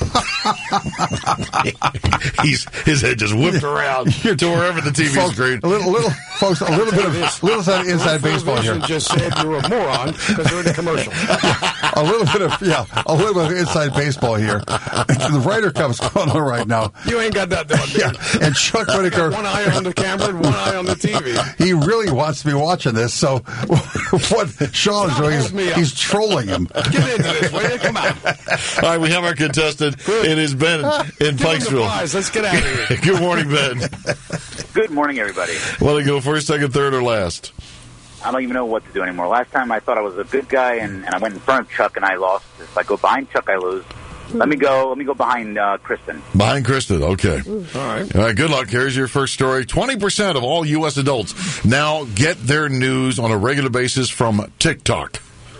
He's his head just whipped around to wherever the T V folks, screen. A little, little, folks, a little bit of little side inside baseball here. Just said you're a moron because they're in the commercial. A little bit of yeah, a little bit of inside baseball here. The Ryder Cup's going on right now. You ain't got that done. Yeah, and Chuck Whitaker, one eye on the camera and one eye on the T V. He really wants to be watching this. So what Sean is doing is he's trolling him. Get into this, will you? Come on. All right, we have our contestant. It is Ben in Pikesville. Let's get out of here. Good morning, Ben. Good morning, everybody. Want to go first, second, third, or last? I don't even know what to do anymore. Last time I thought I was a good guy, and, and I went in front of Chuck, and I lost. If I go behind Chuck, I lose. Let me go. Let me go behind uh, Kristen. Behind Kristen, okay. Ooh. All right. All right. Good luck. Here's your first story. Twenty percent of all U S adults now get their news on a regular basis from TikTok.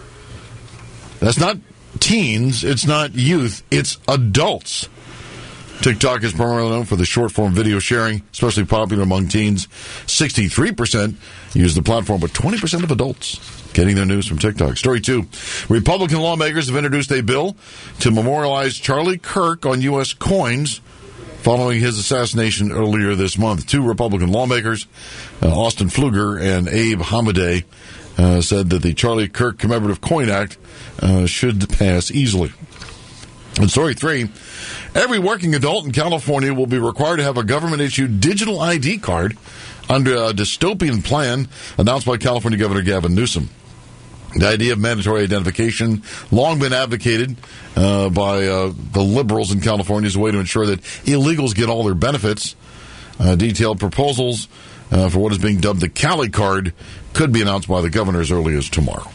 That's not teens. It's not youth. It's adults. TikTok is primarily known for the short-form video sharing, especially popular among teens. sixty-three percent use the platform, but twenty percent of adults getting their news from TikTok. Story two. Republican lawmakers have introduced a bill to memorialize Charlie Kirk on U S coins following his assassination earlier this month. Two Republican lawmakers, uh, Austin Pfluger and Abe Hamadeh, uh, said that the Charlie Kirk Commemorative Coin Act uh, should pass easily. And story three, every working adult in California will be required to have a government-issued digital I D card under a dystopian plan announced by California Governor Gavin Newsom. The idea of mandatory identification, long been advocated uh, by uh, the liberals in California as a way to ensure that illegals get all their benefits. Uh, detailed proposals uh, for what is being dubbed the Cali card could be announced by the governor as early as tomorrow.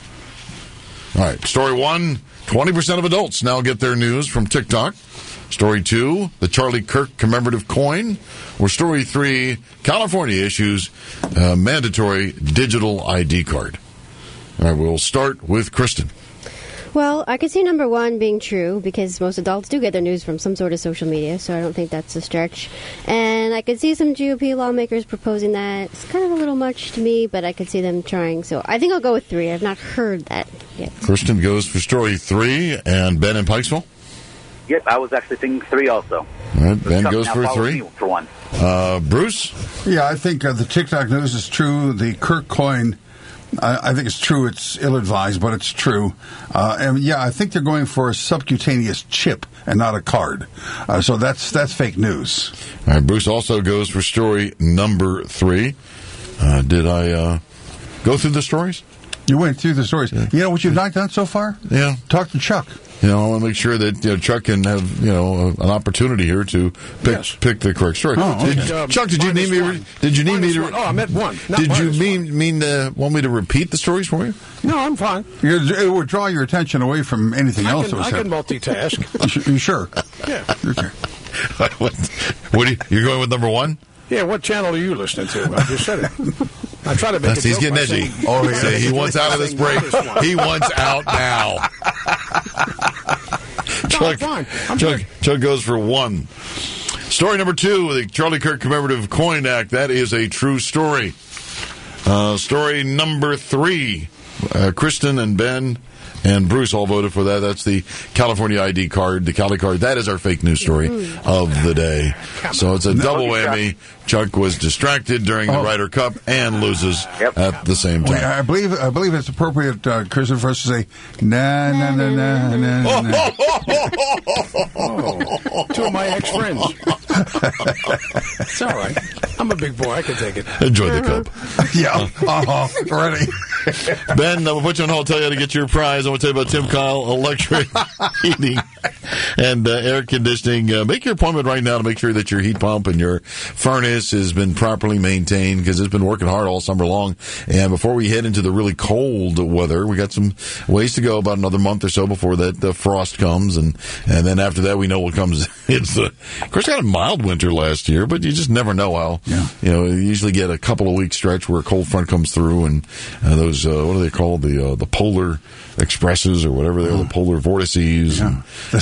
All right, story one, twenty percent of adults now get their news from TikTok. Story two, the Charlie Kirk commemorative coin. Or story three, California issues uh, mandatory digital I D card. All right, we'll start with Kristen. Well, I could see number one being true because most adults do get their news from some sort of social media, so I don't think that's a stretch. And I could see some G O P lawmakers proposing that. It's kind of a little much to me, but I could see them trying. So I think I'll go with three. I've not heard that yet. Kristen goes for story three, and Ben in Pikesville? Yep, I was actually thinking three also. All right, Ben Chuck goes now for follows three. me for one. Uh, Bruce? Yeah, I think uh, the TikTok news is true. The Kirk coin, I, I think it's true. It's ill-advised, but it's true. Uh, and yeah, I think they're going for a subcutaneous chip and not a card. Uh, so that's that's fake news. All right, Bruce also goes for story number three. Uh, did I uh, go through the stories? You went through the stories. Yeah. You know what you've not done so far? Yeah. Talk to Chuck. You know, I want to make sure that you know, Chuck can have you know an opportunity here to pick yes. pick the correct story. Oh, okay. did, uh, Chuck, did you need me? Re- did you need minus me to? One. Oh, I meant one. Not did you mean one. mean to, want me to repeat the stories for you? No, I'm fine. It would draw your attention away from anything I else. Can, that was I can multitask. You sure? Yeah. Okay. what, what are you, you're going with number one? Yeah, what channel are you listening to? I just said it. I try to make That's, a He's joke getting edgy. saying, Oh, yeah. See, he wants out of this break. He wants out now. No, Chuck, I'm fine. I'm Chuck, Chuck goes for one. Story number two, the Charlie Kirk Commemorative Coin Act. That is a true story. Uh, story number three, uh, Kristen and Ben and Bruce all voted for that. That's the California I D card, the Cali card. That is our fake news story of the day. So it's a double whammy. Chuck was distracted during the oh. Ryder Cup and loses yep. at the same time. Wait, I believe I believe it's appropriate, uh, Kristen, for us to say, na na na na na na. na. Oh, two of my ex-friends. It's all right. I'm a big boy. I can take it. Enjoy the cup. Yeah. Uh-huh. Ready. Ben, I'm going to put you on hold, tell you how to get your prize. I'm going to tell you about Tim Kyle Electric Heating and uh, Air Conditioning. Uh, make your appointment right now to make sure that your heat pump and your furnace has been properly maintained because it's been working hard all summer long. And before we head into the really cold weather, we got some ways to go, about another month or so before that the frost comes. And, and then after that, we know what comes. It's the, of course, we had a mild winter last year, but you just never know how. Yeah. You know, you usually get a couple of week stretch where a cold front comes through and uh, those, uh, what are they called? The uh, the polar expresses or whatever they are, oh. the polar vortices. Yeah. And, the Santa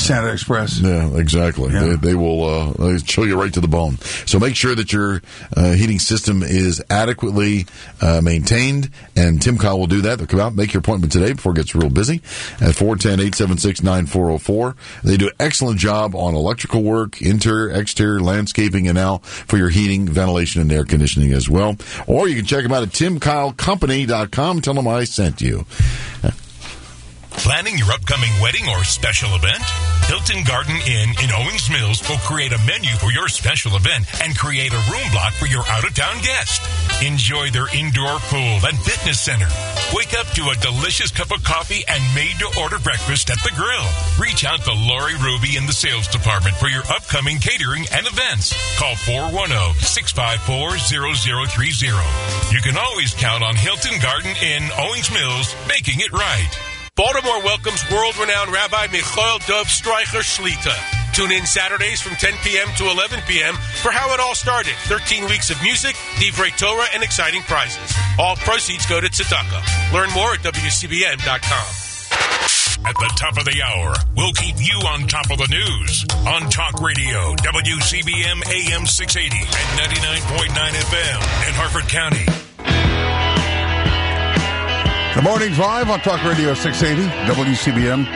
Express. Yeah, exactly. Yeah. They, they will uh, they chill you right to the bone. So make sure that your uh, heating system is adequately uh, maintained, and Tim Kyle will do that. They'll come out, make your appointment today before it gets real busy at four one zero, eight seven six, nine four zero four. They do an excellent job on electrical work, interior, exterior, landscaping, and now for your heating, ventilation, and air conditioning as well. Or you can check them out at tim kyle company dot com. Tell them I sent you. Planning your upcoming wedding or special event? Hilton Garden Inn in Owings Mills will create a menu for your special event and create a room block for your out-of-town guest. Enjoy their indoor pool and fitness center. Wake up to a delicious cup of coffee and made-to-order breakfast at the grill. Reach out to Lori Ruby in the sales department for your upcoming catering and events. Call four one zero, six five four, zero zero three zero. You can always count on Hilton Garden Inn Owings Mills, making it right. Baltimore welcomes world-renowned Rabbi Michael Dov Streicher Shlita. Tune in Saturdays from ten p.m. to eleven p.m. for How It All Started. thirteen weeks of music, Divrei Torah, and exciting prizes. All proceeds go to Tzedakah. Learn more at W C B M dot com. At the top of the hour, we'll keep you on top of the news on Talk Radio, W C B M A M six eighty and ninety-nine point nine F M in Harford County. The Morning Drive on Talk Radio six eighty, W C B M.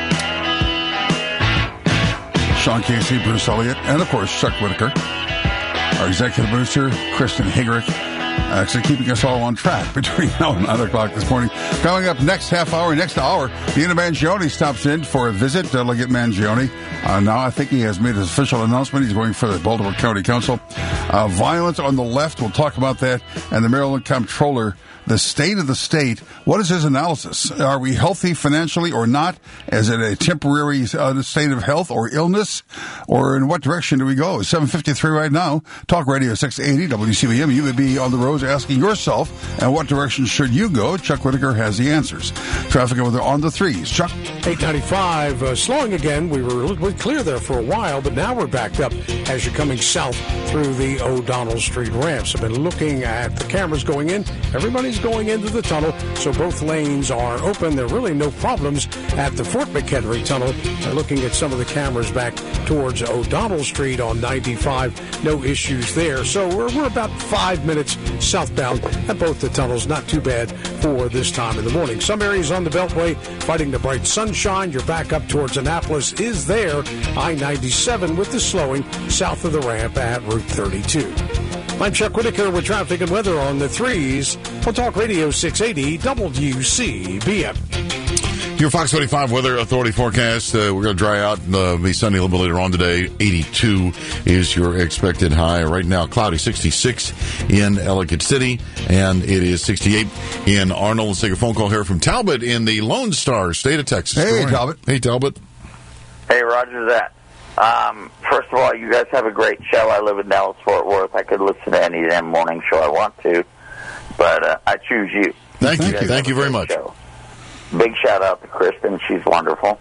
Sean Casey, Bruce Elliott, and of course Chuck Whitaker. Our executive producer, Kristen Higrick, actually keeping us all on track between now and nine o'clock this morning. Coming up next half hour, next hour, Dino Mangione stops in for a visit. Delegate Mangione. Uh, now I think he has made his official announcement. He's going for the Baltimore County Council. Uh, violence on the left, we'll talk about that. And the Maryland Comptroller, the state of the state. What is his analysis? Are we healthy financially or not? Is it a temporary uh, state of health or illness? Or in what direction do we go? seven fifty-three right now. Talk Radio six eighty, W C B M. You would be on the roads asking yourself, and what direction should you go? Chuck Whitaker has the answers. Traffic over there on the threes. Chuck? eight ninety-five, uh, slowing again. We were a little bit clear there for a while, but now we're backed up as you're coming south through the O'Donnell Street ramps. I've been looking at the cameras going in. Everybody's going into the tunnel, so both lanes are open. There are really no problems at the Fort McHenry tunnel. Uh, looking at some of the cameras back towards O'Donnell Street on ninety-five, no issues there. So we're, we're about five minutes southbound at both the tunnels. Not too bad for this time in the morning. Some areas on the Beltway fighting the bright sunshine. You're back up towards Annapolis is there. I ninety-seven with the slowing south of the ramp at Route thirty-two. I'm Chuck Whitaker with traffic and weather on the threes on Talk Radio six eighty W C B M. Your Fox twenty-five Weather Authority forecast. Uh, we're going to dry out and uh, be sunny a little bit later on today. eighty-two is your expected high. Right now, cloudy, sixty-six in Ellicott City, and it is sixty-eight in Arnold. Let's take a phone call here from Talbot in the Lone Star State of Texas. Hey, Talbot. Hey, Talbot. Hey, Roger that. Um, first of all, you guys have a great show. I live in Dallas, Fort Worth. I could listen to any damn morning show I want to, but uh, I choose you. Thank you. you Thank you very much. Show. Big shout out to Kristen. She's wonderful.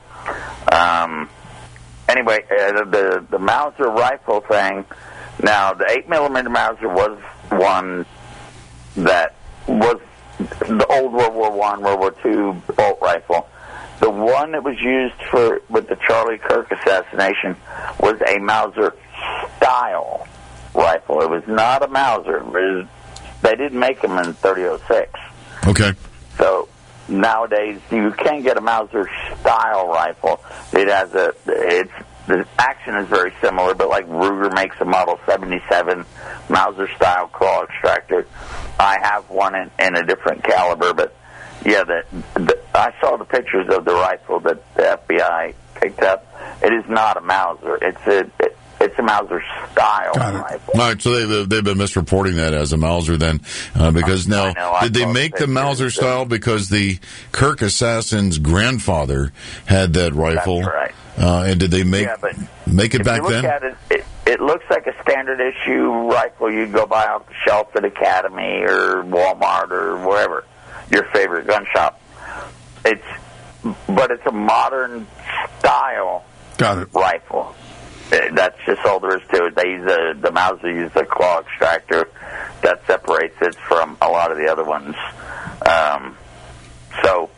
Um, anyway, uh, the the Mauser rifle thing. Now, the eight millimeter Mauser was one that was the old World War One, World War Two bolt rifle. The one that was used for with the Charlie Kirk assassination was a Mauser style rifle. It was not a Mauser. It was, they didn't make them in thirty oh six. Okay. So nowadays you can get a Mauser style rifle. It has a it's the action is very similar, but like Ruger makes a Model seventy-seven Mauser style claw extractor. I have one in, in a different caliber, but yeah, the, the, I saw the pictures of the rifle that the F B I picked up. It is not a Mauser. It's a it, it's a Mauser style rifle. All right, so they've they've been misreporting that as a Mauser then, uh, because now know, did they make the Mauser style because the Kirk assassin's grandfather had that rifle? That's right. Uh, and did they make yeah, but make it if back you look then? At it, it, it looks like a standard issue rifle you'd go buy off the shelf at Academy or Walmart or wherever. Your favorite gun shop. It's, but it's a modern style Got it. rifle. That's just all there is to it. They use a, the Mauser use a claw extractor that separates it from a lot of the other ones. Um, so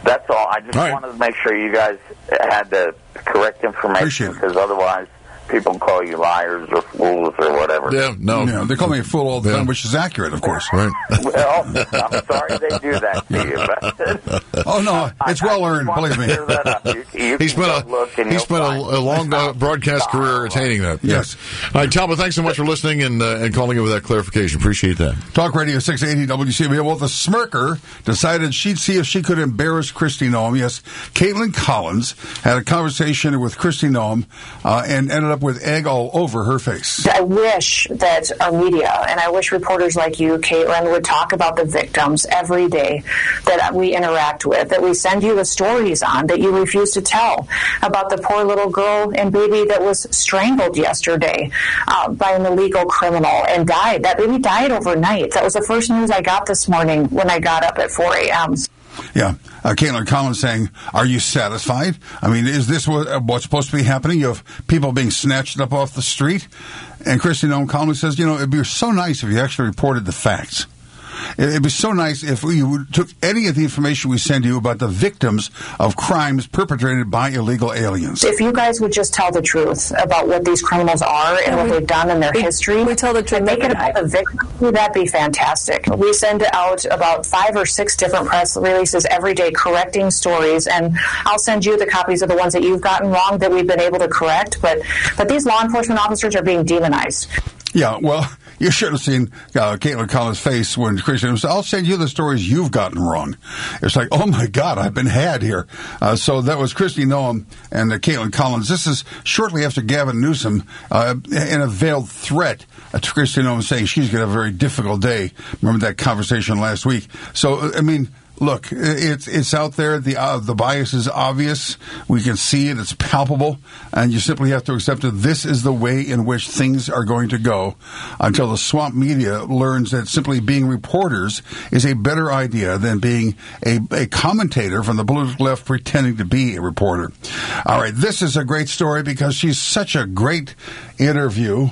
That's all. I just all right. wanted to make sure you guys had the correct information, because otherwise people call you liars or fools or whatever. Yeah, no. Yeah, they call me a fool all the time, which is accurate, of course. Right. Well, I'm sorry they do that to you. But oh, no, it's well earned, believe me. You, you He spent a, he spent a, a long uh, broadcast career attaining that. Yes. All right, Talbot, thanks so much for listening and, uh, and calling in with that clarification. Appreciate that. Talk Radio six eighty W C B A. Well, the Smirker decided she'd see if she could embarrass Kristi Noem. Yes, Caitlin Collins had a conversation with Kristi Noem uh, and ended up with egg all over her face. I wish that our media, and I wish reporters like you, Caitlin, would talk about the victims every day that we interact with, that we send you the stories on, that you refuse to tell, about the poor little girl and baby that was strangled yesterday uh, by an illegal criminal and died. That baby died overnight. That was the first news I got this morning when I got up at four a.m. Yeah, uh, Caitlin Collins saying, are you satisfied? I mean, is this what, uh, what's supposed to be happening? You have people being snatched up off the street? And Kristi Noem Collins says, you know, it'd be so nice if you actually reported the facts. It'd be so nice if you took any of the information we send you about the victims of crimes perpetrated by illegal aliens. If you guys would just tell the truth about what these criminals are and what they've done in their we, history, we tell the truth and make it about the victims, that'd be fantastic. We send out about five or six different press releases every day correcting stories, and I'll send you the copies of the ones that you've gotten wrong that we've been able to correct. But, but these law enforcement officers are being demonized. Yeah, well, you should have seen uh, Caitlin Collins' face when Kristi said, I'll send you the stories you've gotten wrong. It's like, oh, my God, I've been had here. Uh, so that was Kristi Noem and uh, Caitlin Collins. This is shortly after Gavin Newsom, uh, in a veiled threat uh, to Kristi Noem, saying she's going to have a very difficult day. Remember that conversation last week? So, I mean... Look, it's it's out there. The uh, the bias is obvious. We can see it. It's palpable. And you simply have to accept that this is the way in which things are going to go until the swamp media learns that simply being reporters is a better idea than being a, a commentator from the political left pretending to be a reporter. All right, this is a great story because she's such a great interview.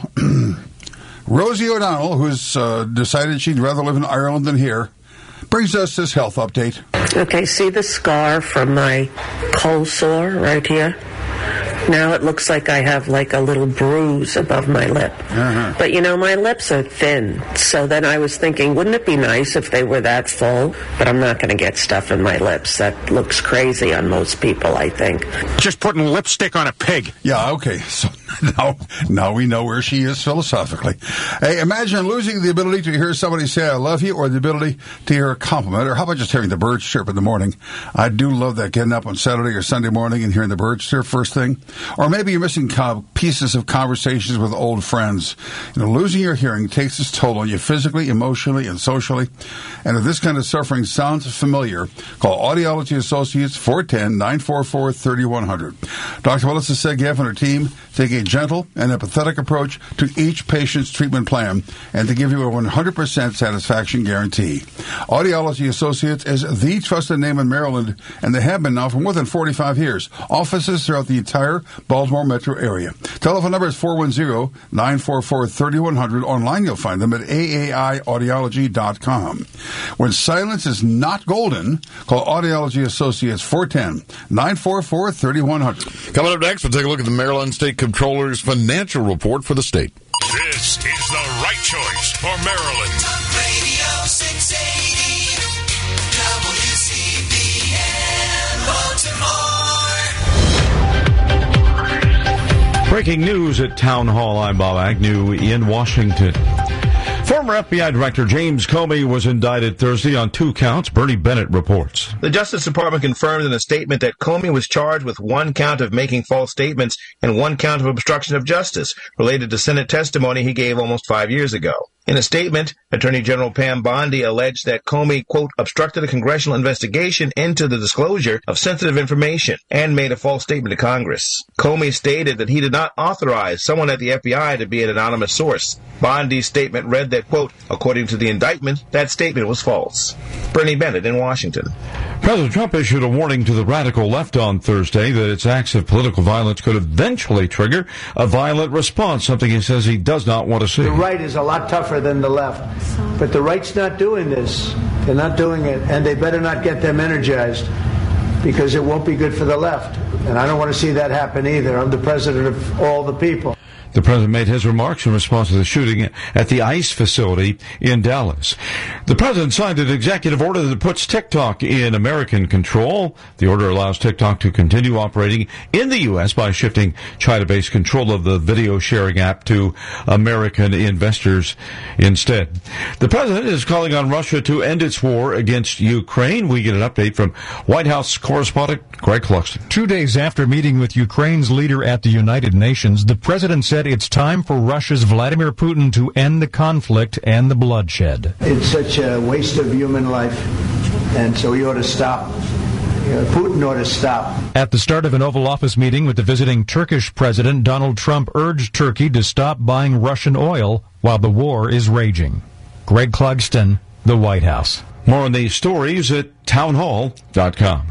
Rosie O'Donnell, who's uh, decided she'd rather live in Ireland than here, brings us this health update. Okay, see the scar from my cold sore right here? Now it looks like I have like a little bruise above my lip. Uh-huh. But you know, my lips are thin. So then I was thinking, wouldn't it be nice if they were that full? But I'm not going to get stuff in my lips. That looks crazy on most people, I think. Just putting lipstick on a pig. Yeah, okay. So now, now we know where she is philosophically. Hey, imagine losing the ability to hear somebody say, I love you, or the ability to hear a compliment, or how about just hearing the birds chirp in the morning? I do love that, getting up on Saturday or Sunday morning and hearing the birds chirp first thing. Or maybe you're missing co- pieces of conversations with old friends. You know, losing your hearing takes its toll on you physically, emotionally, and socially. And if this kind of suffering sounds familiar, call Audiology Associates, four one zero, nine four four, three one zero zero. Doctor Melissa Segev and her team take a gentle and empathetic approach to each patient's treatment plan and to give you a one hundred percent satisfaction guarantee. Audiology Associates is the trusted name in Maryland, and they have been now for more than forty-five years. Offices throughout the entire Baltimore metro area. Telephone number is four one zero, nine four four, three one zero zero. Online you'll find them at A A I audiology dot com. When silence is not golden, call Audiology Associates, four one zero, nine four four, three one zero zero. Coming up next, we'll take a look at the Maryland State Comptroller's financial report for the state. This is the right choice for Maryland. Talk Radio six eighty W C B N Baltimore. Breaking news at Town Hall. I'm Bob Agnew in Washington. Former F B I Director James Comey was indicted Thursday on two counts, Bernie Bennett reports. The Justice Department confirmed in a statement that Comey was charged with one count of making false statements and one count of obstruction of justice related to Senate testimony he gave almost five years ago. In a statement, Attorney General Pam Bondi alleged that Comey, quote, obstructed a congressional investigation into the disclosure of sensitive information and made a false statement to Congress. Comey stated that he did not authorize someone at the F B I to be an anonymous source. Bondi's statement read that, quote, according to the indictment, that statement was false. Bernie Bennett in Washington. President Trump issued a warning to the radical left on Thursday that its acts of political violence could eventually trigger a violent response, something he says he does not want to see. The right is a lot tougher than the left. But the right's not doing this. They're not doing it, and they better not get them energized. because it won't be good for the left. And I don't want to see that happen either. I'm the president of all the people. The president made his remarks in response to the shooting at the ICE facility in Dallas. The president signed an executive order that puts TikTok in American control. The order allows TikTok to continue operating in the U S by shifting China-based control of the video sharing app to American investors instead. The president is calling on Russia to end its war against Ukraine. We get an update from White House correspondent Greg Clugston. Two days after meeting with Ukraine's leader at the United Nations, the president said it's time for Russia's Vladimir Putin to end the conflict and the bloodshed. It's such a waste of human life, and so he ought to stop. Putin ought to stop. At the start of an Oval Office meeting with the visiting Turkish president, Donald Trump urged Turkey to stop buying Russian oil while the war is raging. Greg Clugston, the White House. More on these stories at townhall dot com.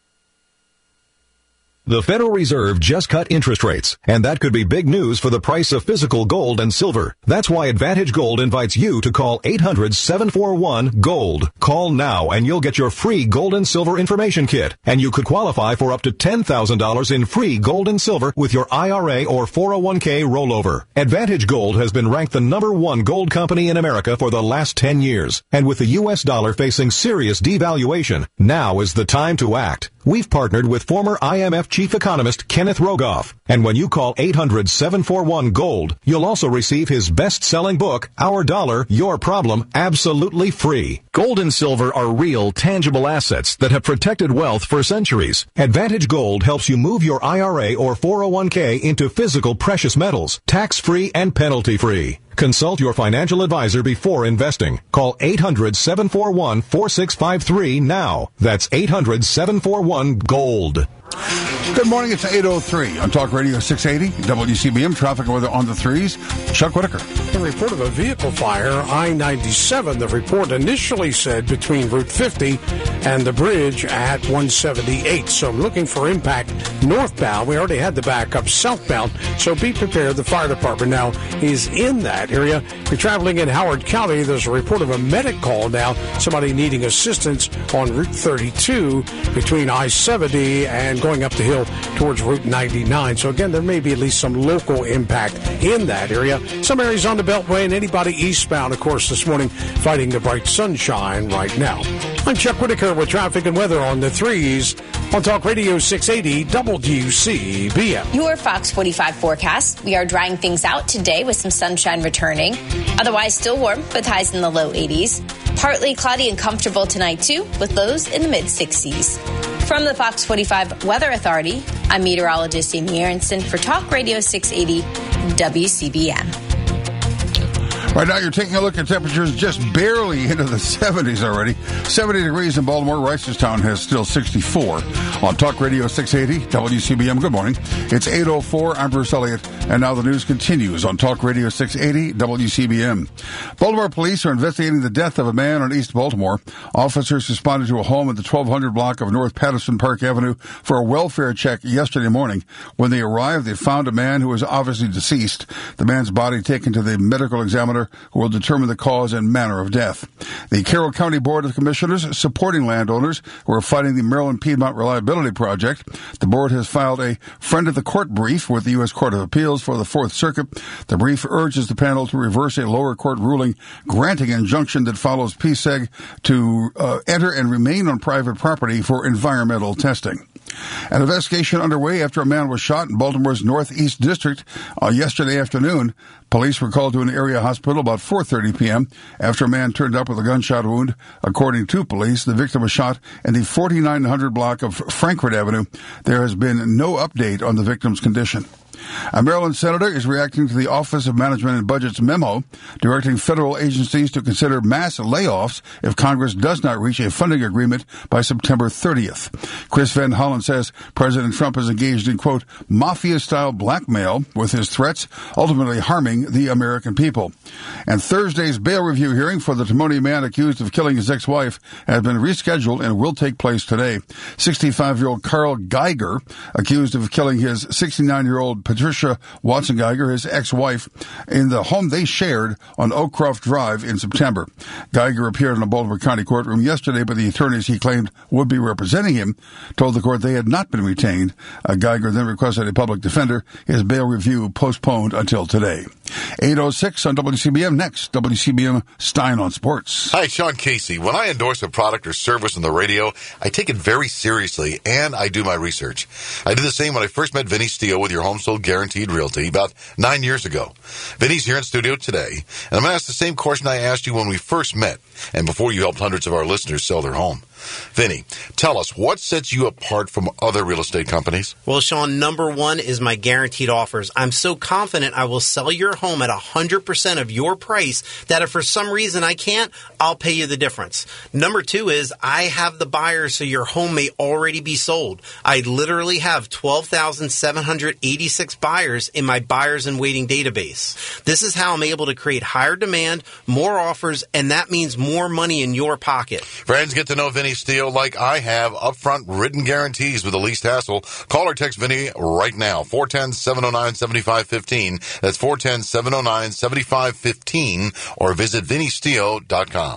The Federal Reserve just cut interest rates, and that could be big news for the price of physical gold and silver. That's why Advantage Gold invites you to call eight hundred, seven four one, GOLD. Call now and you'll get your free gold and silver information kit, and you could qualify for up to ten thousand dollars in free gold and silver with your I R A or four oh one k rollover. Advantage Gold has been ranked the number one gold company in America for the last ten years, and with the U S dollar facing serious devaluation, now is the time to act. We've partnered with former I M F chief economist Kenneth Rogoff, and when you call eight hundred, seven four one, GOLD, you'll also receive his best-selling book, Our Dollar, Your Problem, absolutely free. Gold and silver are real, tangible assets that have protected wealth for centuries. Advantage Gold helps you move your I R A or four oh one k into physical precious metals, tax-free and penalty-free. Consult your financial advisor before investing. Call eight hundred, seven four one, four six five three now. That's eight hundred, seven four one, GOLD. Good morning. It's eight oh three on Talk Radio six eighty, W C B M. Traffic and weather on the threes. Chuck Whitaker. The report of a vehicle fire, I ninety-seven. The report initially said between Route fifty and the bridge at one seventy-eight. So I'm looking for impact northbound. We already had the backup southbound, so be prepared. The fire department now is in that area. If you're traveling in Howard County, there's a report of a medic call now. Somebody needing assistance on Route thirty-two between I seventy and going up the hill towards Route ninety-nine. So again, there may be at least some local impact in that area. Some areas on the Beltway and anybody eastbound, of course, this morning fighting the bright sunshine right now. I'm Chuck Whitaker with traffic and weather on the threes on Talk Radio six eighty W C B M. Your Fox forty-five forecast. We are drying things out today with some sunshine returning. Otherwise still warm with highs in the low eighties. Partly cloudy and comfortable tonight too with lows in the mid sixties. From the Fox forty-five Weather Authority, I'm meteorologist Amy Aronson for Talk Radio six eighty W C B M. Right now, you're taking a look at temperatures just barely into the seventies already. seventy degrees in Baltimore. Reisterstown has still sixty-four. On Talk Radio six eighty, W C B M. Good morning. It's eight oh four. I'm Bruce Elliott. And now the news continues on Talk Radio six eighty, W C B M. Baltimore police are investigating the death of a man on East Baltimore. Officers responded to a home in the twelve hundred block of North Patterson Park Avenue for a welfare check yesterday morning. When they arrived, they found a man who was obviously deceased. The man's body taken to the medical examiner, who will determine the cause and manner of death. The Carroll County Board of Commissioners supporting landowners who are fighting the Maryland Piedmont Reliability Project. The board has filed a friend of the court brief with the U S Court of Appeals for the Fourth Circuit. The brief urges the panel to reverse a lower court ruling granting an injunction that follows P S E G to uh, enter and remain on private property for environmental testing. An investigation underway after a man was shot in Baltimore's Northeast District uh, yesterday afternoon. Police were called to an area hospital about four thirty p.m. after a man turned up with a gunshot wound. According to police, the victim was shot in the forty-nine hundred block of Frankfurt Avenue. There has been no update on the victim's condition. A Maryland senator is reacting to the Office of Management and Budget's memo directing federal agencies to consider mass layoffs if Congress does not reach a funding agreement by September thirtieth. Chris Van Hollen says President Trump is engaged in, quote, mafia-style blackmail with his threats, ultimately harming the American people. And Thursday's bail review hearing for the Timonier man accused of killing his ex-wife has been rescheduled and will take place today. sixty-five-year-old Carl Geiger, accused of killing his sixty-nine-year-old Patricia Watson Geiger, his ex-wife, in the home they shared on Oakcroft Drive in September. Geiger appeared in a Baltimore County courtroom yesterday, but the attorneys he claimed would be representing him told the court they had not been retained. Uh, Geiger then requested a public defender. His bail review postponed until today. eight oh six on W C B M. Next, W C B M Stein on Sports. Hi, Sean Casey. When I endorse a product or service on the radio, I take it very seriously, and I do my research. I did the same when I first met Vinny Steele with Your Home Sold Guaranteed Realty about nine years ago. Vinny's here in studio today, and I'm going to ask the same question I asked you when we first met and before you helped hundreds of our listeners sell their home. Vinny, tell us, what sets you apart from other real estate companies? Well, Sean, number one is my guaranteed offers. I'm so confident I will sell your home at one hundred percent of your price that if for some reason I can't, I'll pay you the difference. Number two is I have the buyers so your home may already be sold. I literally have twelve thousand seven hundred eighty-six buyers in my buyers and waiting database. This is how I'm able to create higher demand, more offers, and that means more money in your pocket. Friends, get to know Vinny Steele like I have. Upfront written guarantees with the least hassle. Call or text Vinny right now. four one zero, seven oh nine, seven five one five. That's four one zero, seven oh nine, seven five one five. Or visit vinny steele dot com.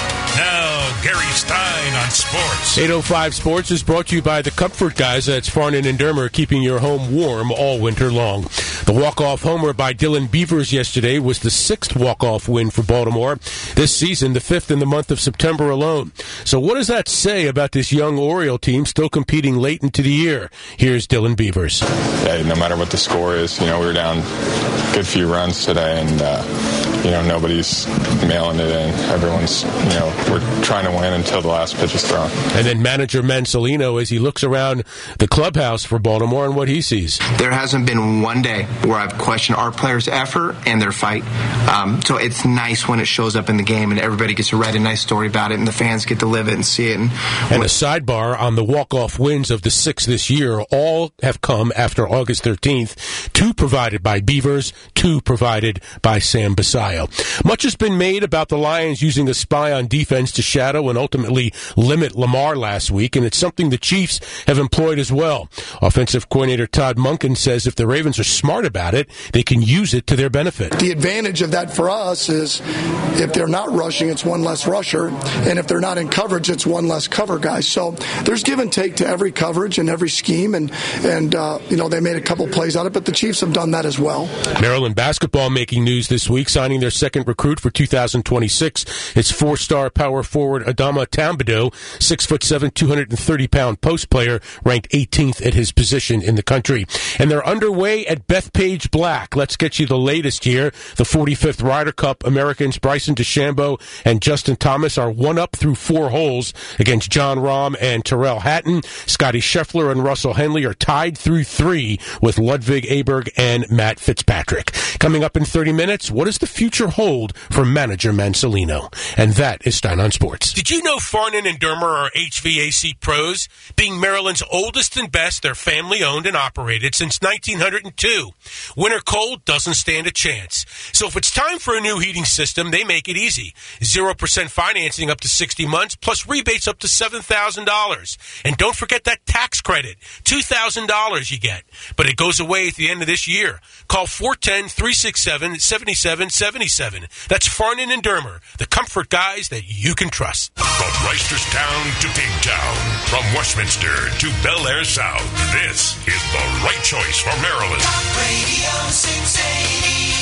Now, Gary Stein on sports. eight oh five Sports is brought to you by the Comfort Guys. That's Farnan and Dermer, keeping your home warm all winter long. The walk-off homer by Dylan Beavers yesterday was the sixth walk-off win for Baltimore this season, the fifth in the month of September alone. So what does that say about this young Oriole team still competing late into the year? Here's Dylan Beavers. Yeah, no matter what the score is, you know, we were down a good few runs today, and, uh, you know, nobody's mailing it in. Everyone's, you know, we're trying to win until the last pitch is thrown. And then manager Mansolino, as he looks around the clubhouse for Baltimore and what he sees. There hasn't been one day where I've questioned our players' effort and their fight. Um, so it's nice when it shows up in the game and everybody gets to write a nice story about it and the fans get to live it and see it. And, and a sidebar on the walk-off wins of the six this year, all have come after August thirteenth. Two provided by Beavers, two provided by Sam Basayo. Much has been made about the Lions using a spy on defense to shadow and ultimately limit Lamar last week, and it's something the Chiefs have employed as well. Offensive coordinator Todd Monken says if the Ravens are smart about it, they can use it to their benefit. The advantage of that for us is if they're not rushing, it's one less rusher, and if they're not in coverage, it's one less cover guy. So there's give and take to every coverage and every scheme, and, and uh, you know, they made a couple plays out of it, but the Chiefs have done that as well. Maryland basketball making news this week, signing their second recruit for two thousand twenty-six. It's four-star power forward Adama Tambado, six foot seven, two hundred thirty pound post player, ranked eighteenth at his position in the country. And they're underway at Bethpage Black. Let's get you the latest here. The forty-fifth Ryder Cup Americans Bryson DeChambeau and Justin Thomas are one up through four holes against John Rahm and Tyrrell Hatton. Scotty Scheffler and Russell Henley are tied through three with Ludwig Aberg and Matt Fitzpatrick. Coming up in thirty minutes, what does the future hold for manager Mansolino? And that is Stein on Sports. Did you know Farnan and Dermer are H V A C pros? Being Maryland's oldest and best, they're family-owned and operated since nineteen oh two. Winter cold doesn't stand a chance. So if it's time for a new heating system, they make it easy. zero percent financing up to sixty months, plus rebates up to seven thousand dollars. And don't forget that tax credit, two thousand dollars you get. But it goes away at the end of this year. Call four one zero, three six seven, seven seven seven seven. That's Farnan and Dermer, the comfort guys that you can trust. From Reisterstown to Bigtown, from Westminster to Bel Air South, this is the right choice for Maryland. Talk Radio six eighty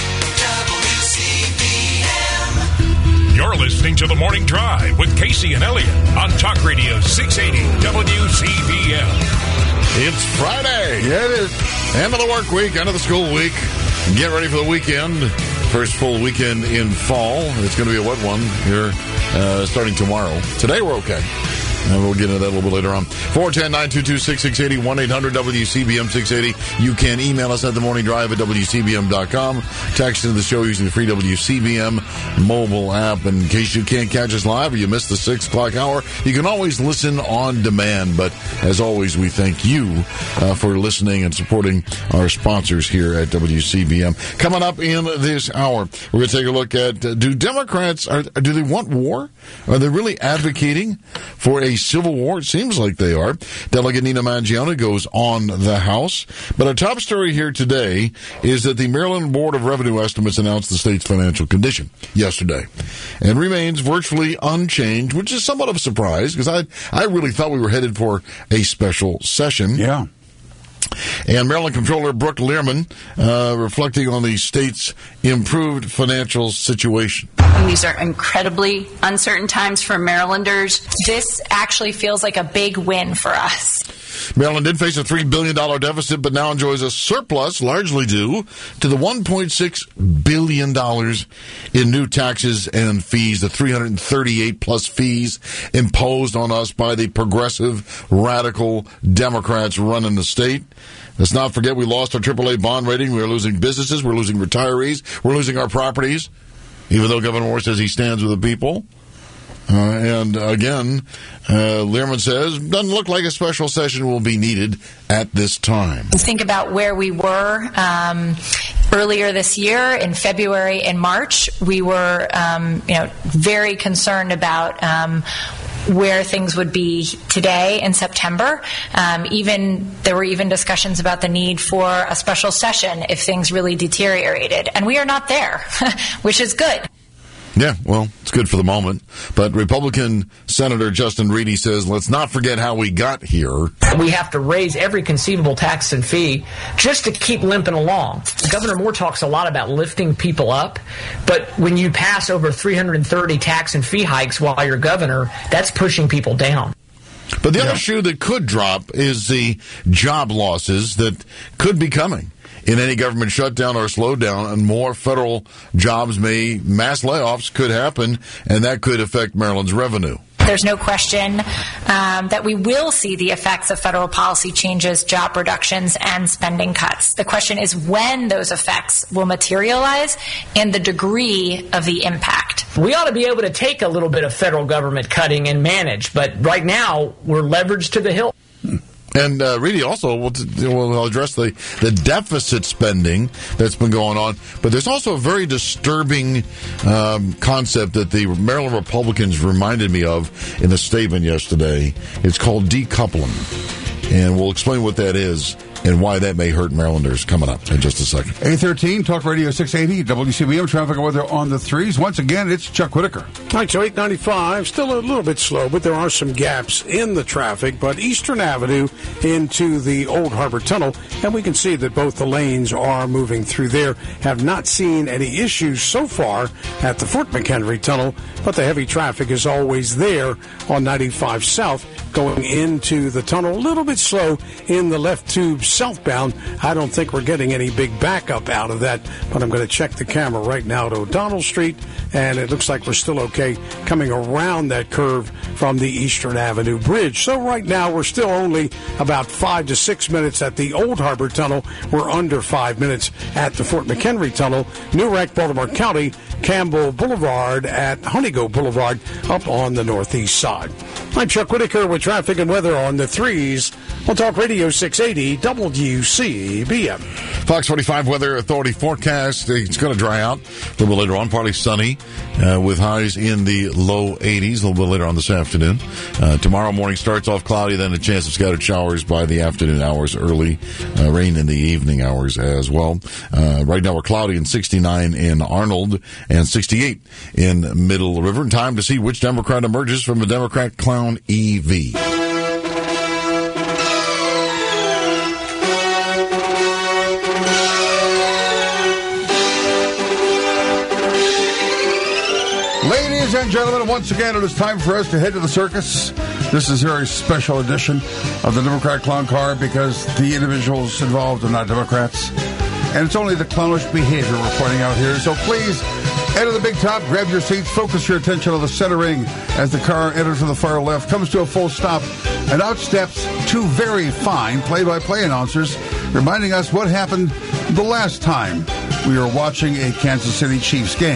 W C B M. You're listening to The Morning Drive with Casey and Elliott on Talk Radio six eighty W C B M. It's Friday. Yeah, it is. End of the work week, end of the school week. Get ready for the weekend. First full weekend in fall. It's going to be a wet one here uh, starting tomorrow. Today we're okay. And we'll get into that a little bit later on. four one zero, nine two two, six six eight zero, one eight hundred W C B M six eighty. You can email us at the morning drive at W C B M dot com. Text into the show using the free W C B M mobile app. In case you can't catch us live or you missed the six o'clock hour, you can always listen on demand. But as always, we thank you uh, for listening and supporting our sponsors here at W C B M. Coming up in this hour, we're going to take a look at, uh, do Democrats, are, do they want war? Are they really advocating for a a civil war? It seems like they are. Delegate Nina Mangione goes on the House. But our top story here today is that the Maryland Board of Revenue Estimates announced the state's financial condition yesterday and remains virtually unchanged, which is somewhat of a surprise because I, I really thought we were headed for a special session. Yeah. And Maryland Comptroller Brooke Lehrman uh, reflecting on the state's improved financial situation. These are incredibly uncertain times for Marylanders. This actually feels like a big win for us. Maryland did face a three billion dollars deficit, but now enjoys a surplus, largely due to the one point six billion dollars in new taxes and fees, the three hundred thirty-eight plus fees imposed on us by the progressive, radical Democrats running the state. Let's not forget we lost our triple A bond rating. We're losing businesses. We're losing retirees. We're losing our properties, even though Governor Moore says he stands with the people. Uh, and again, uh, Lehrman says, doesn't look like a special session will be needed at this time. Think about where we were um, earlier this year in February and March. We were, um, you know, very concerned about um, where things would be today in September. Um, even there were even discussions about the need for a special session if things really deteriorated, and we are not there, which is good. Yeah, well, it's good for the moment. But Republican Senator Justin Reedy says, let's not forget how we got here. We have to raise every conceivable tax and fee just to keep limping along. Governor Moore talks a lot about lifting people up, but when you pass over three hundred thirty tax and fee hikes while you're governor, that's pushing people down. But the yeah. other shoe that could drop is the job losses that could be coming in any government shutdown or slowdown, and more federal jobs may, mass layoffs could happen, and that could affect Maryland's revenue. There's no question um, that we will see the effects of federal policy changes, job reductions, and spending cuts. The question is when those effects will materialize and the degree of the impact. We ought to be able to take a little bit of federal government cutting and manage, but right now we're leveraged to the hilt. And uh, Reedy also will, will address the, the deficit spending that's been going on. But there's also a very disturbing um, concept that the Maryland Republicans reminded me of in a statement yesterday. It's called decoupling. And we'll explain what that is and why that may hurt Marylanders coming up in just a second. eight thirteen, Talk Radio six eighty, W C B M, traffic and weather on the threes. Once again, it's Chuck Whitaker. All right, so eight ninety-five, still a little bit slow, but there are some gaps in the traffic. But Eastern Avenue into the Old Harbor Tunnel, and we can see that both the lanes are moving through there. Have not seen any issues so far at the Fort McHenry Tunnel, but the heavy traffic is always there on ninety-five South going into the tunnel. A little bit slow in the left tube southbound. I don't think we're getting any big backup out of that, but I'm going to check the camera right now to O'Donnell Street, and it looks like we're still okay coming around that curve from the Eastern Avenue Bridge. So right now we're still only about five to six minutes at the Old Harbor Tunnel. We're under five minutes at the Fort McHenry Tunnel. New Wreck, Baltimore County, Campbell Boulevard at Honeygo Boulevard up on the northeast side. I'm Chuck Whitaker with traffic and weather on the threes on Talk Radio six eighty W C B M. Fox forty-five Weather Authority forecast. It's going to dry out a little bit later on, partly sunny uh, with highs in the low eighties a little bit later on this afternoon. Uh, tomorrow morning starts off cloudy, then a chance of scattered showers by the afternoon hours, early uh, rain in the evening hours as well. Uh, right now we're cloudy and sixty-nine in Arnold and sixty-eight in Middle River. And time to see which Democrat emerges from the Democrat clown E V. Ladies and gentlemen, once again, it is time for us to head to the circus. This is a very special edition of the Democrat Clown Car because the individuals involved are not Democrats. And it's only the clownish behavior we're pointing out here. So please, enter the big top, grab your seats, focus your attention on the center ring as the car enters from the far left, comes to a full stop, and out steps two very fine play-by-play announcers reminding us what happened the last time we were watching a Kansas City Chiefs game.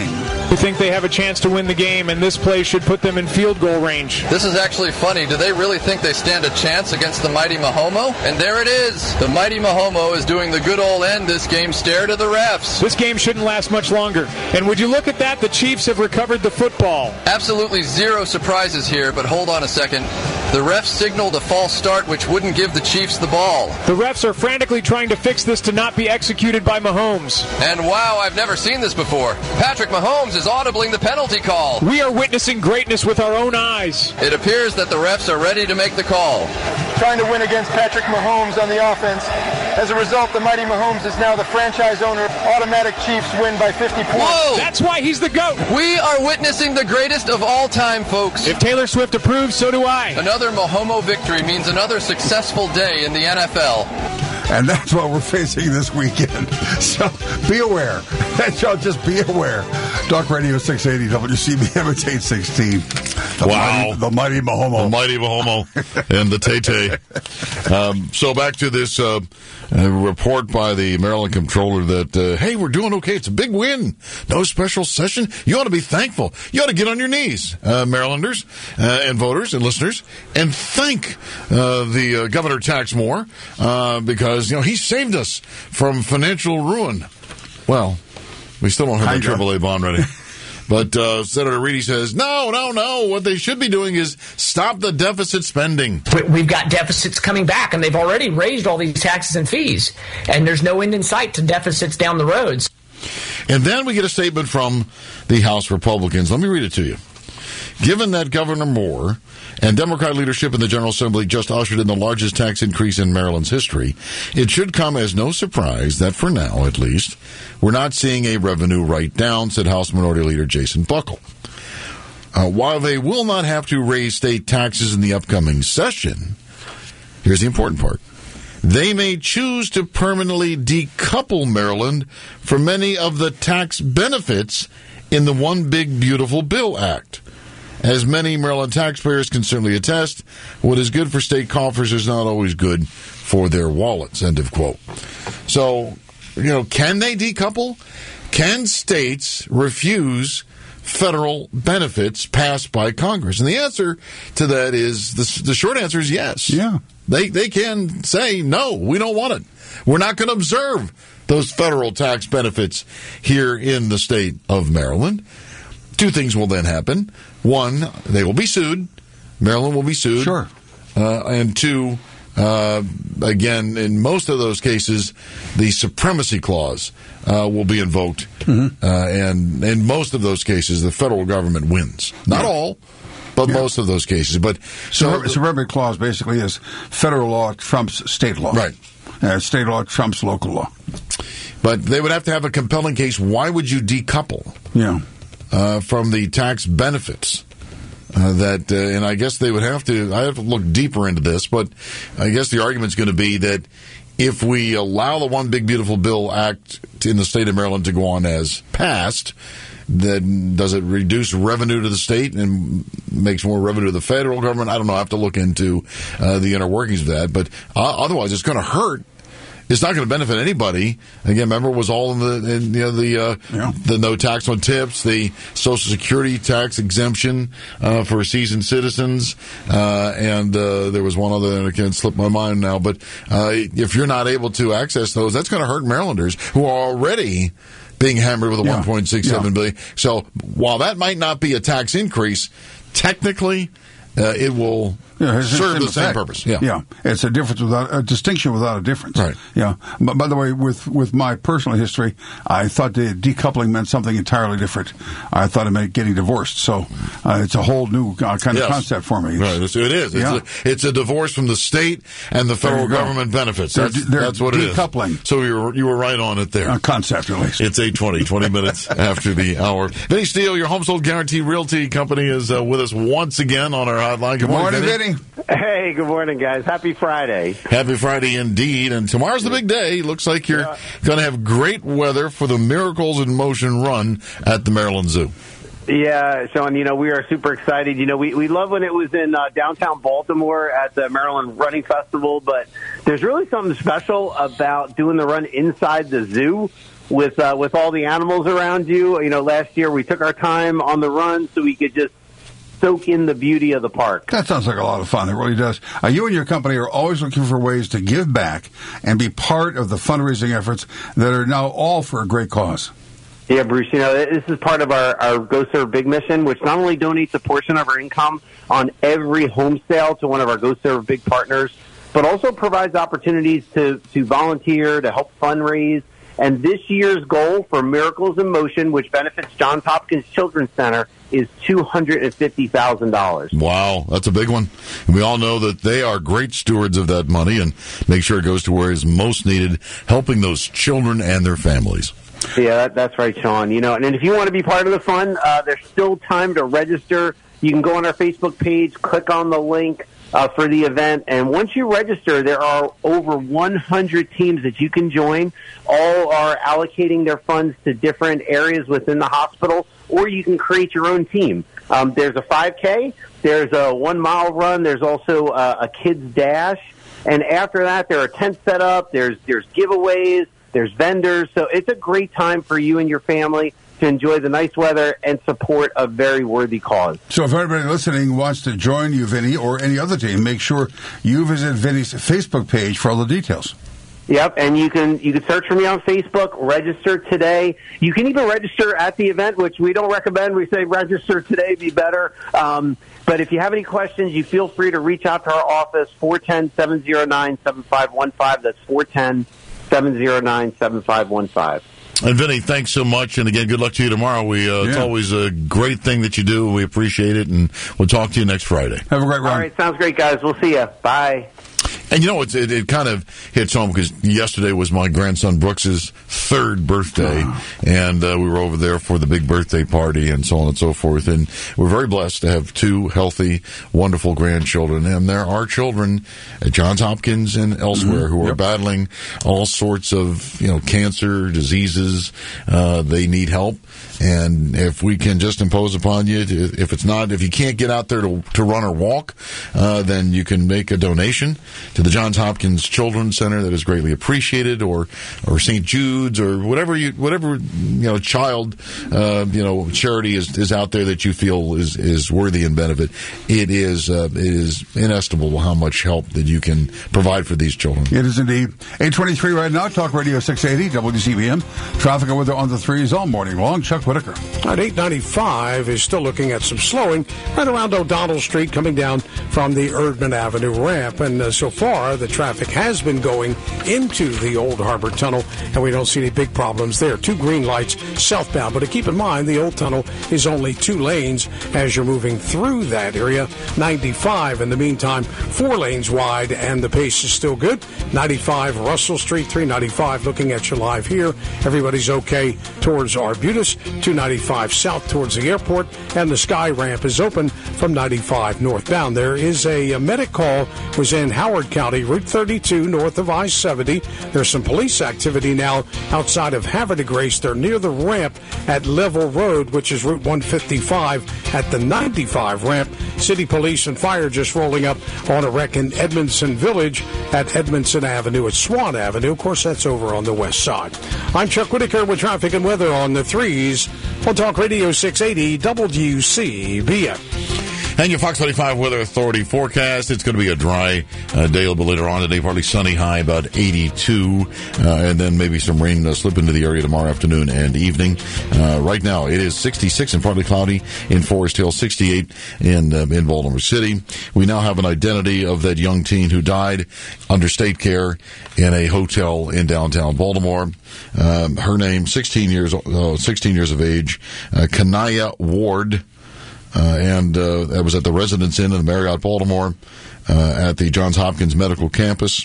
who think they have a chance to win the game, and this play should put them in field goal range. This is actually funny. Do they really think they stand a chance against the mighty Mahomo? And there it is. The mighty Mahomo is doing the good old end this game stare to the refs. This game shouldn't last much longer. And would you look at that? The Chiefs have recovered the football. Absolutely zero surprises here, but hold on a second. The refs signaled a false start, which wouldn't give the Chiefs the ball. The refs are frantically trying to fix this to not be executed by Mahomes. And wow, I've never seen this before. Patrick Mahomes is audibling the penalty call. We are witnessing greatness with our own eyes. It appears that the refs are ready to make the call. Trying to win against Patrick Mahomes on the offense. As a result, the mighty Mahomes is now the franchise owner. Automatic Chiefs win by fifty points. Whoa! That's why he's the GOAT. We are witnessing the greatest of all time, folks. If Taylor Swift approves, so do I. Another Mahomo victory means another successful day in the N F L. And that's what we're facing this weekend. So be aware. Y'all just be aware. Talk Radio six eighty W C B M, it's eight sixteen. The Wow. Mighty, the mighty Mahomo. The mighty Mahomo and the Tay-Tay. Um, so back to this uh, uh, report by the Maryland Comptroller that, uh, hey, we're doing okay. It's a big win. No special session. You ought to be thankful. You ought to get on your knees, uh, Marylanders uh, and voters and listeners, and thank uh, the uh, Governor Tax Moore uh, because, you know, he saved us from financial ruin. Well, we still don't have a triple A bond ready. But uh, Senator Reedy says, no, no, no. What they should be doing is stop the deficit spending. We've got deficits coming back, and they've already raised all these taxes and fees, and there's no end in sight to deficits down the roads. And then we get a statement from the House Republicans. Let me read it to you. Given that Governor Moore and Democrat leadership in the General Assembly just ushered in the largest tax increase in Maryland's history, it should come as no surprise that, for now at least, we're not seeing a revenue write-down, said House Minority Leader Jason Buckle. Uh, while they will not have to raise state taxes in the upcoming session, here's the important part. They may choose to permanently decouple Maryland from many of the tax benefits in the One Big Beautiful Bill Act. As many Maryland taxpayers can certainly attest, what is good for state coffers is not always good for their wallets, end of quote. So, you know, can they decouple? Can states refuse federal benefits passed by Congress? And the answer to that is, the, the short answer is yes. Yeah. They, they can say, no, we don't want it. We're not going to observe those federal tax benefits here in the state of Maryland. Two things will then happen. One, they will be sued. Maryland will be sued. Sure. Uh, and two, uh, again, in most of those cases, the supremacy clause uh, will be invoked. Mm-hmm. Uh, and in most of those cases, the federal government wins. Not yeah. all, but yeah. most of those cases. But so, so supremacy clause basically is federal law trumps state law. Right. Uh, state law trumps local law. But they would have to have a compelling case. Why would you decouple? Yeah. Uh, from the tax benefits uh, that, uh, and I guess they would have to, I have to look deeper into this, but I guess the argument's going to be that if we allow the One Big Beautiful Bill Act in the state of Maryland to go on as passed, then does it reduce revenue to the state and makes more revenue to the federal government? I don't know. I have to look into uh, the inner workings of that, but uh, otherwise it's going to hurt. It's not going to benefit anybody. Again, remember, it was all in the in, you know, the uh, yeah. the no tax on tips, the Social Security tax exemption uh, for seasoned citizens, uh, and uh, there was one other, and I can't slip my mind now. But uh, if you're not able to access those, that's going to hurt Marylanders who are already being hammered with a yeah. one point six seven yeah. billion. So while that might not be a tax increase, technically uh, it will. Yeah, serve the same purpose. Yeah. yeah, it's a difference without a distinction without a difference. Right. Yeah. But by the way, with with my personal history, I thought the decoupling meant something entirely different. I thought it meant getting divorced. So uh, it's a whole new uh, kind yes. of concept for me. Right. It's, it is. It's, yeah. a, it's a divorce from the state and the federal government benefits. That's, they're, they're that's what it is. Decoupling. So you were you were right on it there. A concept, at least. It's eight twenty, twenty minutes after the hour. Vinny Steele, your Home Sold Guarantee Realty company, is uh, with us once again on our hotline. Good, Good morning, morning, Vinny. Hey. Good morning, guys. Happy Friday. Happy Friday indeed. And tomorrow's the big day. Looks like you're yeah. going to have great weather for the Miracles in Motion run at the Maryland Zoo. Yeah, Sean, you know, we are super excited. You know, we, we love when it was in uh, downtown Baltimore at the Maryland Running Festival, but there's really something special about doing the run inside the zoo with uh, with all the animals around you. You know, last year we took our time on the run so we could just soak in the beauty of the park. That sounds like a lot of fun. It really does. Uh, you and your company are always looking for ways to give back and be part of the fundraising efforts that are now all for a great cause. Yeah, Bruce, you know, this is part of our, our Go Serve Big mission, which not only donates a portion of our income on every home sale to one of our Go Serve Big partners, but also provides opportunities to, to volunteer, to help fundraise. And this year's goal for Miracles in Motion, which benefits Johns Hopkins Children's Center, is two hundred fifty thousand dollars. Wow, that's a big one. And we all know that they are great stewards of that money and make sure it goes to where it's most needed, helping those children and their families. Yeah, that, that's right, Sean. You know, and if you want to be part of the fun, uh, there's still time to register. You can go on our Facebook page, click on the link uh, for the event, and once you register, there are over one hundred teams that you can join. All are allocating their funds to different areas within the hospital, or you can create your own team. Um, there's a five K, there's a one-mile run, there's also a, a kids' dash, and after that, there are tents set up, there's there's giveaways, there's vendors, so it's a great time for you and your family to enjoy the nice weather and support a very worthy cause. So if everybody listening wants to join you, Vinny, or any other team, make sure you visit Vinny's Facebook page for all the details. Yep, and you can you can search for me on Facebook, register today. You can even register at the event, which we don't recommend. We say register today, be better. Um, but if you have any questions, you feel free to reach out to our office, four one zero, seven zero nine, seven five one five. That's four one zero, seven zero nine, seven five one five. And Vinny, thanks so much, and again, good luck to you tomorrow. We uh, yeah. It's always a great thing that you do. We appreciate it, and we'll talk to you next Friday. Have a great run. All right, sounds great, guys. We'll see you. Bye. And you know, it's, it, it kind of hits home because yesterday was my grandson Brooks's third birthday, oh. and uh, we were over there for the big birthday party and so on and so forth. And we're very blessed to have two healthy, wonderful grandchildren. And there are children at Johns Hopkins and elsewhere mm-hmm. who are yep. battling all sorts of, you know, cancer, diseases. Uh, they need help. And if we can just impose upon you, to, if it's not, if you can't get out there to, to run or walk, uh, then you can make a donation to the Johns Hopkins Children's Center. That is greatly appreciated, or or Saint Jude's, or whatever you whatever you know child uh, you know charity is, is out there that you feel is, is worthy and benefit. It is uh, it is inestimable how much help that you can provide for these children. It is indeed. eight twenty-three right now. Talk Radio six eighty W C B M. Traffic and weather on the threes all morning long. Chuck Whitaker. At eight ninety-five is still looking at some slowing right around O'Donnell Street coming down from the Erdman Avenue ramp. And uh, so far, the traffic has been going into the Old Harbor Tunnel, and we don't see any big problems there. Two green lights southbound. But to keep in mind, the Old Tunnel is only two lanes as you're moving through that area. ninety-five, in the meantime, four lanes wide, and the pace is still good. ninety-five Russell Street, three ninety-five, looking at you live here. Everybody's okay towards Arbutus. two ninety-five south towards the airport, and the Sky Ramp is open from ninety-five northbound. There is a, a medic call was in Howard County, Route thirty-two north of I seventy. There's some police activity now outside of Havre de Grace. They're near the ramp at Level Road, which is Route one fifty-five at the ninety-five ramp. City police and fire just rolling up on a wreck in Edmondson Village at Edmondson Avenue at Swan Avenue. Of course, that's over on the west side. I'm Chuck Whitaker with traffic and weather on the threes on Talk Radio six eighty W C B M. And your Fox twenty-five Weather Authority forecast. It's going to be a dry uh, day a little bit later on today. Partly sunny, high about eighty-two. Uh, and then maybe some rain uh, slip into the area tomorrow afternoon and evening. Uh, right now, it is sixty-six and partly cloudy in Forest Hill, sixty-eight in, uh, in Baltimore City. We now have an identity of that young teen who died under state care in a hotel in downtown Baltimore. Um, her name, sixteen years, uh, sixteen years of age, uh, Kanaya Ward. Uh, and uh, that was at the Residence Inn in Marriott, Baltimore, uh, at the Johns Hopkins Medical Campus.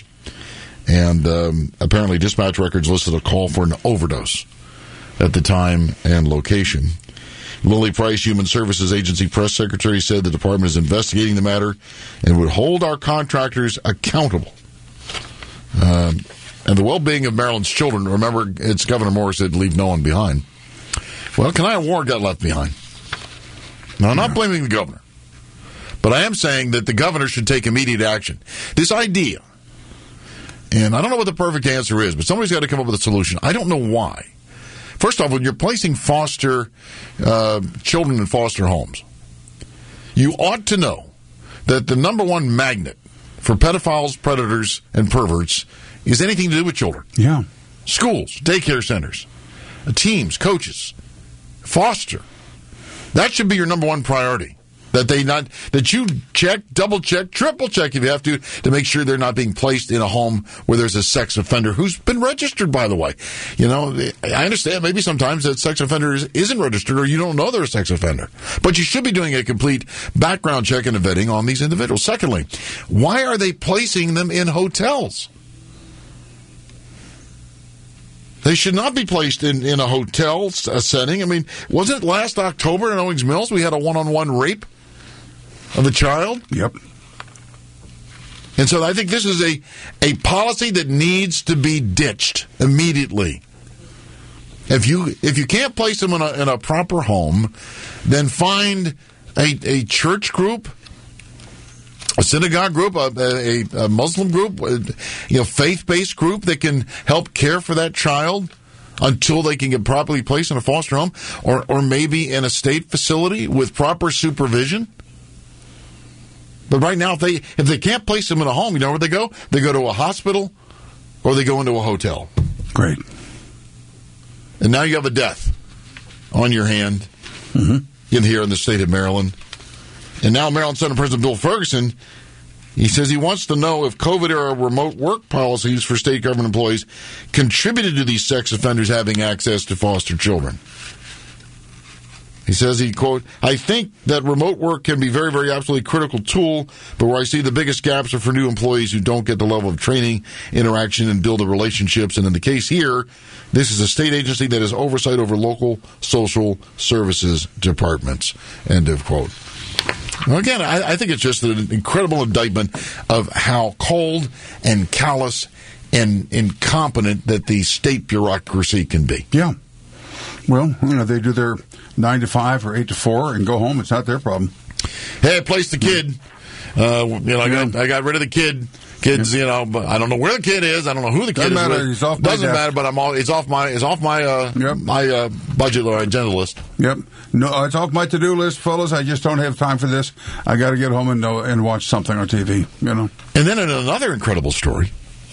And um, apparently dispatch records listed a call for an overdose at the time and location. Lily Price, Human Services Agency press secretary, said the department is investigating the matter and would hold our contractors accountable. Uh, and the well-being of Maryland's children, remember, it's Governor Morris said leave no one behind. Well, Kanaya Ward got left behind. Now, I'm not blaming the governor, but I am saying that the governor should take immediate action. This idea, and I don't know what the perfect answer is, but somebody's got to come up with a solution. I don't know why, First off, when you're placing foster uh, children in foster homes, you ought to know that the number one magnet for pedophiles, predators, and perverts is anything to do with children. Yeah. Schools, daycare centers, teams, coaches, foster. That should be your number one priority. That they not that you check, double check, triple check if you have to, to make sure they're not being placed in a home where there's a sex offender who's been registered, by the way. You know, I understand maybe sometimes that sex offender is, isn't registered or you don't know they're a sex offender. But you should be doing a complete background check and a vetting on these individuals. Secondly, why are they placing them in hotels? They should not be placed in, in a hotel setting. I mean, wasn't it last October in Owings Mills we had a one-on-one rape of a child? Yep. And so I think this is a, a policy that needs to be ditched immediately. If you if you can't place them in a, in a proper home, then find a, a church group, a synagogue group, a, a, a Muslim group, a, you know, faith-based group that can help care for that child until they can get properly placed in a foster home, or, or maybe in a state facility with proper supervision. But right now, if they if they can't place them in a home, you know where they go? They go to a hospital or they go into a hotel. Great. And now you have a death on your hand mm-hmm. in here in the state of Maryland. And now Maryland Senate President Bill Ferguson, he says he wants to know if COVID-era remote work policies for state government employees contributed to these sex offenders having access to foster children. He says, he quote, I think that remote work can be very, very absolutely critical tool, but where I see the biggest gaps are for new employees who don't get the level of training, interaction, and build the relationships. And in the case here, this is a state agency that has oversight over local social services departments. End of quote. Well, again, I, I think it's just an incredible indictment of how cold and callous and incompetent that the state bureaucracy can be. Yeah. Well, you know, they do their nine to five or eight to four and go home. It's not their problem. Hey, I placed the kid. Uh, you know, I got I got rid of the kid. Kids, you know, but I don't know where the kid is. I don't know who the kid Doesn't is. Matter. With. He's off my Doesn't desk. matter. But I'm all. It's off my. It's off my. Uh, yep. My uh, budget or agenda list. Yep. No, it's off my to-do list, fellas. I just don't have time for this. I got to get home and know, and watch something on T V. You know. And then in another incredible story.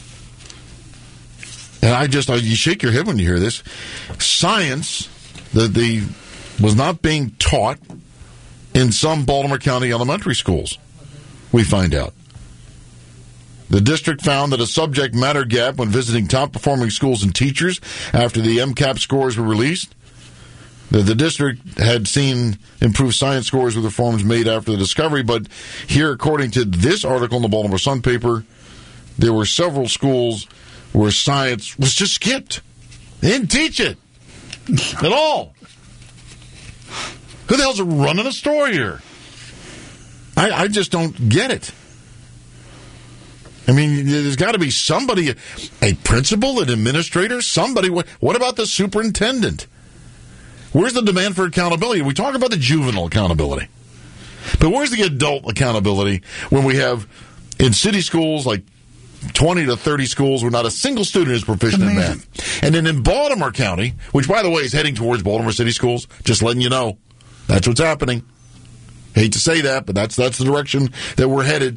And I just, you shake your head when you hear this. Science, the, the was not being taught in some Baltimore County elementary schools, we find out. The district found that a subject matter gap when visiting top-performing schools and teachers after the M CAP scores were released. The, the district had seen improved science scores with reforms made after the discovery, but here, according to this article in the Baltimore Sun paper, there were several schools where science was just skipped. They didn't teach it at all. Who the hell's running a store here? I, I just don't get it. I mean, there's got to be somebody, a principal, an administrator, somebody. What, what about the superintendent? Where's the demand for accountability? We talk about the juvenile accountability. But where's the adult accountability when we have in city schools like twenty to thirty schools where not a single student is proficient in math? And then in Baltimore County, which, by the way, is heading towards Baltimore City schools, just letting you know, that's what's happening. Hate to say that, but that's that's the direction that we're headed.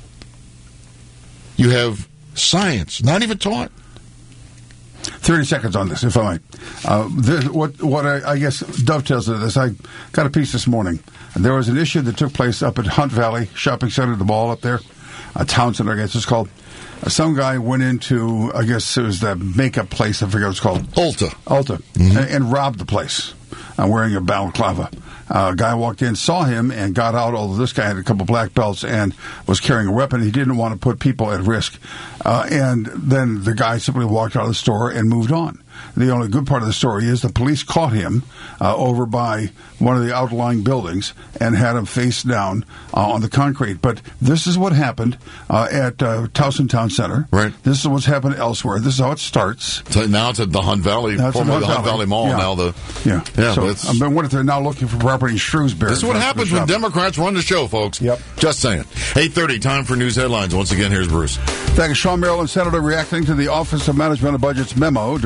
You have science, not even taught. thirty seconds on this, if I might. Uh, this, what what I, I guess dovetails into this, I got a piece this morning. There was an issue that took place up at Hunt Valley Shopping Center, the mall up there, a town center, I guess it's called. Uh, some guy went into, I guess it was that makeup place, I forget what it's called. Ulta. Ulta. Mm-hmm. And, and robbed the place, uh, wearing a balaclava. Uh, a guy walked in, saw him, and got out, although this guy had a couple black belts and was carrying a weapon. He didn't want to put people at risk. Uh, and then the guy simply walked out of the store and moved on. The only good part of the story is the police caught him uh, over by one of the outlying buildings and had him face down uh, on the concrete. But this is what happened uh, at uh, Towson Town Center. Right. This is what's happened elsewhere. This is how it starts. So now it's at the Hunt Valley, Now it's at formerly Hunt the Hunt Valley, Valley. Mall. Yeah. Now the Yeah. yeah. So, but it's, I mean, what if they're now looking for property in Shrewsbury? this is what for- happens for when shopping? Democrats run the show, folks. Yep. Just saying. eight thirty, time for news headlines. Once again, here's Bruce. Thanks, Sean. Maryland Senator reacting to the Office of Management and Budget's memo directing federal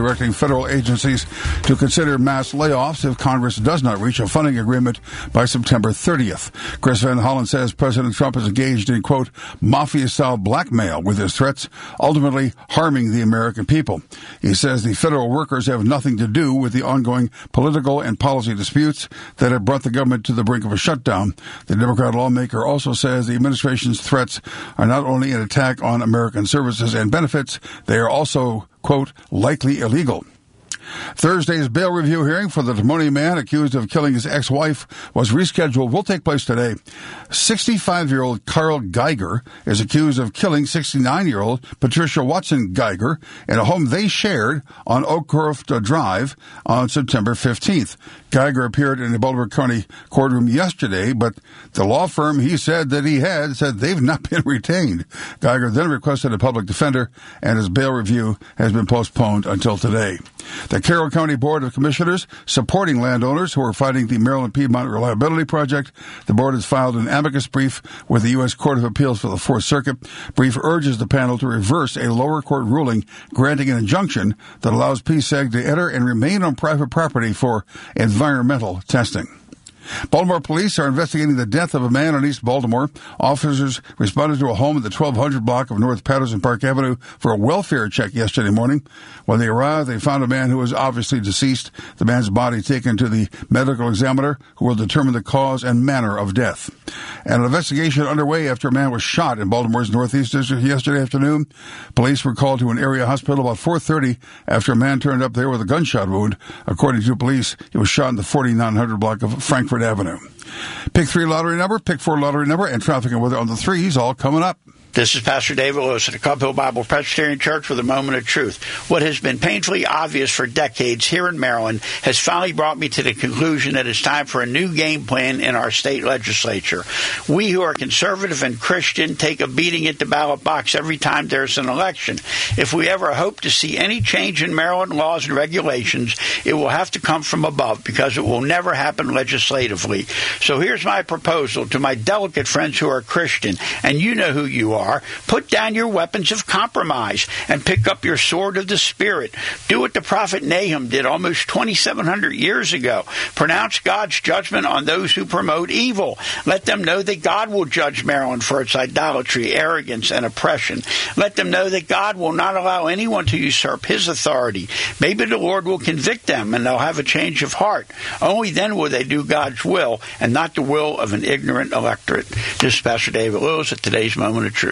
federal agencies to consider mass layoffs if Congress does not reach a funding agreement by September thirtieth. Chris Van Hollen says President Trump is engaged in, quote, mafia-style blackmail with his threats, ultimately harming the American people. He says the federal workers have nothing to do with the ongoing political and policy disputes that have brought the government to the brink of a shutdown. The Democrat lawmaker also says the administration's threats are not only an attack on American services and benefits, they are also, quote, likely illegal. Thursday's bail review hearing for the Des Moines man accused of killing his ex-wife was rescheduled. Will take place today. sixty-five-year-old Carl Geiger is accused of killing sixty-nine-year-old Patricia Watson Geiger in a home they shared on Oakcroft Drive on September fifteenth. Geiger appeared in the Baltimore County courtroom yesterday, but the law firm he said that he had said they've not been retained. Geiger then requested a public defender, and his bail review has been postponed until today. The Carroll County Board of Commissioners supporting landowners who are fighting the Maryland Piedmont Reliability Project. The board has filed an amicus brief with the U S Court of Appeals for the Fourth Circuit. Brief urges the panel to reverse a lower court ruling granting an injunction that allows P S E G to enter and remain on private property for environmental testing. Baltimore police are investigating the death of a man in East Baltimore. Officers responded to a home at the twelve hundred block of North Patterson Park Avenue for a welfare check yesterday morning. When they arrived, they found a man who was obviously deceased. The man's body taken to the medical examiner, who will determine the cause and manner of death. And an investigation underway after a man was shot in Baltimore's Northeast District yesterday afternoon. Police were called to an area hospital about four thirty after a man turned up there with a gunshot wound. According to police, he was shot in the forty-nine hundred block of Frankfurt Avenue. Pick three lottery number, pick four lottery number, and traffic and weather on the threes, all coming up. This is Pastor David Lewis at the Club Hill Bible Presbyterian Church with a moment of truth. What has been painfully obvious for decades here in Maryland has finally brought me to the conclusion that it's time for a new game plan in our state legislature. We who are conservative and Christian take a beating at the ballot box every time there's an election. If we ever hope to see any change in Maryland laws and regulations, it will have to come from above because it will never happen legislatively. So here's my proposal to my delicate friends who are Christian, and you know who you are. Put down your weapons of compromise and pick up your sword of the Spirit. Do what the prophet Nahum did almost twenty-seven hundred years ago. Pronounce God's judgment on those who promote evil. Let them know that God will judge Maryland for its idolatry, arrogance, and oppression. Let them know that God will not allow anyone to usurp his authority. Maybe the Lord will convict them and they'll have a change of heart. Only then will they do God's will and not the will of an ignorant electorate. This is Pastor David Lewis at Today's Moment of Truth.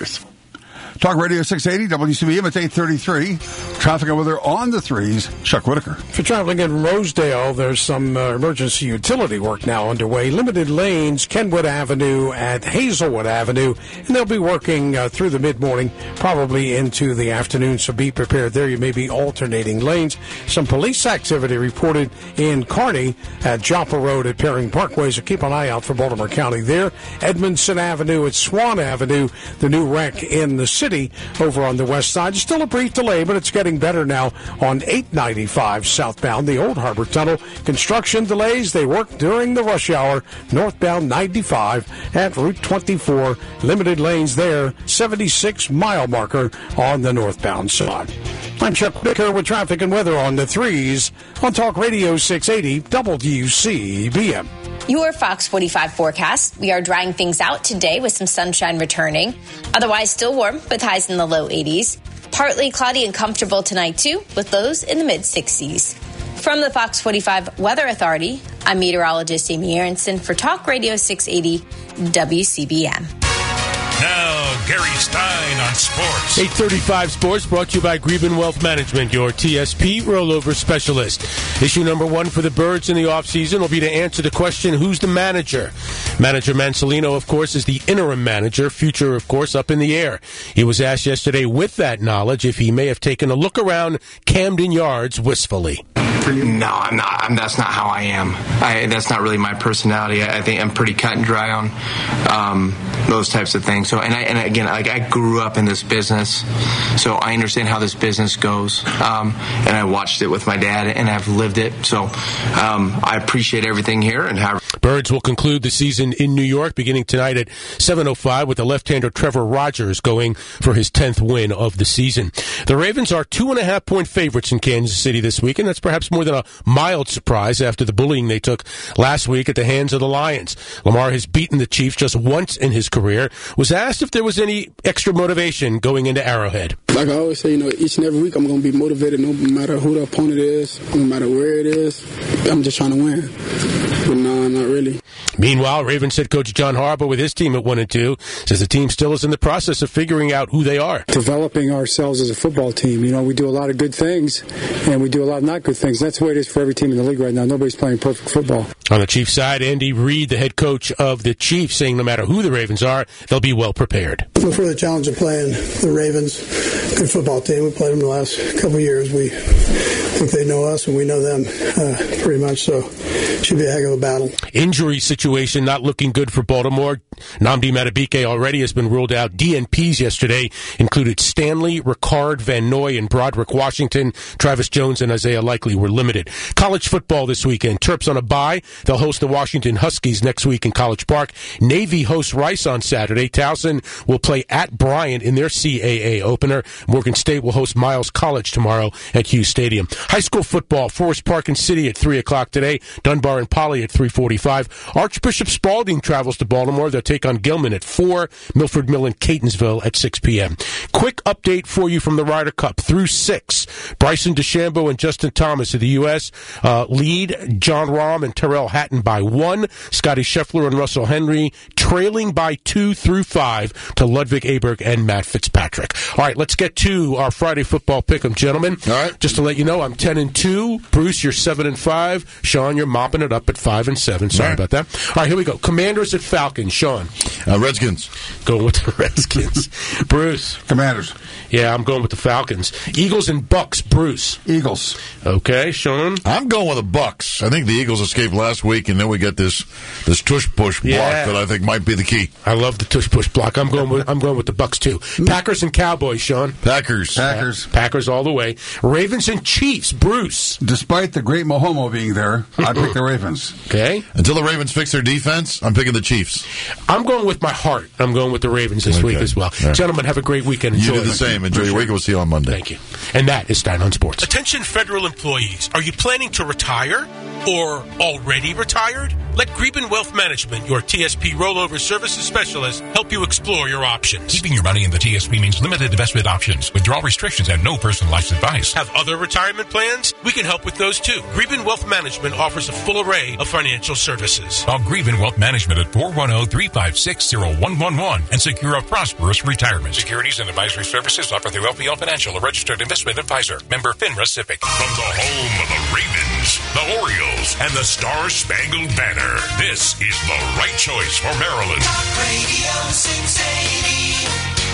Talk Radio six eighty, W C B M, it's eight thirty-three. Traffic and weather on the threes. Chuck Whitaker. If you're traveling in Rosedale, there's some uh, emergency utility work now underway. Limited lanes, Kenwood Avenue and Hazelwood Avenue, and they'll be working uh, through the mid-morning, probably into the afternoon, so be prepared there. You may be alternating lanes. Some police activity reported in Kearney at Joppa Road at Perring Parkway, so keep an eye out for Baltimore County there. Edmondson Avenue at Swan Avenue, the new wreck in the city over on the west side. Still a brief delay, but it's getting better now on eight ninety-five southbound, the Old Harbor Tunnel. Construction delays, they work during the rush hour, northbound ninety-five at Route twenty-four. Limited lanes there, seventy-six mile marker on the northbound side. I'm Chuck Whitaker with traffic and weather on the threes on Talk Radio six eighty W C B M. Your Fox forty-five forecast. We are drying things out today with some sunshine returning. Otherwise still warm with highs in the low eighties. Partly cloudy and comfortable tonight too, with lows in the mid sixties. From the Fox forty-five Weather Authority, I'm meteorologist Amy Aronson for Talk Radio six eighty W C B M. Now, Gary Stein on sports. eight thirty-five Sports brought to you by Greben Wealth Management, your T S P rollover specialist. Issue number one for the Birds in the offseason will be to answer the question, who's the manager? Manager Mansolino, of course, is the interim manager. Future, of course, up in the air. He was asked yesterday with that knowledge if he may have taken a look around Camden Yards wistfully. No, I'm not. I'm, that's not how I am. I, that's not really my personality. I, I think I'm pretty cut and dry on um, those types of things. So, and, I, and again, like I grew up in this business, so I understand how this business goes. Um, and I watched it with my dad, and I've lived it. So, um, I appreciate everything here and how. Birds will conclude the season in New York beginning tonight at seven oh five with the left-hander Trevor Rogers going for his tenth win of the season. The Ravens are two and a half point favorites in Kansas City this week, and that's perhaps more than a mild surprise after the bullying they took last week at the hands of the Lions. Lamar has beaten the Chiefs just once in his career. Was asked if there was any extra motivation going into Arrowhead. Like I always say, you know, each and every week I'm going to be motivated no matter who the opponent is, no matter where it is. I'm just trying to win. But no, not really. Meanwhile, Ravens head coach John Harbaugh with his team at one and two says the team still is in the process of figuring out who they are. Developing ourselves as a football team. You know, we do a lot of good things, and we do a lot of not good things. That's the way it is for every team in the league right now. Nobody's playing perfect football. On the Chiefs side, Andy Reid, the head coach of the Chiefs, saying no matter who the Ravens are, they'll be well prepared. For the challenge of playing the Ravens, good football team. We played them the last couple of years. We think they know us, and we know them uh, pretty much, so it should be a heck of a battle. Injury situation not looking good for Baltimore. Nnamdi Madubuike already has been ruled out. D N Ps yesterday included Stanley, Ricard, Van Noy, and Broderick Washington. Travis Jones and Isaiah Likely were limited. College football this weekend. Terps on a bye. They'll host the Washington Huskies next week in College Park. Navy hosts Rice on Saturday. Towson will play at Bryant in their C A A opener. Morgan State will host Miles College tomorrow at Hughes Stadium. High school football. Forest Park and City at three o'clock today. Dunbar and Poly at three forty-five. Archbishop Spalding travels to Baltimore. They'll take on Gilman at four. Milford Mill and Catonsville at six p.m. Quick update for you from the Ryder Cup through six. Bryson DeChambeau and Justin Thomas of the U S uh, lead John Rahm and Terrell Hatton by one. Scotty Scheffler and Russell Henry trailing by two through five to Ludwig Aberg and Matt Fitzpatrick. All right, let's get to our Friday football pick'em, gentlemen. All right. Just to let you know, I'm ten and two. Bruce, you're seven and five. Sean, you're mopping it up at five and seven. Sorry right. about that. All right, here we go. Commanders at Falcons. Sean. Uh, Redskins. Going with the Redskins. Bruce. Commanders. Yeah, I'm going with the Falcons. Eagles and Bucks. Bruce. Eagles. Okay, Sean. I'm going with the Bucks. I think the Eagles escaped last week, and then we get this this tush push block Yeah. that I think might be the key. I love the tush push block. I'm going with I'm going with the Bucks too. Packers and Cowboys. Sean. Packers. Packers. Yeah, Packers all the way. Ravens and Chiefs. Bruce. Despite the great Mahomo being there, I pick the Ravens. Okay. Until the Ravens fix their defense, I'm picking the Chiefs. I'm going with my heart. I'm going with the Ravens this Okay. week as well. Right. Gentlemen, have a great weekend. Enjoy You do the it. same. Enjoy your week. We'll see you on Monday. Thank you. And that is Stein on Sports. Attention federal employees. Are you planning to retire or already retired? Let Greben Wealth Management, your T S P rollover services specialist, help you explore your options. Keeping your money in the T S P means limited investment options, withdrawal restrictions, and no personalized advice. Have other retirement plans? We can help with those too. Greben Wealth Management offers a full array of financial services. Call Greben Wealth Management at four one zero, three five six, zero one one one and secure a prosperous retirement. Securities and advisory services offered through L P L Financial, a registered investment advisor. Member FINRA SIPC. From the home of the Ravens, the Orioles, and the Star-Spangled Banner, this is the right choice for Maryland. Talk Radio six eighty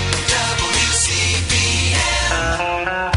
W C B M.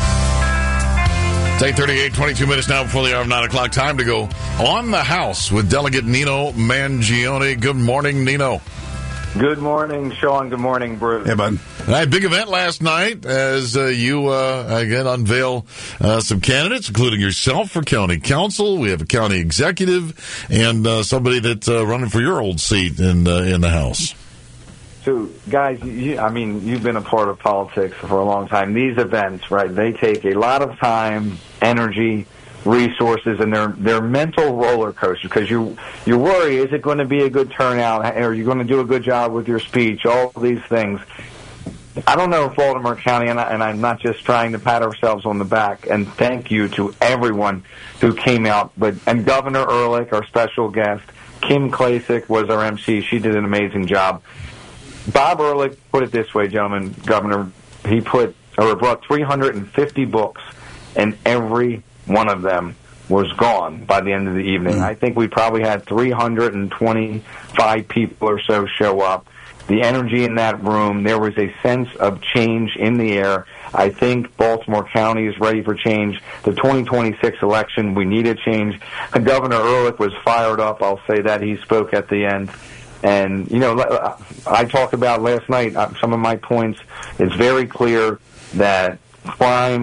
It's eight thirty-eight, twenty-two minutes now before the hour of nine o'clock. Time to go on the house with Delegate Nino Mangione. Good morning, Nino. Good morning, Sean. Good morning, Bruce. Hey, bud. All right, big event last night as uh, you, uh, again, unveil uh, some candidates, including yourself for county council. We have a county executive and uh, somebody that's uh, running for your old seat in, uh, in the House. So, guys, you, I mean, you've been a part of politics for a long time. These events, right, they take a lot of time, energy, resources, and they're they're mental roller coasters because you you worry, is it going to be a good turnout? Are you going to do a good job with your speech? All these things. I don't know if Baltimore County, and, I, and I'm not just trying to pat ourselves on the back, and thank you to everyone who came out, but and Governor Ehrlich, our special guest, Kim Klacik was our M C. She did an amazing job. Bob Ehrlich put it this way, gentlemen, Governor, he put or brought three hundred fifty books, and every one of them was gone by the end of the evening. I think we probably had three hundred twenty-five people or so show up. The energy in that room, there was a sense of change in the air. I think Baltimore County is ready for change. The twenty twenty-six election, we need a change. Governor Ehrlich was fired up. I'll say that. He spoke at the end. And, you know, I talked about last night some of my points. It's very clear that crime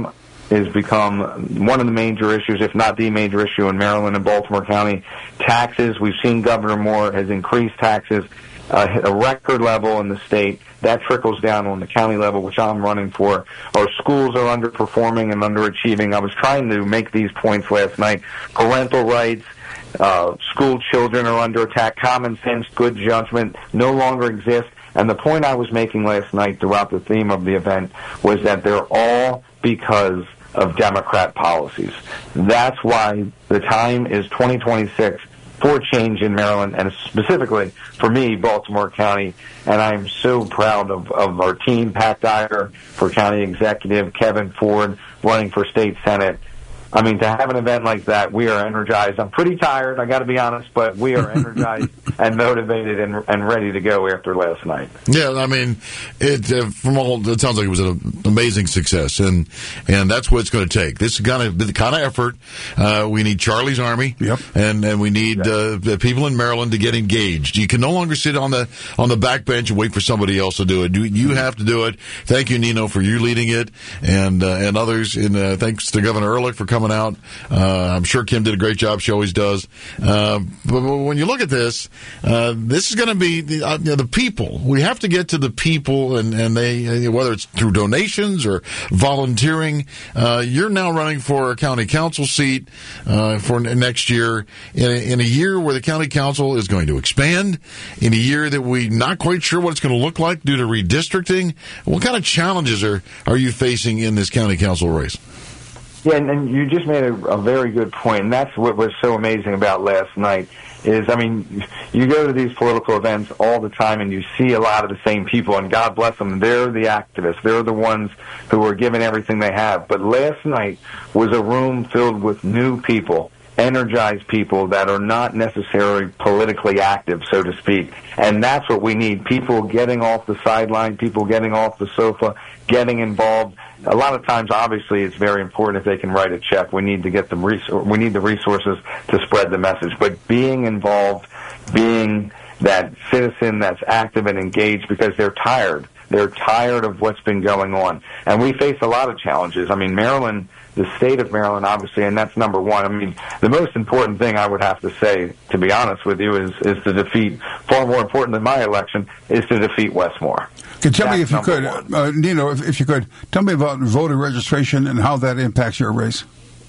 has become one of the major issues, if not the major issue in Maryland and Baltimore County. Taxes, we've seen Governor Moore has increased taxes uh, at a record level in the state. That trickles down on the county level, which I'm running for. Our schools are underperforming and underachieving. I was trying to make these points last night. Parental rights, uh, school children are under attack. Common sense, good judgment no longer exists. And the point I was making last night throughout the theme of the event was that they're all because of Democrat policies. That's why the time is twenty twenty-six for change in Maryland, and specifically for me, Baltimore County. And I'm so proud of, of our team, Pat Dyer for county executive, Kevin Ford running for state senate. I mean, to have an event like that, we are energized. I'm pretty tired, I got to be honest, but we are energized and motivated and, and ready to go after last night. Yeah, I mean, it uh, from all it sounds like it was an amazing success, and and that's what it's going to take. This is kind of the kind of effort uh, we need. Charlie's Army, yep, and and we need uh, the people in Maryland to get engaged. You can no longer sit on the on the back bench and wait for somebody else to do it. You, you have to do it. Thank you, Nino, for you leading it, and uh, and others. And uh, thanks to Governor Ehrlich for coming out. Uh, I'm sure Kim did a great job. She always does. Uh, but, but when you look at this, uh, this is going to be the, uh, you know, the people. We have to get to the people, and, and they, whether it's through donations or volunteering. Uh, you're now running for a county council seat uh, for next year, in a, in a year where the county council is going to expand, in a year that we're not quite sure what it's going to look like due to redistricting. What kind of challenges are, are you facing in this county council race? Yeah, and, and you just made a, a very good point, and that's what was so amazing about last night is, I mean, you go to these political events all the time and you see a lot of the same people, and God bless them, they're the activists. They're the ones who are giving everything they have. But last night was a room filled with new people, energized people that are not necessarily politically active, so to speak. And that's what we need, people getting off the sideline, people getting off the sofa, getting involved. A lot of times, obviously, it's very important if they can write a check. We need to get them. Res- we need the resources to spread the message. But being involved, being that citizen that's active and engaged, because they're tired. They're tired of what's been going on, and we face a lot of challenges. I mean, Maryland, the state of Maryland, obviously, and that's number one. I mean, the most important thing I would have to say, to be honest with you, is is to defeat. Far more important than my election is to defeat Westmore. Can tell me if you could, uh, Nino, if, if you could, tell me about voter registration and how that impacts your race.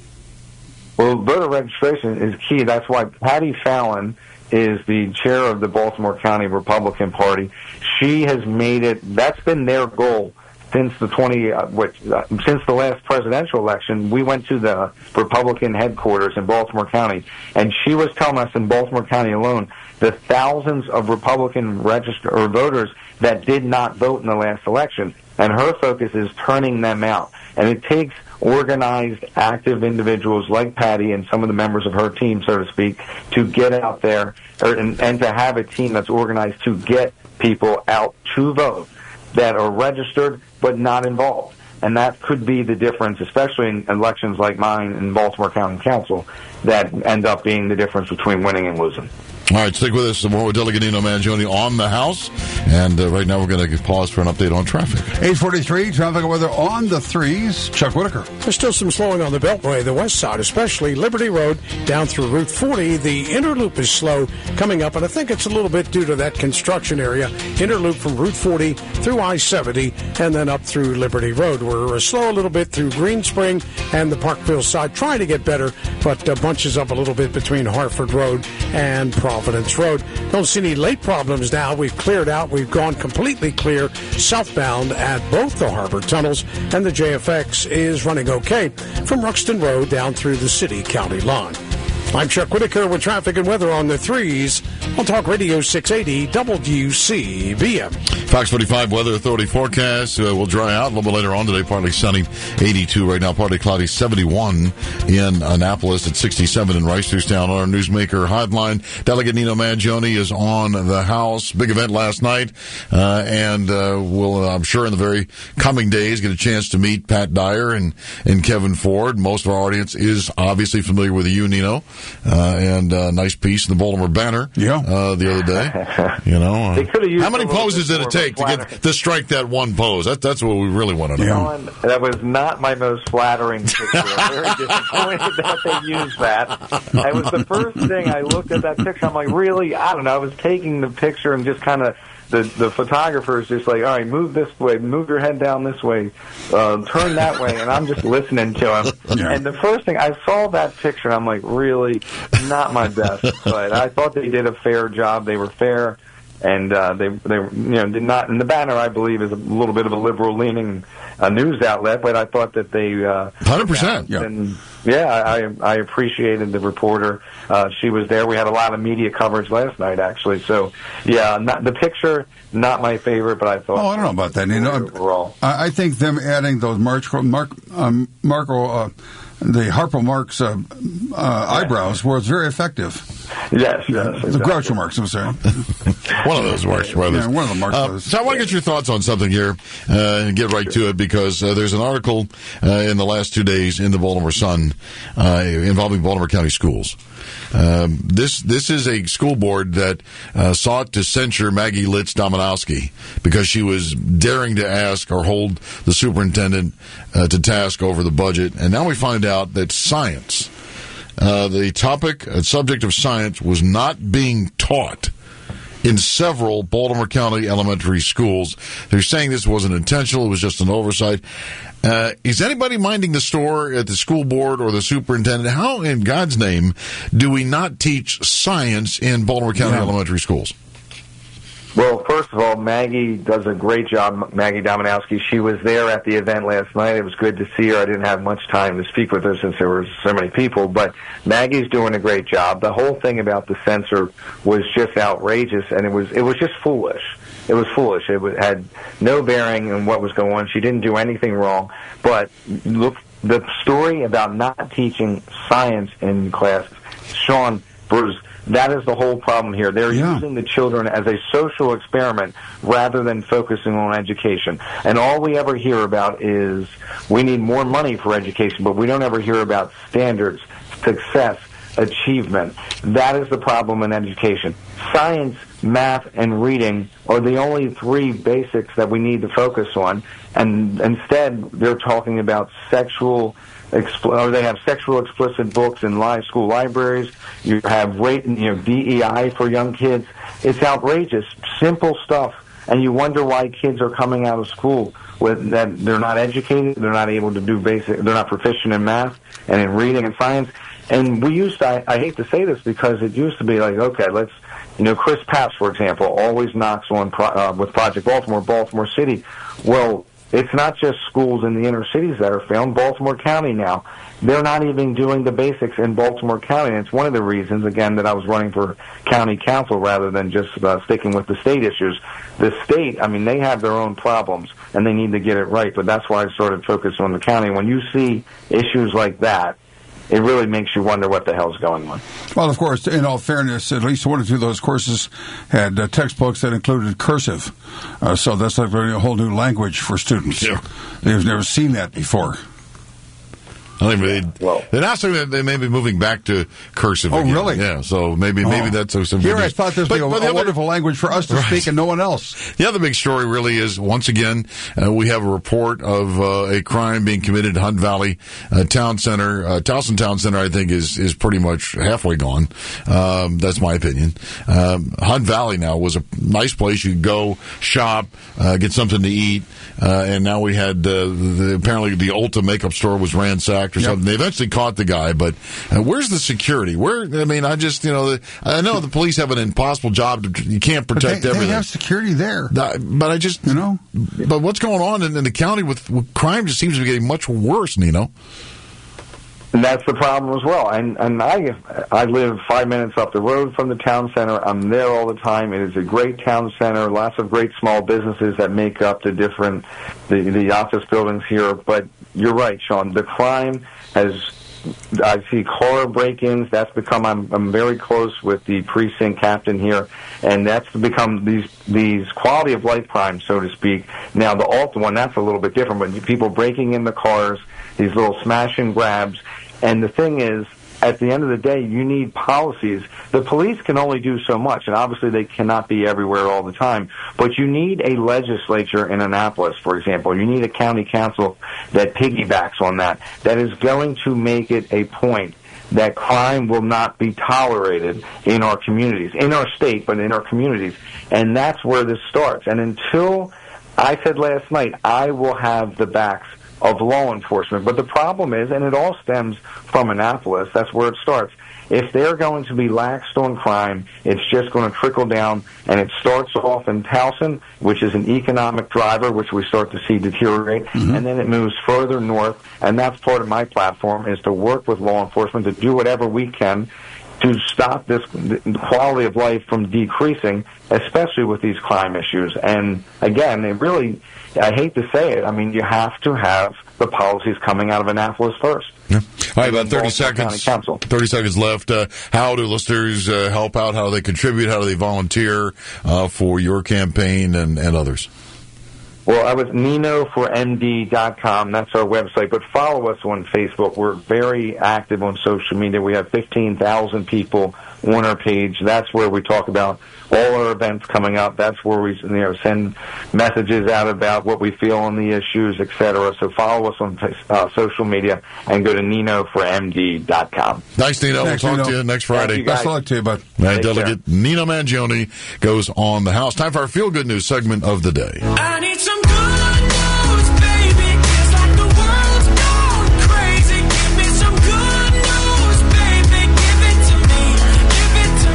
Well, voter registration is key. That's why Patty Fallon is the chair of the Baltimore County Republican Party. She has made it, that's been their goal since the twenty, uh, which, uh, since the last presidential election. We went to the Republican headquarters in Baltimore County, and she was telling us in Baltimore County alone the thousands of Republican register or voters that did not vote in the last election. And her focus is turning them out. And it takes organized, active individuals like Patty and some of the members of her team, so to speak, to get out there or, and, and to have a team that's organized to get people out to vote that are registered but not involved. And that could be the difference, especially in elections like mine in Baltimore County Council, that end up being the difference between winning and losing. All right, stick with us. More with Delegate Nino Mangione on the House. And uh, right now we're going to pause for an update on traffic. eight forty-three, traffic and weather on the threes. Chuck Whitaker. There's still some slowing on the Beltway, the west side, especially Liberty Road down through Route forty. The Interloop is slow coming up, and I think it's a little bit due to that construction area. Interloop from Route forty through I seventy and then up through Liberty Road. We're slow a little bit through Green Spring and the Parkville side, trying to get better, but uh, bunches up a little bit between Hartford Road and Providence Road. Don't see any late problems now. We've cleared out. We've gone completely clear southbound at both the Harbor tunnels, and the J F X is running okay from Ruxton Road down through the city-county line. I'm Chuck Whitaker with traffic and weather on the threes on Talk Radio six eighty W C B M. Fox forty-five Weather Authority forecast uh, will dry out a little bit later on today. Partly sunny, eighty-two right now. Partly cloudy, seventy-one in Annapolis at sixty-seven in Reisterstown. Our newsmaker hotline, Delegate Nino Mangione is on the House. Big event last night, uh, and uh, we'll, uh, I'm sure, in the very coming days, get a chance to meet Pat Dyer and, and Kevin Ford. Most of our audience is obviously familiar with you, Nino, uh, and uh, nice piece in the Baltimore Banner. Yeah. uh, the other day. You know, They could have used how many a little poses bit did it more take to flatter- get to strike that one pose? That, that's what we really want to know. Sean, that was not my most flattering picture. I'm very disappointed that they used that. It was the first thing I looked at that picture. I'm like, really? I don't know. I was taking the picture and just kind of, the, the photographer is just like, all right, move this way, move your head down this way, uh, turn that way, and I'm just listening to him. Yeah. And the first thing, I saw that picture, and I'm like, really? Not my best. But I thought they did a fair job. They were fair. And uh, they, they, you know, did not. And the Banner, I believe, is a little bit of a liberal-leaning uh, news outlet. But I thought that they, uh, hundred percent, yeah, and yeah, I, I appreciated the reporter. Uh, she was there. We had a lot of media coverage last night, actually. So, yeah, not, the picture, not my favorite, but I thought. Oh, I don't know about that. You know, overall, I, I think them adding those Marco, Mark, um, Marco, uh, the Harpo Marx uh, uh, eyebrows was very effective. Yes, yes. The Groucho Marx, I'm sorry. One of those Marx brothers. Yeah, one of the Marx Uh, brothers. so I want to get your thoughts on something here uh, and get right to it because uh, there's an article uh, in the last two days in the Baltimore Sun uh, involving Baltimore County schools. Um, this this is a school board that uh, sought to censure Maggie Litz Dominowski because she was daring to ask or hold the superintendent uh, to task over the budget, and now we find out that science, uh, the topic, uh, subject of science, was not being taught in several Baltimore County elementary schools. They're saying this wasn't intentional; it was just an oversight. Uh, is anybody minding the store at the school board or the superintendent? How, in God's name, do we not teach science in Baltimore County Yeah. elementary schools? Well, first of all, Maggie does a great job, Maggie Dominowski. She was there at the event last night. It was good to see her. I didn't have much time to speak with her since there were so many people, but Maggie's doing a great job. The whole thing about the censor was just outrageous, and it was it was just foolish. It was foolish. It was, had no bearing on what was going on. She didn't do anything wrong. But look, the story about not teaching science in classes, Sean, Bruce, that is the whole problem here. They're Yeah. using the children as a social experiment rather than focusing on education. And all we ever hear about is we need more money for education, but we don't ever hear about standards, success, achievement. That is the problem in education. Science, math, and reading are the only three basics that we need to focus on. And instead, they're talking about sexual Expl- or they have sexual explicit books in live school libraries. You have rate, you know, D E I for young kids. It's outrageous, simple stuff, and you wonder why kids are coming out of school with that they're not educated, they're not able to do basic, they're not proficient in math and in reading and science. And we used to, I, I hate to say this because it used to be like, okay, let's, you know, Chris Papps, for example, always knocks on pro, uh, with Project Baltimore, Baltimore City. Well, it's not just schools in the inner cities that are failing. Baltimore County now, they're not even doing the basics in Baltimore County. And it's one of the reasons, again, that I was running for county council rather than just uh, sticking with the state issues. The state, I mean, they have their own problems, and they need to get it right. But that's why I started focusing on the county. When you see issues like that, it really makes you wonder what the hell's going on. Well, of course, in all fairness, at least one or two of those courses had uh, textbooks that included cursive. Uh, so that's like learning a whole new language for students. Yeah. They've never seen that before. I think they, well, they're now saying that they may be moving back to cursive. Oh, again. really? Yeah. So maybe maybe Oh. that's some. Here I thought this would be a, a wonderful language for us to Right. speak and no one else. The other big story really is, once again, uh, we have a report of uh, a crime being committed at Hunt Valley uh, Town Center. Uh, Towson Town Center, I think, is is pretty much halfway gone. Um, that's my opinion. Um, Hunt Valley now was a nice place. You could go shop, uh, get something to eat, uh, and now we had uh, the, apparently the Ulta makeup store was ransacked or Yep. something. They eventually caught the guy, but uh, where's the security? Where? I mean, I just, you know, the, I know the police have an impossible job. To, you can't But protect they, everything. they have security there. That- but I just, you know, but what's going on in, in the county with, with crime just seems to be getting much worse, Nino. And that's the problem as well. And and I I live five minutes up the road from the town center. I'm there all the time. It is a great town center. Lots of great small businesses that make up the different the the office buildings here. But you're right, Sean. The crime has. I see car break-ins. That's become. I'm I'm very close with the precinct captain here, and that's become these these quality of life crimes, so to speak. Now the Ulta one, that's a little bit different. But people breaking in the cars, these little smash and grabs. And the thing is, at the end of the day, you need policies. The police can only do so much, and obviously they cannot be everywhere all the time. But you need a legislature in Annapolis, for example. You need a county council that piggybacks on that, that is going to make it a point that crime will not be tolerated in our communities, in our state, but in our communities. And that's where this starts. And until, I said last night, I will have the backs of law enforcement. But the problem is, and it all stems from Annapolis, that's where it starts. If they're going to be laxed on crime, it's just going to trickle down, and it starts off in Towson, which is an economic driver, which we start to see deteriorate, mm-hmm. and then it moves further north, and that's part of my platform, is to work with law enforcement to do whatever we can to stop this quality of life from decreasing, especially with these crime issues. And again, it really, I hate to say it, I mean, you have to have the policies coming out of Annapolis first. Yeah. All right, about thirty seconds. thirty seconds left. Uh, how do listeners uh, help out? How do they contribute? How do they volunteer uh, for your campaign and, and others? Well, I was Nino for M D dot com. That's our website. But follow us on Facebook. We're very active on social media. We have fifteen thousand people on our page. That's where we talk about all our events coming up. That's where we you know, send messages out about what we feel on the issues, et cetera. So follow us on uh, social media and go to Nino for M D dot com. Nice, Nino. Thanks, we'll talk Nino. to you next Friday. You Best of luck to you, bud. And Delegate care. Nino Mangione goes on the House. Time for our Feel Good News segment of the day. I need some good news, baby. It's like the world's gone crazy. Give me some good news, baby. Give it to me. Give it to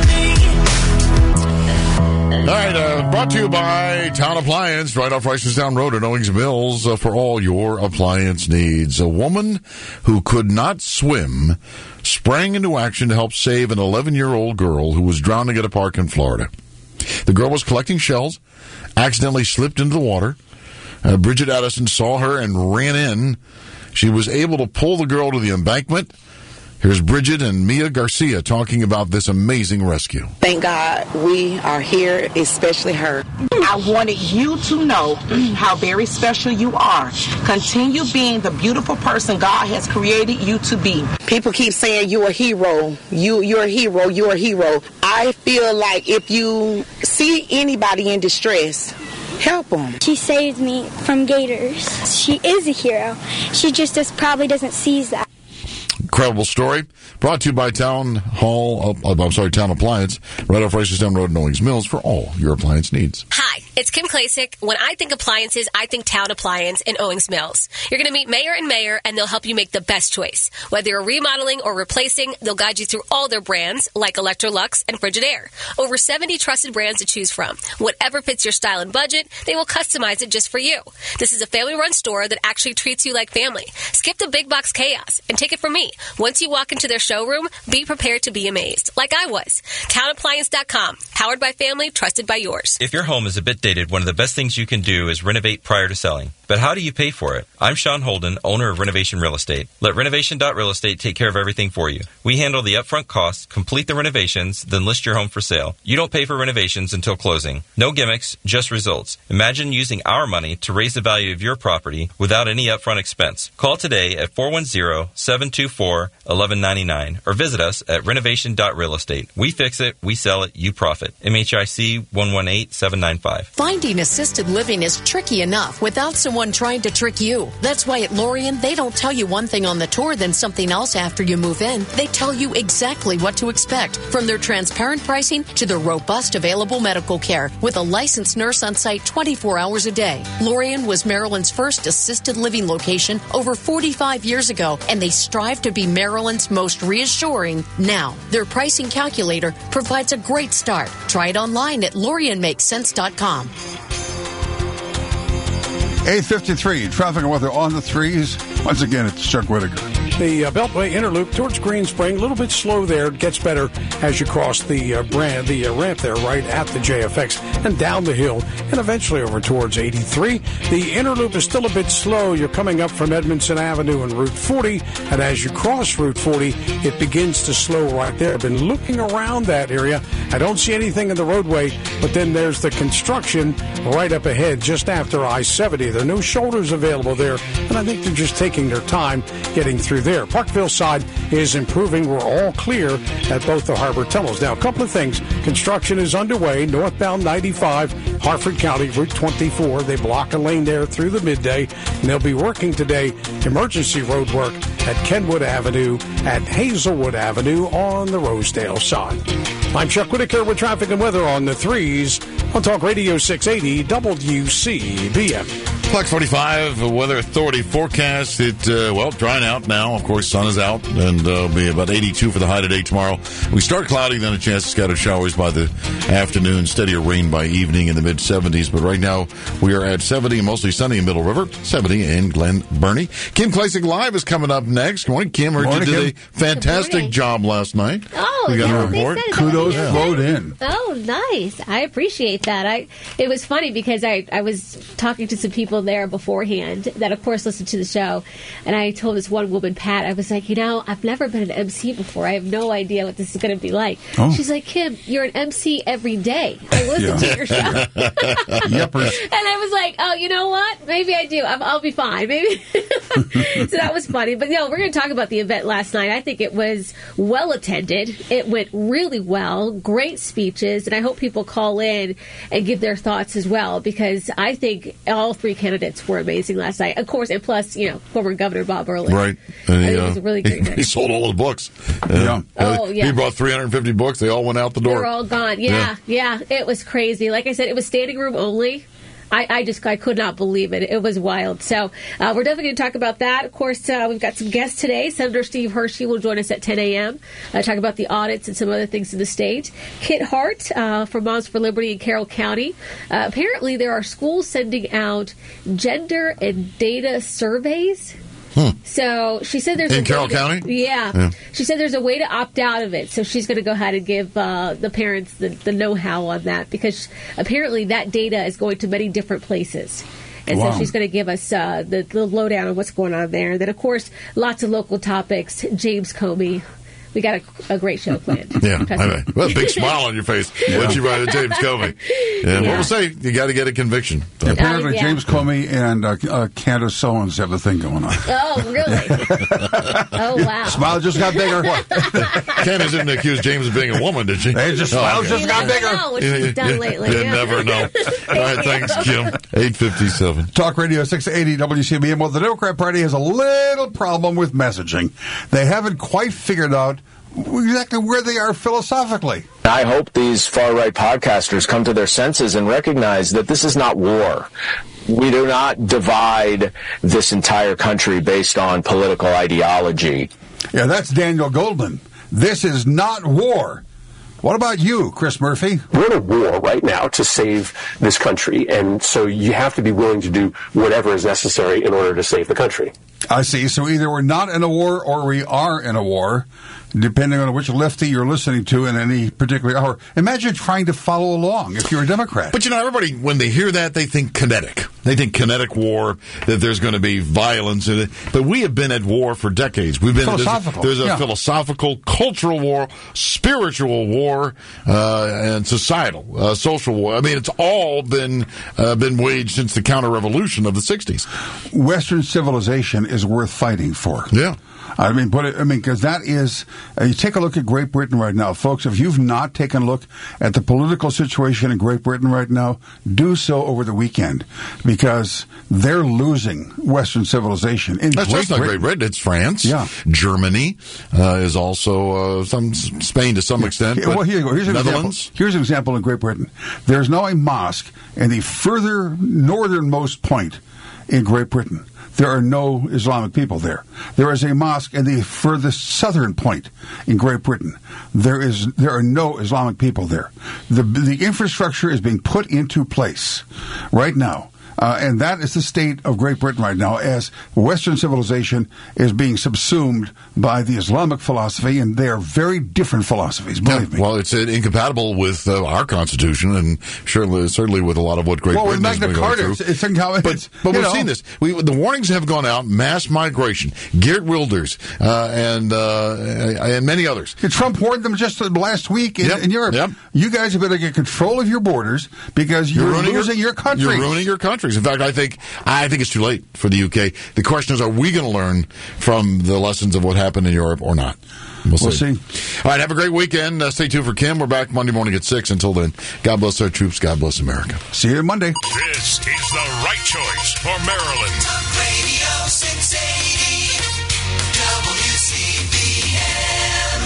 me. All right, uh, brought to you by Town Appliance, right off Ricestown Road at Owings Mills uh, for all your appliance needs. A woman who could not swim sprang into action to help save an eleven-year-old girl who was drowning at a park in Florida. The girl was collecting shells, accidentally slipped into the water. Uh, Bridget Addison saw her and ran in. She was able to pull the girl to the embankment. Here's Bridget and Mia Garcia talking about this amazing rescue. Thank God we are here, especially her. I wanted you to know how very special you are. Continue being the beautiful person God has created you to be. People keep saying you're a hero. You, you're a hero. You're a hero. I feel like if you see anybody in distress, help them. She saved me from gators. She is a hero. She just does, probably doesn't seize that. Incredible story. Brought to you by Town Hall, uh, I'm sorry, Town Appliance, right off Ricestown Road in Owings Mills for all your appliance needs. Hi, it's Kim Klasick. When I think appliances, I think Town Appliance in Owings Mills. You're going to meet Mayor and Mayor, and they'll help you make the best choice. Whether you're remodeling or replacing, they'll guide you through all their brands, like Electrolux and Frigidaire. Over seventy trusted brands to choose from. Whatever fits your style and budget, they will customize it just for you. This is a family-run store that actually treats you like family. Skip the big box chaos and take it from me. Once you walk into their showroom, be prepared to be amazed, like I was. Town Appliance dot com. Powered by family, trusted by yours. If your home is a bit dated, one of the best things you can do is renovate prior to selling. But how do you pay for it? I'm Sean Holden, owner of Renovation Real Estate. Let Renovation dot Real Estate take care of everything for you. We handle the upfront costs, complete the renovations, then list your home for sale. You don't pay for renovations until closing. No gimmicks, just results. Imagine using our money to raise the value of your property without any upfront expense. Call today at four one zero, seven two four, one one nine nine or visit us at Renovation dot Real Estate. We fix it, we sell it, you profit. M H I C one one eight seven nine five. Finding assisted living is tricky enough without someone trying to trick you. That's why at Lorien, they don't tell you one thing on the tour, then something else after you move in. They tell you exactly what to expect, from their transparent pricing to their robust available medical care, with a licensed nurse on site twenty-four hours a day. Lorien was Maryland's first assisted living location over forty-five years ago, and they strive to be Maryland's most reassuring now. Their pricing calculator provides a great start. Try it online at Lorien Makes Sense dot com. eight fifty-three, traffic and weather on the threes. Once again, it's Chuck Whitaker. The uh, Beltway Interloop towards Green Spring, a little bit slow there. It gets better as you cross the uh, brand, the uh, ramp there right at the J F X and down the hill and eventually over towards eighty-three. The Interloop is still a bit slow. You're coming up from Edmondson Avenue and Route forty, and as you cross Route forty, it begins to slow right there. I've been looking around that area. I don't see anything in the roadway, but then there's the construction right up ahead just after I seventy. There are no shoulders available there, and I think they're just taking their time getting through there. Parkville side is improving. We're all clear at both the harbor tunnels. Now, a couple of things. Construction is underway. Northbound ninety-five, Harford County, Route twenty-four. They block a lane there through the midday, and they'll be working today emergency road work at Kenwood Avenue, at Hazelwood Avenue on the Rosedale side. I'm Chuck Whitaker with traffic and weather on the threes on Talk Radio six eighty W C B M. Clock forty-five, Weather Authority forecast. It, uh, well, drying out now. Of course, sun is out, and uh, be about eighty-two for the high today. Tomorrow, we start cloudy, then a chance of scattered showers by the afternoon, steadier rain by evening in the mid seventies. But right now, we are at seventy, mostly sunny in Middle River, seventy in Glen Burnie. Kim Klasick Live is coming up next. Good morning, Kim. Heard Morning, you did Kim. a fantastic job last night. Oh, we got yeah, a they report. said it. Kudos Yeah. flowed in. Oh, nice. I appreciate that. I It was funny because I, I was talking to some people there beforehand that, of course, listened to the show. And I told this one woman, Pat, I was like, you know, I've never been an M C before. I have no idea what this is going to be like. Oh. She's like, Kim, you're an M C every day. I listen Yeah. to your show. Yepers. And I was like, oh, you know what? Maybe I do. I'm, I'll be fine. Maybe. So that was funny. But, no, we're going to talk about the event last night. I think it was well attended. It went really well. Great speeches. And I hope people call in and give their thoughts as well, because I think all three candidates were amazing last night. Of course, and plus, you know, former Governor Bob Ehrlich. Right. I And think he, it was uh, a really great he, night. he sold all his books. Uh, Yeah. Oh, yeah. He brought three hundred fifty books. They all went out the door. They're all gone. Yeah, yeah, It was crazy. Like I said, it was standing room only. I, I just I could not believe it. It was wild. So uh, we're definitely going to talk about that. Of course, uh, we've got some guests today. Senator Steve Hershey will join us at ten a.m. Uh, talk about the audits and some other things in the state. Kit Hart uh, from Moms for Liberty in Carroll County. Uh, apparently, there are schools sending out gender and data surveys. Hmm. So she said there's In a way Carroll to- County? Yeah. Yeah. She said there's a way to opt out of it. So she's going to go ahead and give uh, the parents the, the know-how on that, because apparently that data is going to many different places. And Wow. so she's going to give us uh, the, the lowdown on what's going on there. And then, of course, lots of local topics. James Comey. We got a, a great show planned. Yeah, I know. Well, a big smile on your face when you write to James Comey. Yeah, Yeah. What we'll say, you got to get a conviction. So. Apparently, Uh, yeah. James Comey and uh, uh, Candace Owens have the thing going on. Oh, really? Oh, wow. Smile just got bigger. Candace didn't accuse James of being a woman, did she? They just Oh, smile okay. just You got never bigger. know what she's done lately. You Yeah. never know. All right, thanks, Kim. eight fifty-seven. Talk Radio six eighty W C B M. Well, the Democrat Party has a little problem with messaging. They haven't quite figured out exactly where they are philosophically. I hope these far-right podcasters come to their senses and recognize that this is not war. We do not divide this entire country based on political ideology. Yeah, that's Daniel Goldman. This is not war. What about you, Chris Murphy? We're in a war right now to save this country, and so you have to be willing to do whatever is necessary in order to save the country. I see. So either we're not in a war or we are in a war, depending on which lefty you're listening to in any particular hour. Imagine trying to follow along if you're a Democrat. But you know, everybody, when they hear that, they think kinetic. They think kinetic war, that there's going to be violence in it. But we have been at war for decades. We've been Philosophical, There's a, there's a yeah. philosophical, cultural war, spiritual war, uh, and societal, uh, social war. I mean, it's all been uh, been waged since the counter-revolution of the sixties. Western civilization is worth fighting for. Yeah. I mean, put it, I mean, because that is, uh, you take a look at Great Britain right now, folks. If you've not taken a look at the political situation in Great Britain right now, do so over the weekend, because they're losing Western civilization. In That's Great just not Britain. Great Britain. It's France. Yeah. Germany uh, is also uh, some Spain to some extent. Yeah, but well, here you go. Here's an Netherlands. example. Here's an example in Great Britain. There's now a mosque in the further northernmost point in Great Britain. There are no Islamic people there. There is a mosque in the furthest southern point in Great Britain. There is there are no Islamic people there. The the infrastructure is being put into place right now. Uh, and that is the state of Great Britain right now, as Western civilization is being subsumed by the Islamic philosophy, and they are very different philosophies, believe Yeah, me. well, it's uh, incompatible with uh, our Constitution, and certainly, certainly with a lot of what Great Well, with Britain Magna has been going Carta, through. it's, it's, it's, But, but you we've know. seen this. We, the warnings have gone out: mass migration, Geert Wilders, uh, and uh, and many others. Trump warned them just last week in, Yep, in Europe. yep. You guys are going to get control of your borders because you're, ruining losing your, country. You're ruining your country. countries. In fact, I think I think it's too late for the U K. The question is, are we going to learn from the lessons of what happened in Europe or not? We'll, We'll see. see. All right, have a great weekend. Uh, stay tuned for Kim. We're back Monday morning at six. Until then, God bless our troops. God bless America. See you Monday. This is the right choice for Maryland.